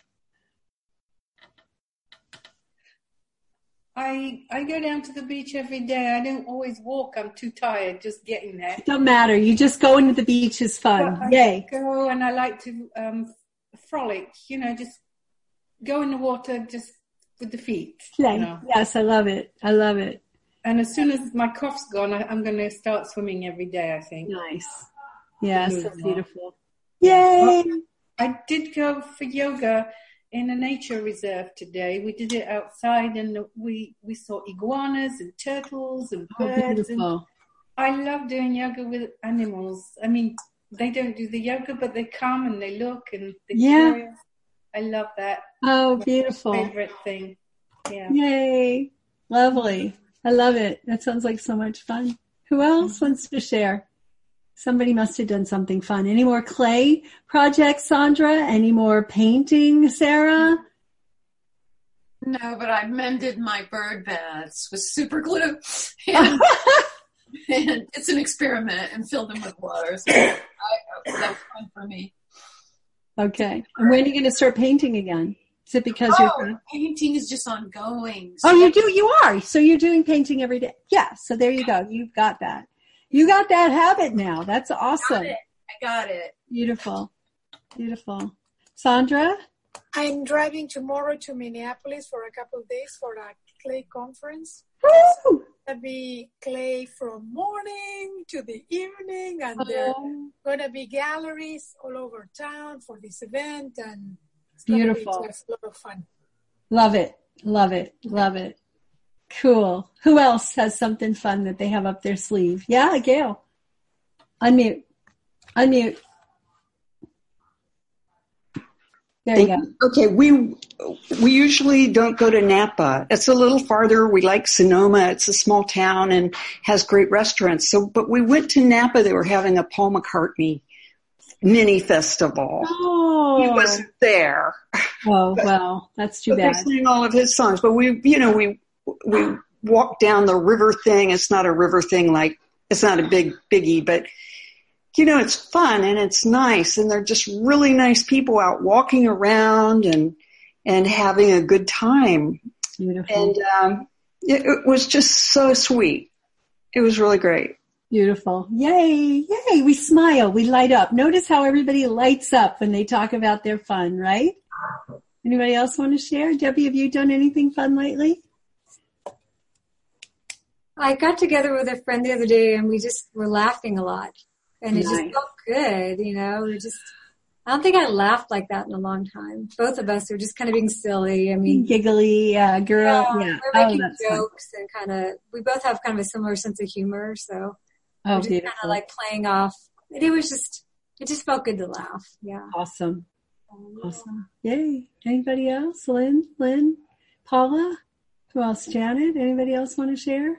Speaker 6: I I go down to the beach every day. I don't always walk. I'm too tired just getting there.
Speaker 1: It don't matter. You just go into the beach is fun.
Speaker 6: But
Speaker 1: Yay.
Speaker 6: I go and I like to um, frolic, you know, just go in the water just with the feet.
Speaker 1: Yeah.
Speaker 6: You know?
Speaker 1: Yes, I love it. I love it.
Speaker 6: And as soon as my cough's gone, I, I'm going to start swimming every day, I think.
Speaker 1: Nice. Yeah, so beautiful.
Speaker 6: Yay! Well, I did go for yoga in a nature reserve today. We did it outside, and we we saw iguanas and turtles and birds. Oh, and I love doing yoga with animals. I mean, they don't do the yoga, but they come and they look and they're
Speaker 1: yeah.
Speaker 6: curious. I love that.
Speaker 1: Oh, beautiful.
Speaker 6: My favorite thing. Yeah.
Speaker 1: Yay. Lovely. I love it. That sounds like so much fun. Who else wants to share? Somebody must have done something fun. Any more clay projects, Sandra? Any more painting, Sarah?
Speaker 3: No, but I mended my bird baths with super glue. And, and it's an experiment, and filled them with water. So I, that was fun for me.
Speaker 1: Okay. And when are you going to start painting again? Is it because
Speaker 3: oh,
Speaker 1: you're
Speaker 3: painting is just ongoing. So
Speaker 1: oh, you do. You are. So you're doing painting every day. Yeah. So there you go. You've got that. You got that habit now. That's awesome.
Speaker 3: I got it. I got it.
Speaker 1: Beautiful. Beautiful. Sandra?
Speaker 11: I'm driving tomorrow to Minneapolis for a couple of days for a clay conference.
Speaker 1: Woo!
Speaker 11: So it'll be clay from morning to the evening, and there are going to be galleries all over town for this event, and it's going to be just a lot of fun.
Speaker 1: Love it. Love it. Love it. Cool. Who else has something fun that they have up their sleeve? Yeah, Gail. Unmute. Unmute. There you go.
Speaker 9: Okay, we we usually don't go to Napa. It's a little farther. We like Sonoma. It's a small town and has great restaurants. So, but we went to Napa. They were having a Paul McCartney mini festival.
Speaker 1: Oh,
Speaker 9: he wasn't there.
Speaker 1: Oh, well, that's too
Speaker 9: but
Speaker 1: bad.
Speaker 9: They sang all of his songs, but we, you know, we we walked down the river thing. It's not a river thing like it's not a big biggie, but. You know, it's fun and it's nice, and they're just really nice people out walking around and and having a good time.
Speaker 1: Beautiful.
Speaker 9: And um, it, it was just so sweet. It was really great.
Speaker 1: Beautiful. Yay, yay. We smile. We light up. Notice how everybody lights up when they talk about their fun, right? Anybody else want to share? Debbie, have you done anything fun lately?
Speaker 4: I got together with a friend the other day, and we just were laughing a lot. And it nice. just felt good, you know. We just, I don't think I laughed like that in a long time. Both of us are just kind of being silly. I mean,
Speaker 1: giggly, uh, girl.
Speaker 4: Yeah,
Speaker 1: yeah.
Speaker 4: We're making
Speaker 1: oh,
Speaker 4: jokes fun. And kind of. We both have kind of a similar sense of humor, so
Speaker 1: oh,
Speaker 4: we're just kind of like playing off. And it was just, it just felt good to laugh. Yeah.
Speaker 1: Awesome. Awesome. Yay. Anybody else? Lynn, Lynn, Paula, who else? Janet. Anybody else want to share?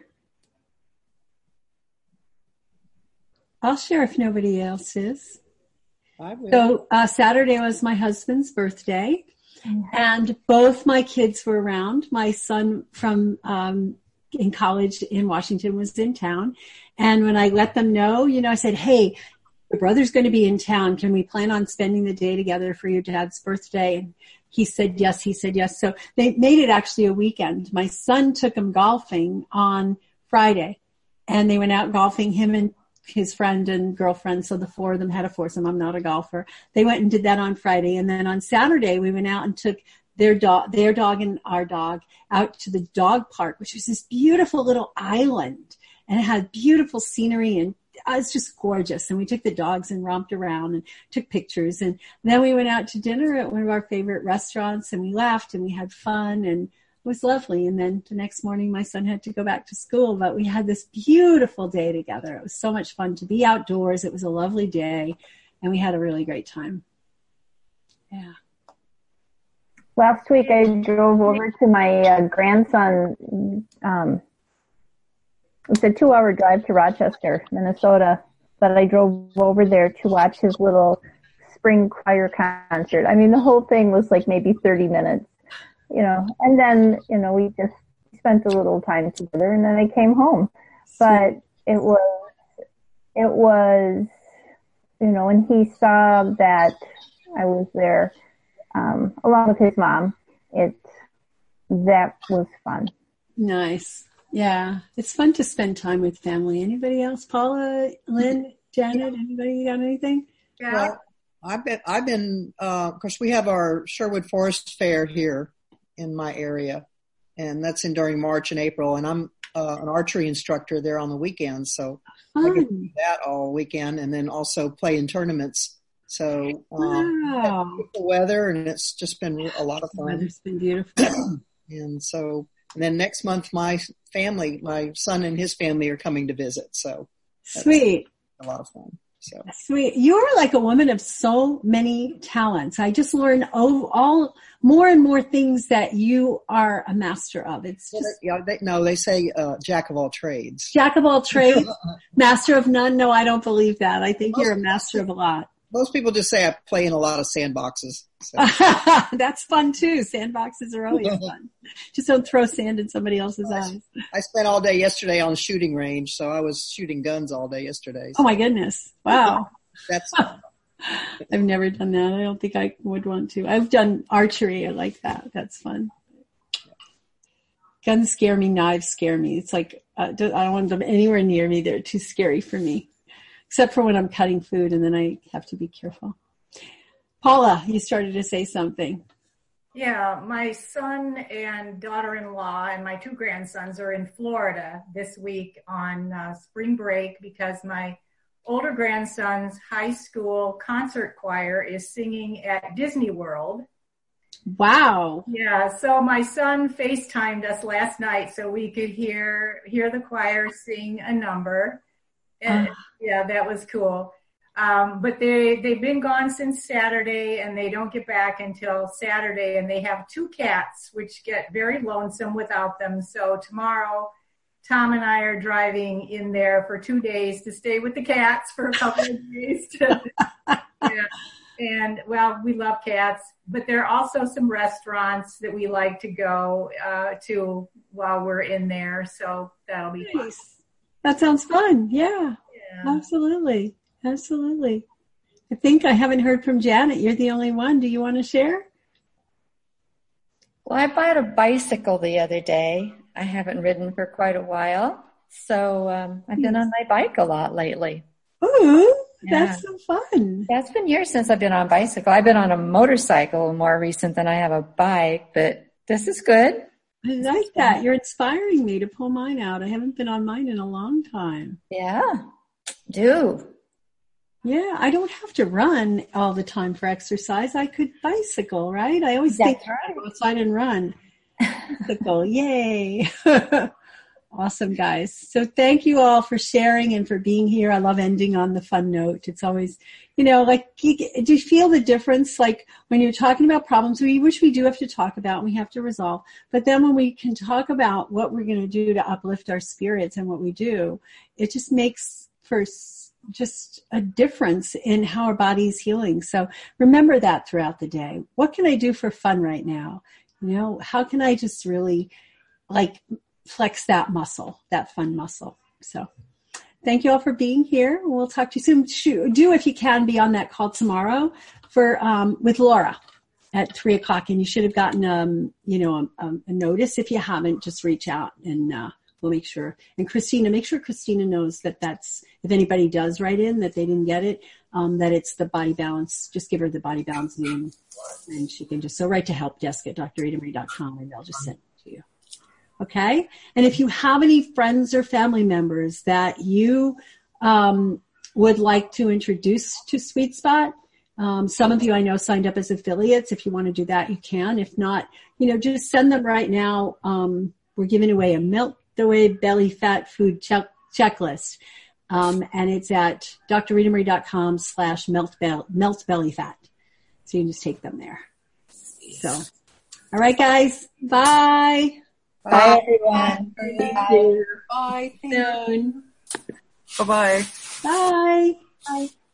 Speaker 1: I'll share if nobody else is.
Speaker 5: I will.
Speaker 1: So uh, Saturday was my husband's birthday, mm-hmm. and both my kids were around. My son from um, in college in Washington was in town, and when I let them know, you know, I said, "Hey, your brother's going to be in town. Can we plan on spending the day together for your dad's birthday?" And he said yes. He said yes. So they made it actually a weekend. My son took him golfing on Friday, and they went out golfing. Him and his friend and girlfriend, so the four of them had a foursome. I'm not a golfer. They went and did that on Friday, and then on Saturday we went out and took their dog, their dog and our dog out to the dog park, which was this beautiful little island, and it had beautiful scenery, and it was just gorgeous. And we took the dogs and romped around and took pictures, and then we went out to dinner at one of our favorite restaurants, and we laughed and we had fun, and it was lovely. And then the next morning my son had to go back to school, but we had this beautiful day together. It was so much fun to be outdoors. It was a lovely day, and we had a really great time. Yeah.
Speaker 7: Last week I drove over to my uh, grandson. Um, it's a two-hour drive to Rochester, Minnesota, but I drove over there to watch his little spring choir concert. I mean, the whole thing was like maybe thirty minutes. You know, and then, you know, we just spent a little time together, and then I came home. But it was, it was, you know, when he saw that I was there, um, along with his mom, it, that was fun.
Speaker 1: Nice. Yeah. It's fun to spend time with family. Anybody else? Paula, Lynn, Janet, anybody got anything?
Speaker 5: Yeah. Well, I've been, I've been, uh, of course we have our Sherwood Forest Fair here in my area, and that's in during March and April, and I'm uh, an archery instructor there on the weekends, so
Speaker 1: Fun.
Speaker 5: I get to do that all weekend, and then also play in tournaments So, um,
Speaker 1: wow.
Speaker 5: beautiful weather, and it's just been a lot of fun.
Speaker 1: The weather's been beautiful.
Speaker 5: And so, and then next month, my family, my son and his family are coming to visit. So, that's
Speaker 1: sweet.
Speaker 5: A lot of fun. So
Speaker 1: sweet. You're like a woman of so many talents. I just learn oh, all more and more things that you are a master of. It's just
Speaker 5: yeah. They, no, they say uh, jack of all trades.
Speaker 1: Jack of all trades, master of none. No, I don't believe that. I think
Speaker 5: most,
Speaker 1: you're a master of a lot.
Speaker 5: Most people just say I play in a lot of sandboxes. So.
Speaker 1: That's fun too. Sandboxes are always fun. Just don't throw sand in somebody else's
Speaker 5: I,
Speaker 1: eyes.
Speaker 5: I spent all day yesterday on the shooting range, so I was shooting guns all day yesterday. So.
Speaker 1: Oh my goodness. Wow.
Speaker 5: That's.
Speaker 1: I've never done that. I don't think I would want to. I've done archery. I like that. That's fun. Guns scare me. Knives scare me. It's like, uh, I don't want them anywhere near me. They're too scary for me. Except for when I'm cutting food, and then I have to be careful. Paula, you started to say something.
Speaker 2: Yeah, my son and daughter-in-law and my two grandsons are in Florida this week on uh, spring break because my older grandson's high school concert choir is singing at Disney World.
Speaker 1: Wow.
Speaker 2: Yeah, so my son FaceTimed us last night so we could hear hear the choir sing a number. And, uh. Yeah, that was cool. Um, but they, they've been gone since Saturday, and they don't get back until Saturday, and they have two cats, which get very lonesome without them. So tomorrow, Tom and I are driving in there for two days to stay with the cats for a couple of days. To, yeah. And, well, we love cats, but there are also some restaurants that we like to go uh, to while we're in there, so that'll be nice. Fun.
Speaker 1: That sounds fun. Yeah, yeah, absolutely. Absolutely. I think I haven't heard from Janet. You're the only one. Do you want to share?
Speaker 12: Well, I bought a bicycle the other day. I haven't ridden for quite a while. So um, I've been on my bike a lot lately.
Speaker 1: Ooh,
Speaker 12: yeah.
Speaker 1: That's so fun.
Speaker 12: Yeah, it's been years since I've been on a bicycle. I've been on a motorcycle more recent than I have a bike, but this is good.
Speaker 1: I like that. You're inspiring me to pull mine out. I haven't been on mine in a long time.
Speaker 12: Yeah, do.
Speaker 1: Yeah, I don't have to run all the time for exercise. I could bicycle, right? I always
Speaker 12: That's
Speaker 1: think
Speaker 12: right.
Speaker 1: Go outside and run. Bicycle, yay. Awesome, guys. So thank you all for sharing and for being here. I love ending on the fun note. It's always, you know, like, do you feel the difference? Like when you're talking about problems, we, which we do have to talk about and we have to resolve. But then when we can talk about what we're going to do to uplift our spirits and what we do, it just makes for just a difference in how our body is healing. So remember that throughout the day. What can I do for fun right now? You know, how can I just really like flex that muscle, that fun muscle? So thank you all for being here. We'll talk to you soon. Do, if you can, be on that call tomorrow for um, with Laura at three o'clock. And you should have gotten, um, you know, a, a notice. If you haven't, just reach out and uh, we'll make sure. And Christina, make sure Christina knows that that's, if anybody does write in that they didn't get it, um, that it's the Body Balance. Just give her the Body Balance name and she can just, so write to help desk at d r rita marie dot com and they'll just send it to you. Okay. And if you have any friends or family members that you um, would like to introduce to Sweet Spot, um, some of you I know signed up as affiliates. If you want to do that, you can. If not, you know, just send them right now. Um, we're giving away a Melt Away Belly Fat Food check- checklist. Um, and it's at d r rita marie dot com slash melt belly fat. So you can just take them there. So, all right, guys. Bye.
Speaker 12: Bye, everyone.
Speaker 1: Bye.
Speaker 3: Bye.
Speaker 1: Soon.
Speaker 8: Bye-bye.
Speaker 1: Bye.
Speaker 12: Bye.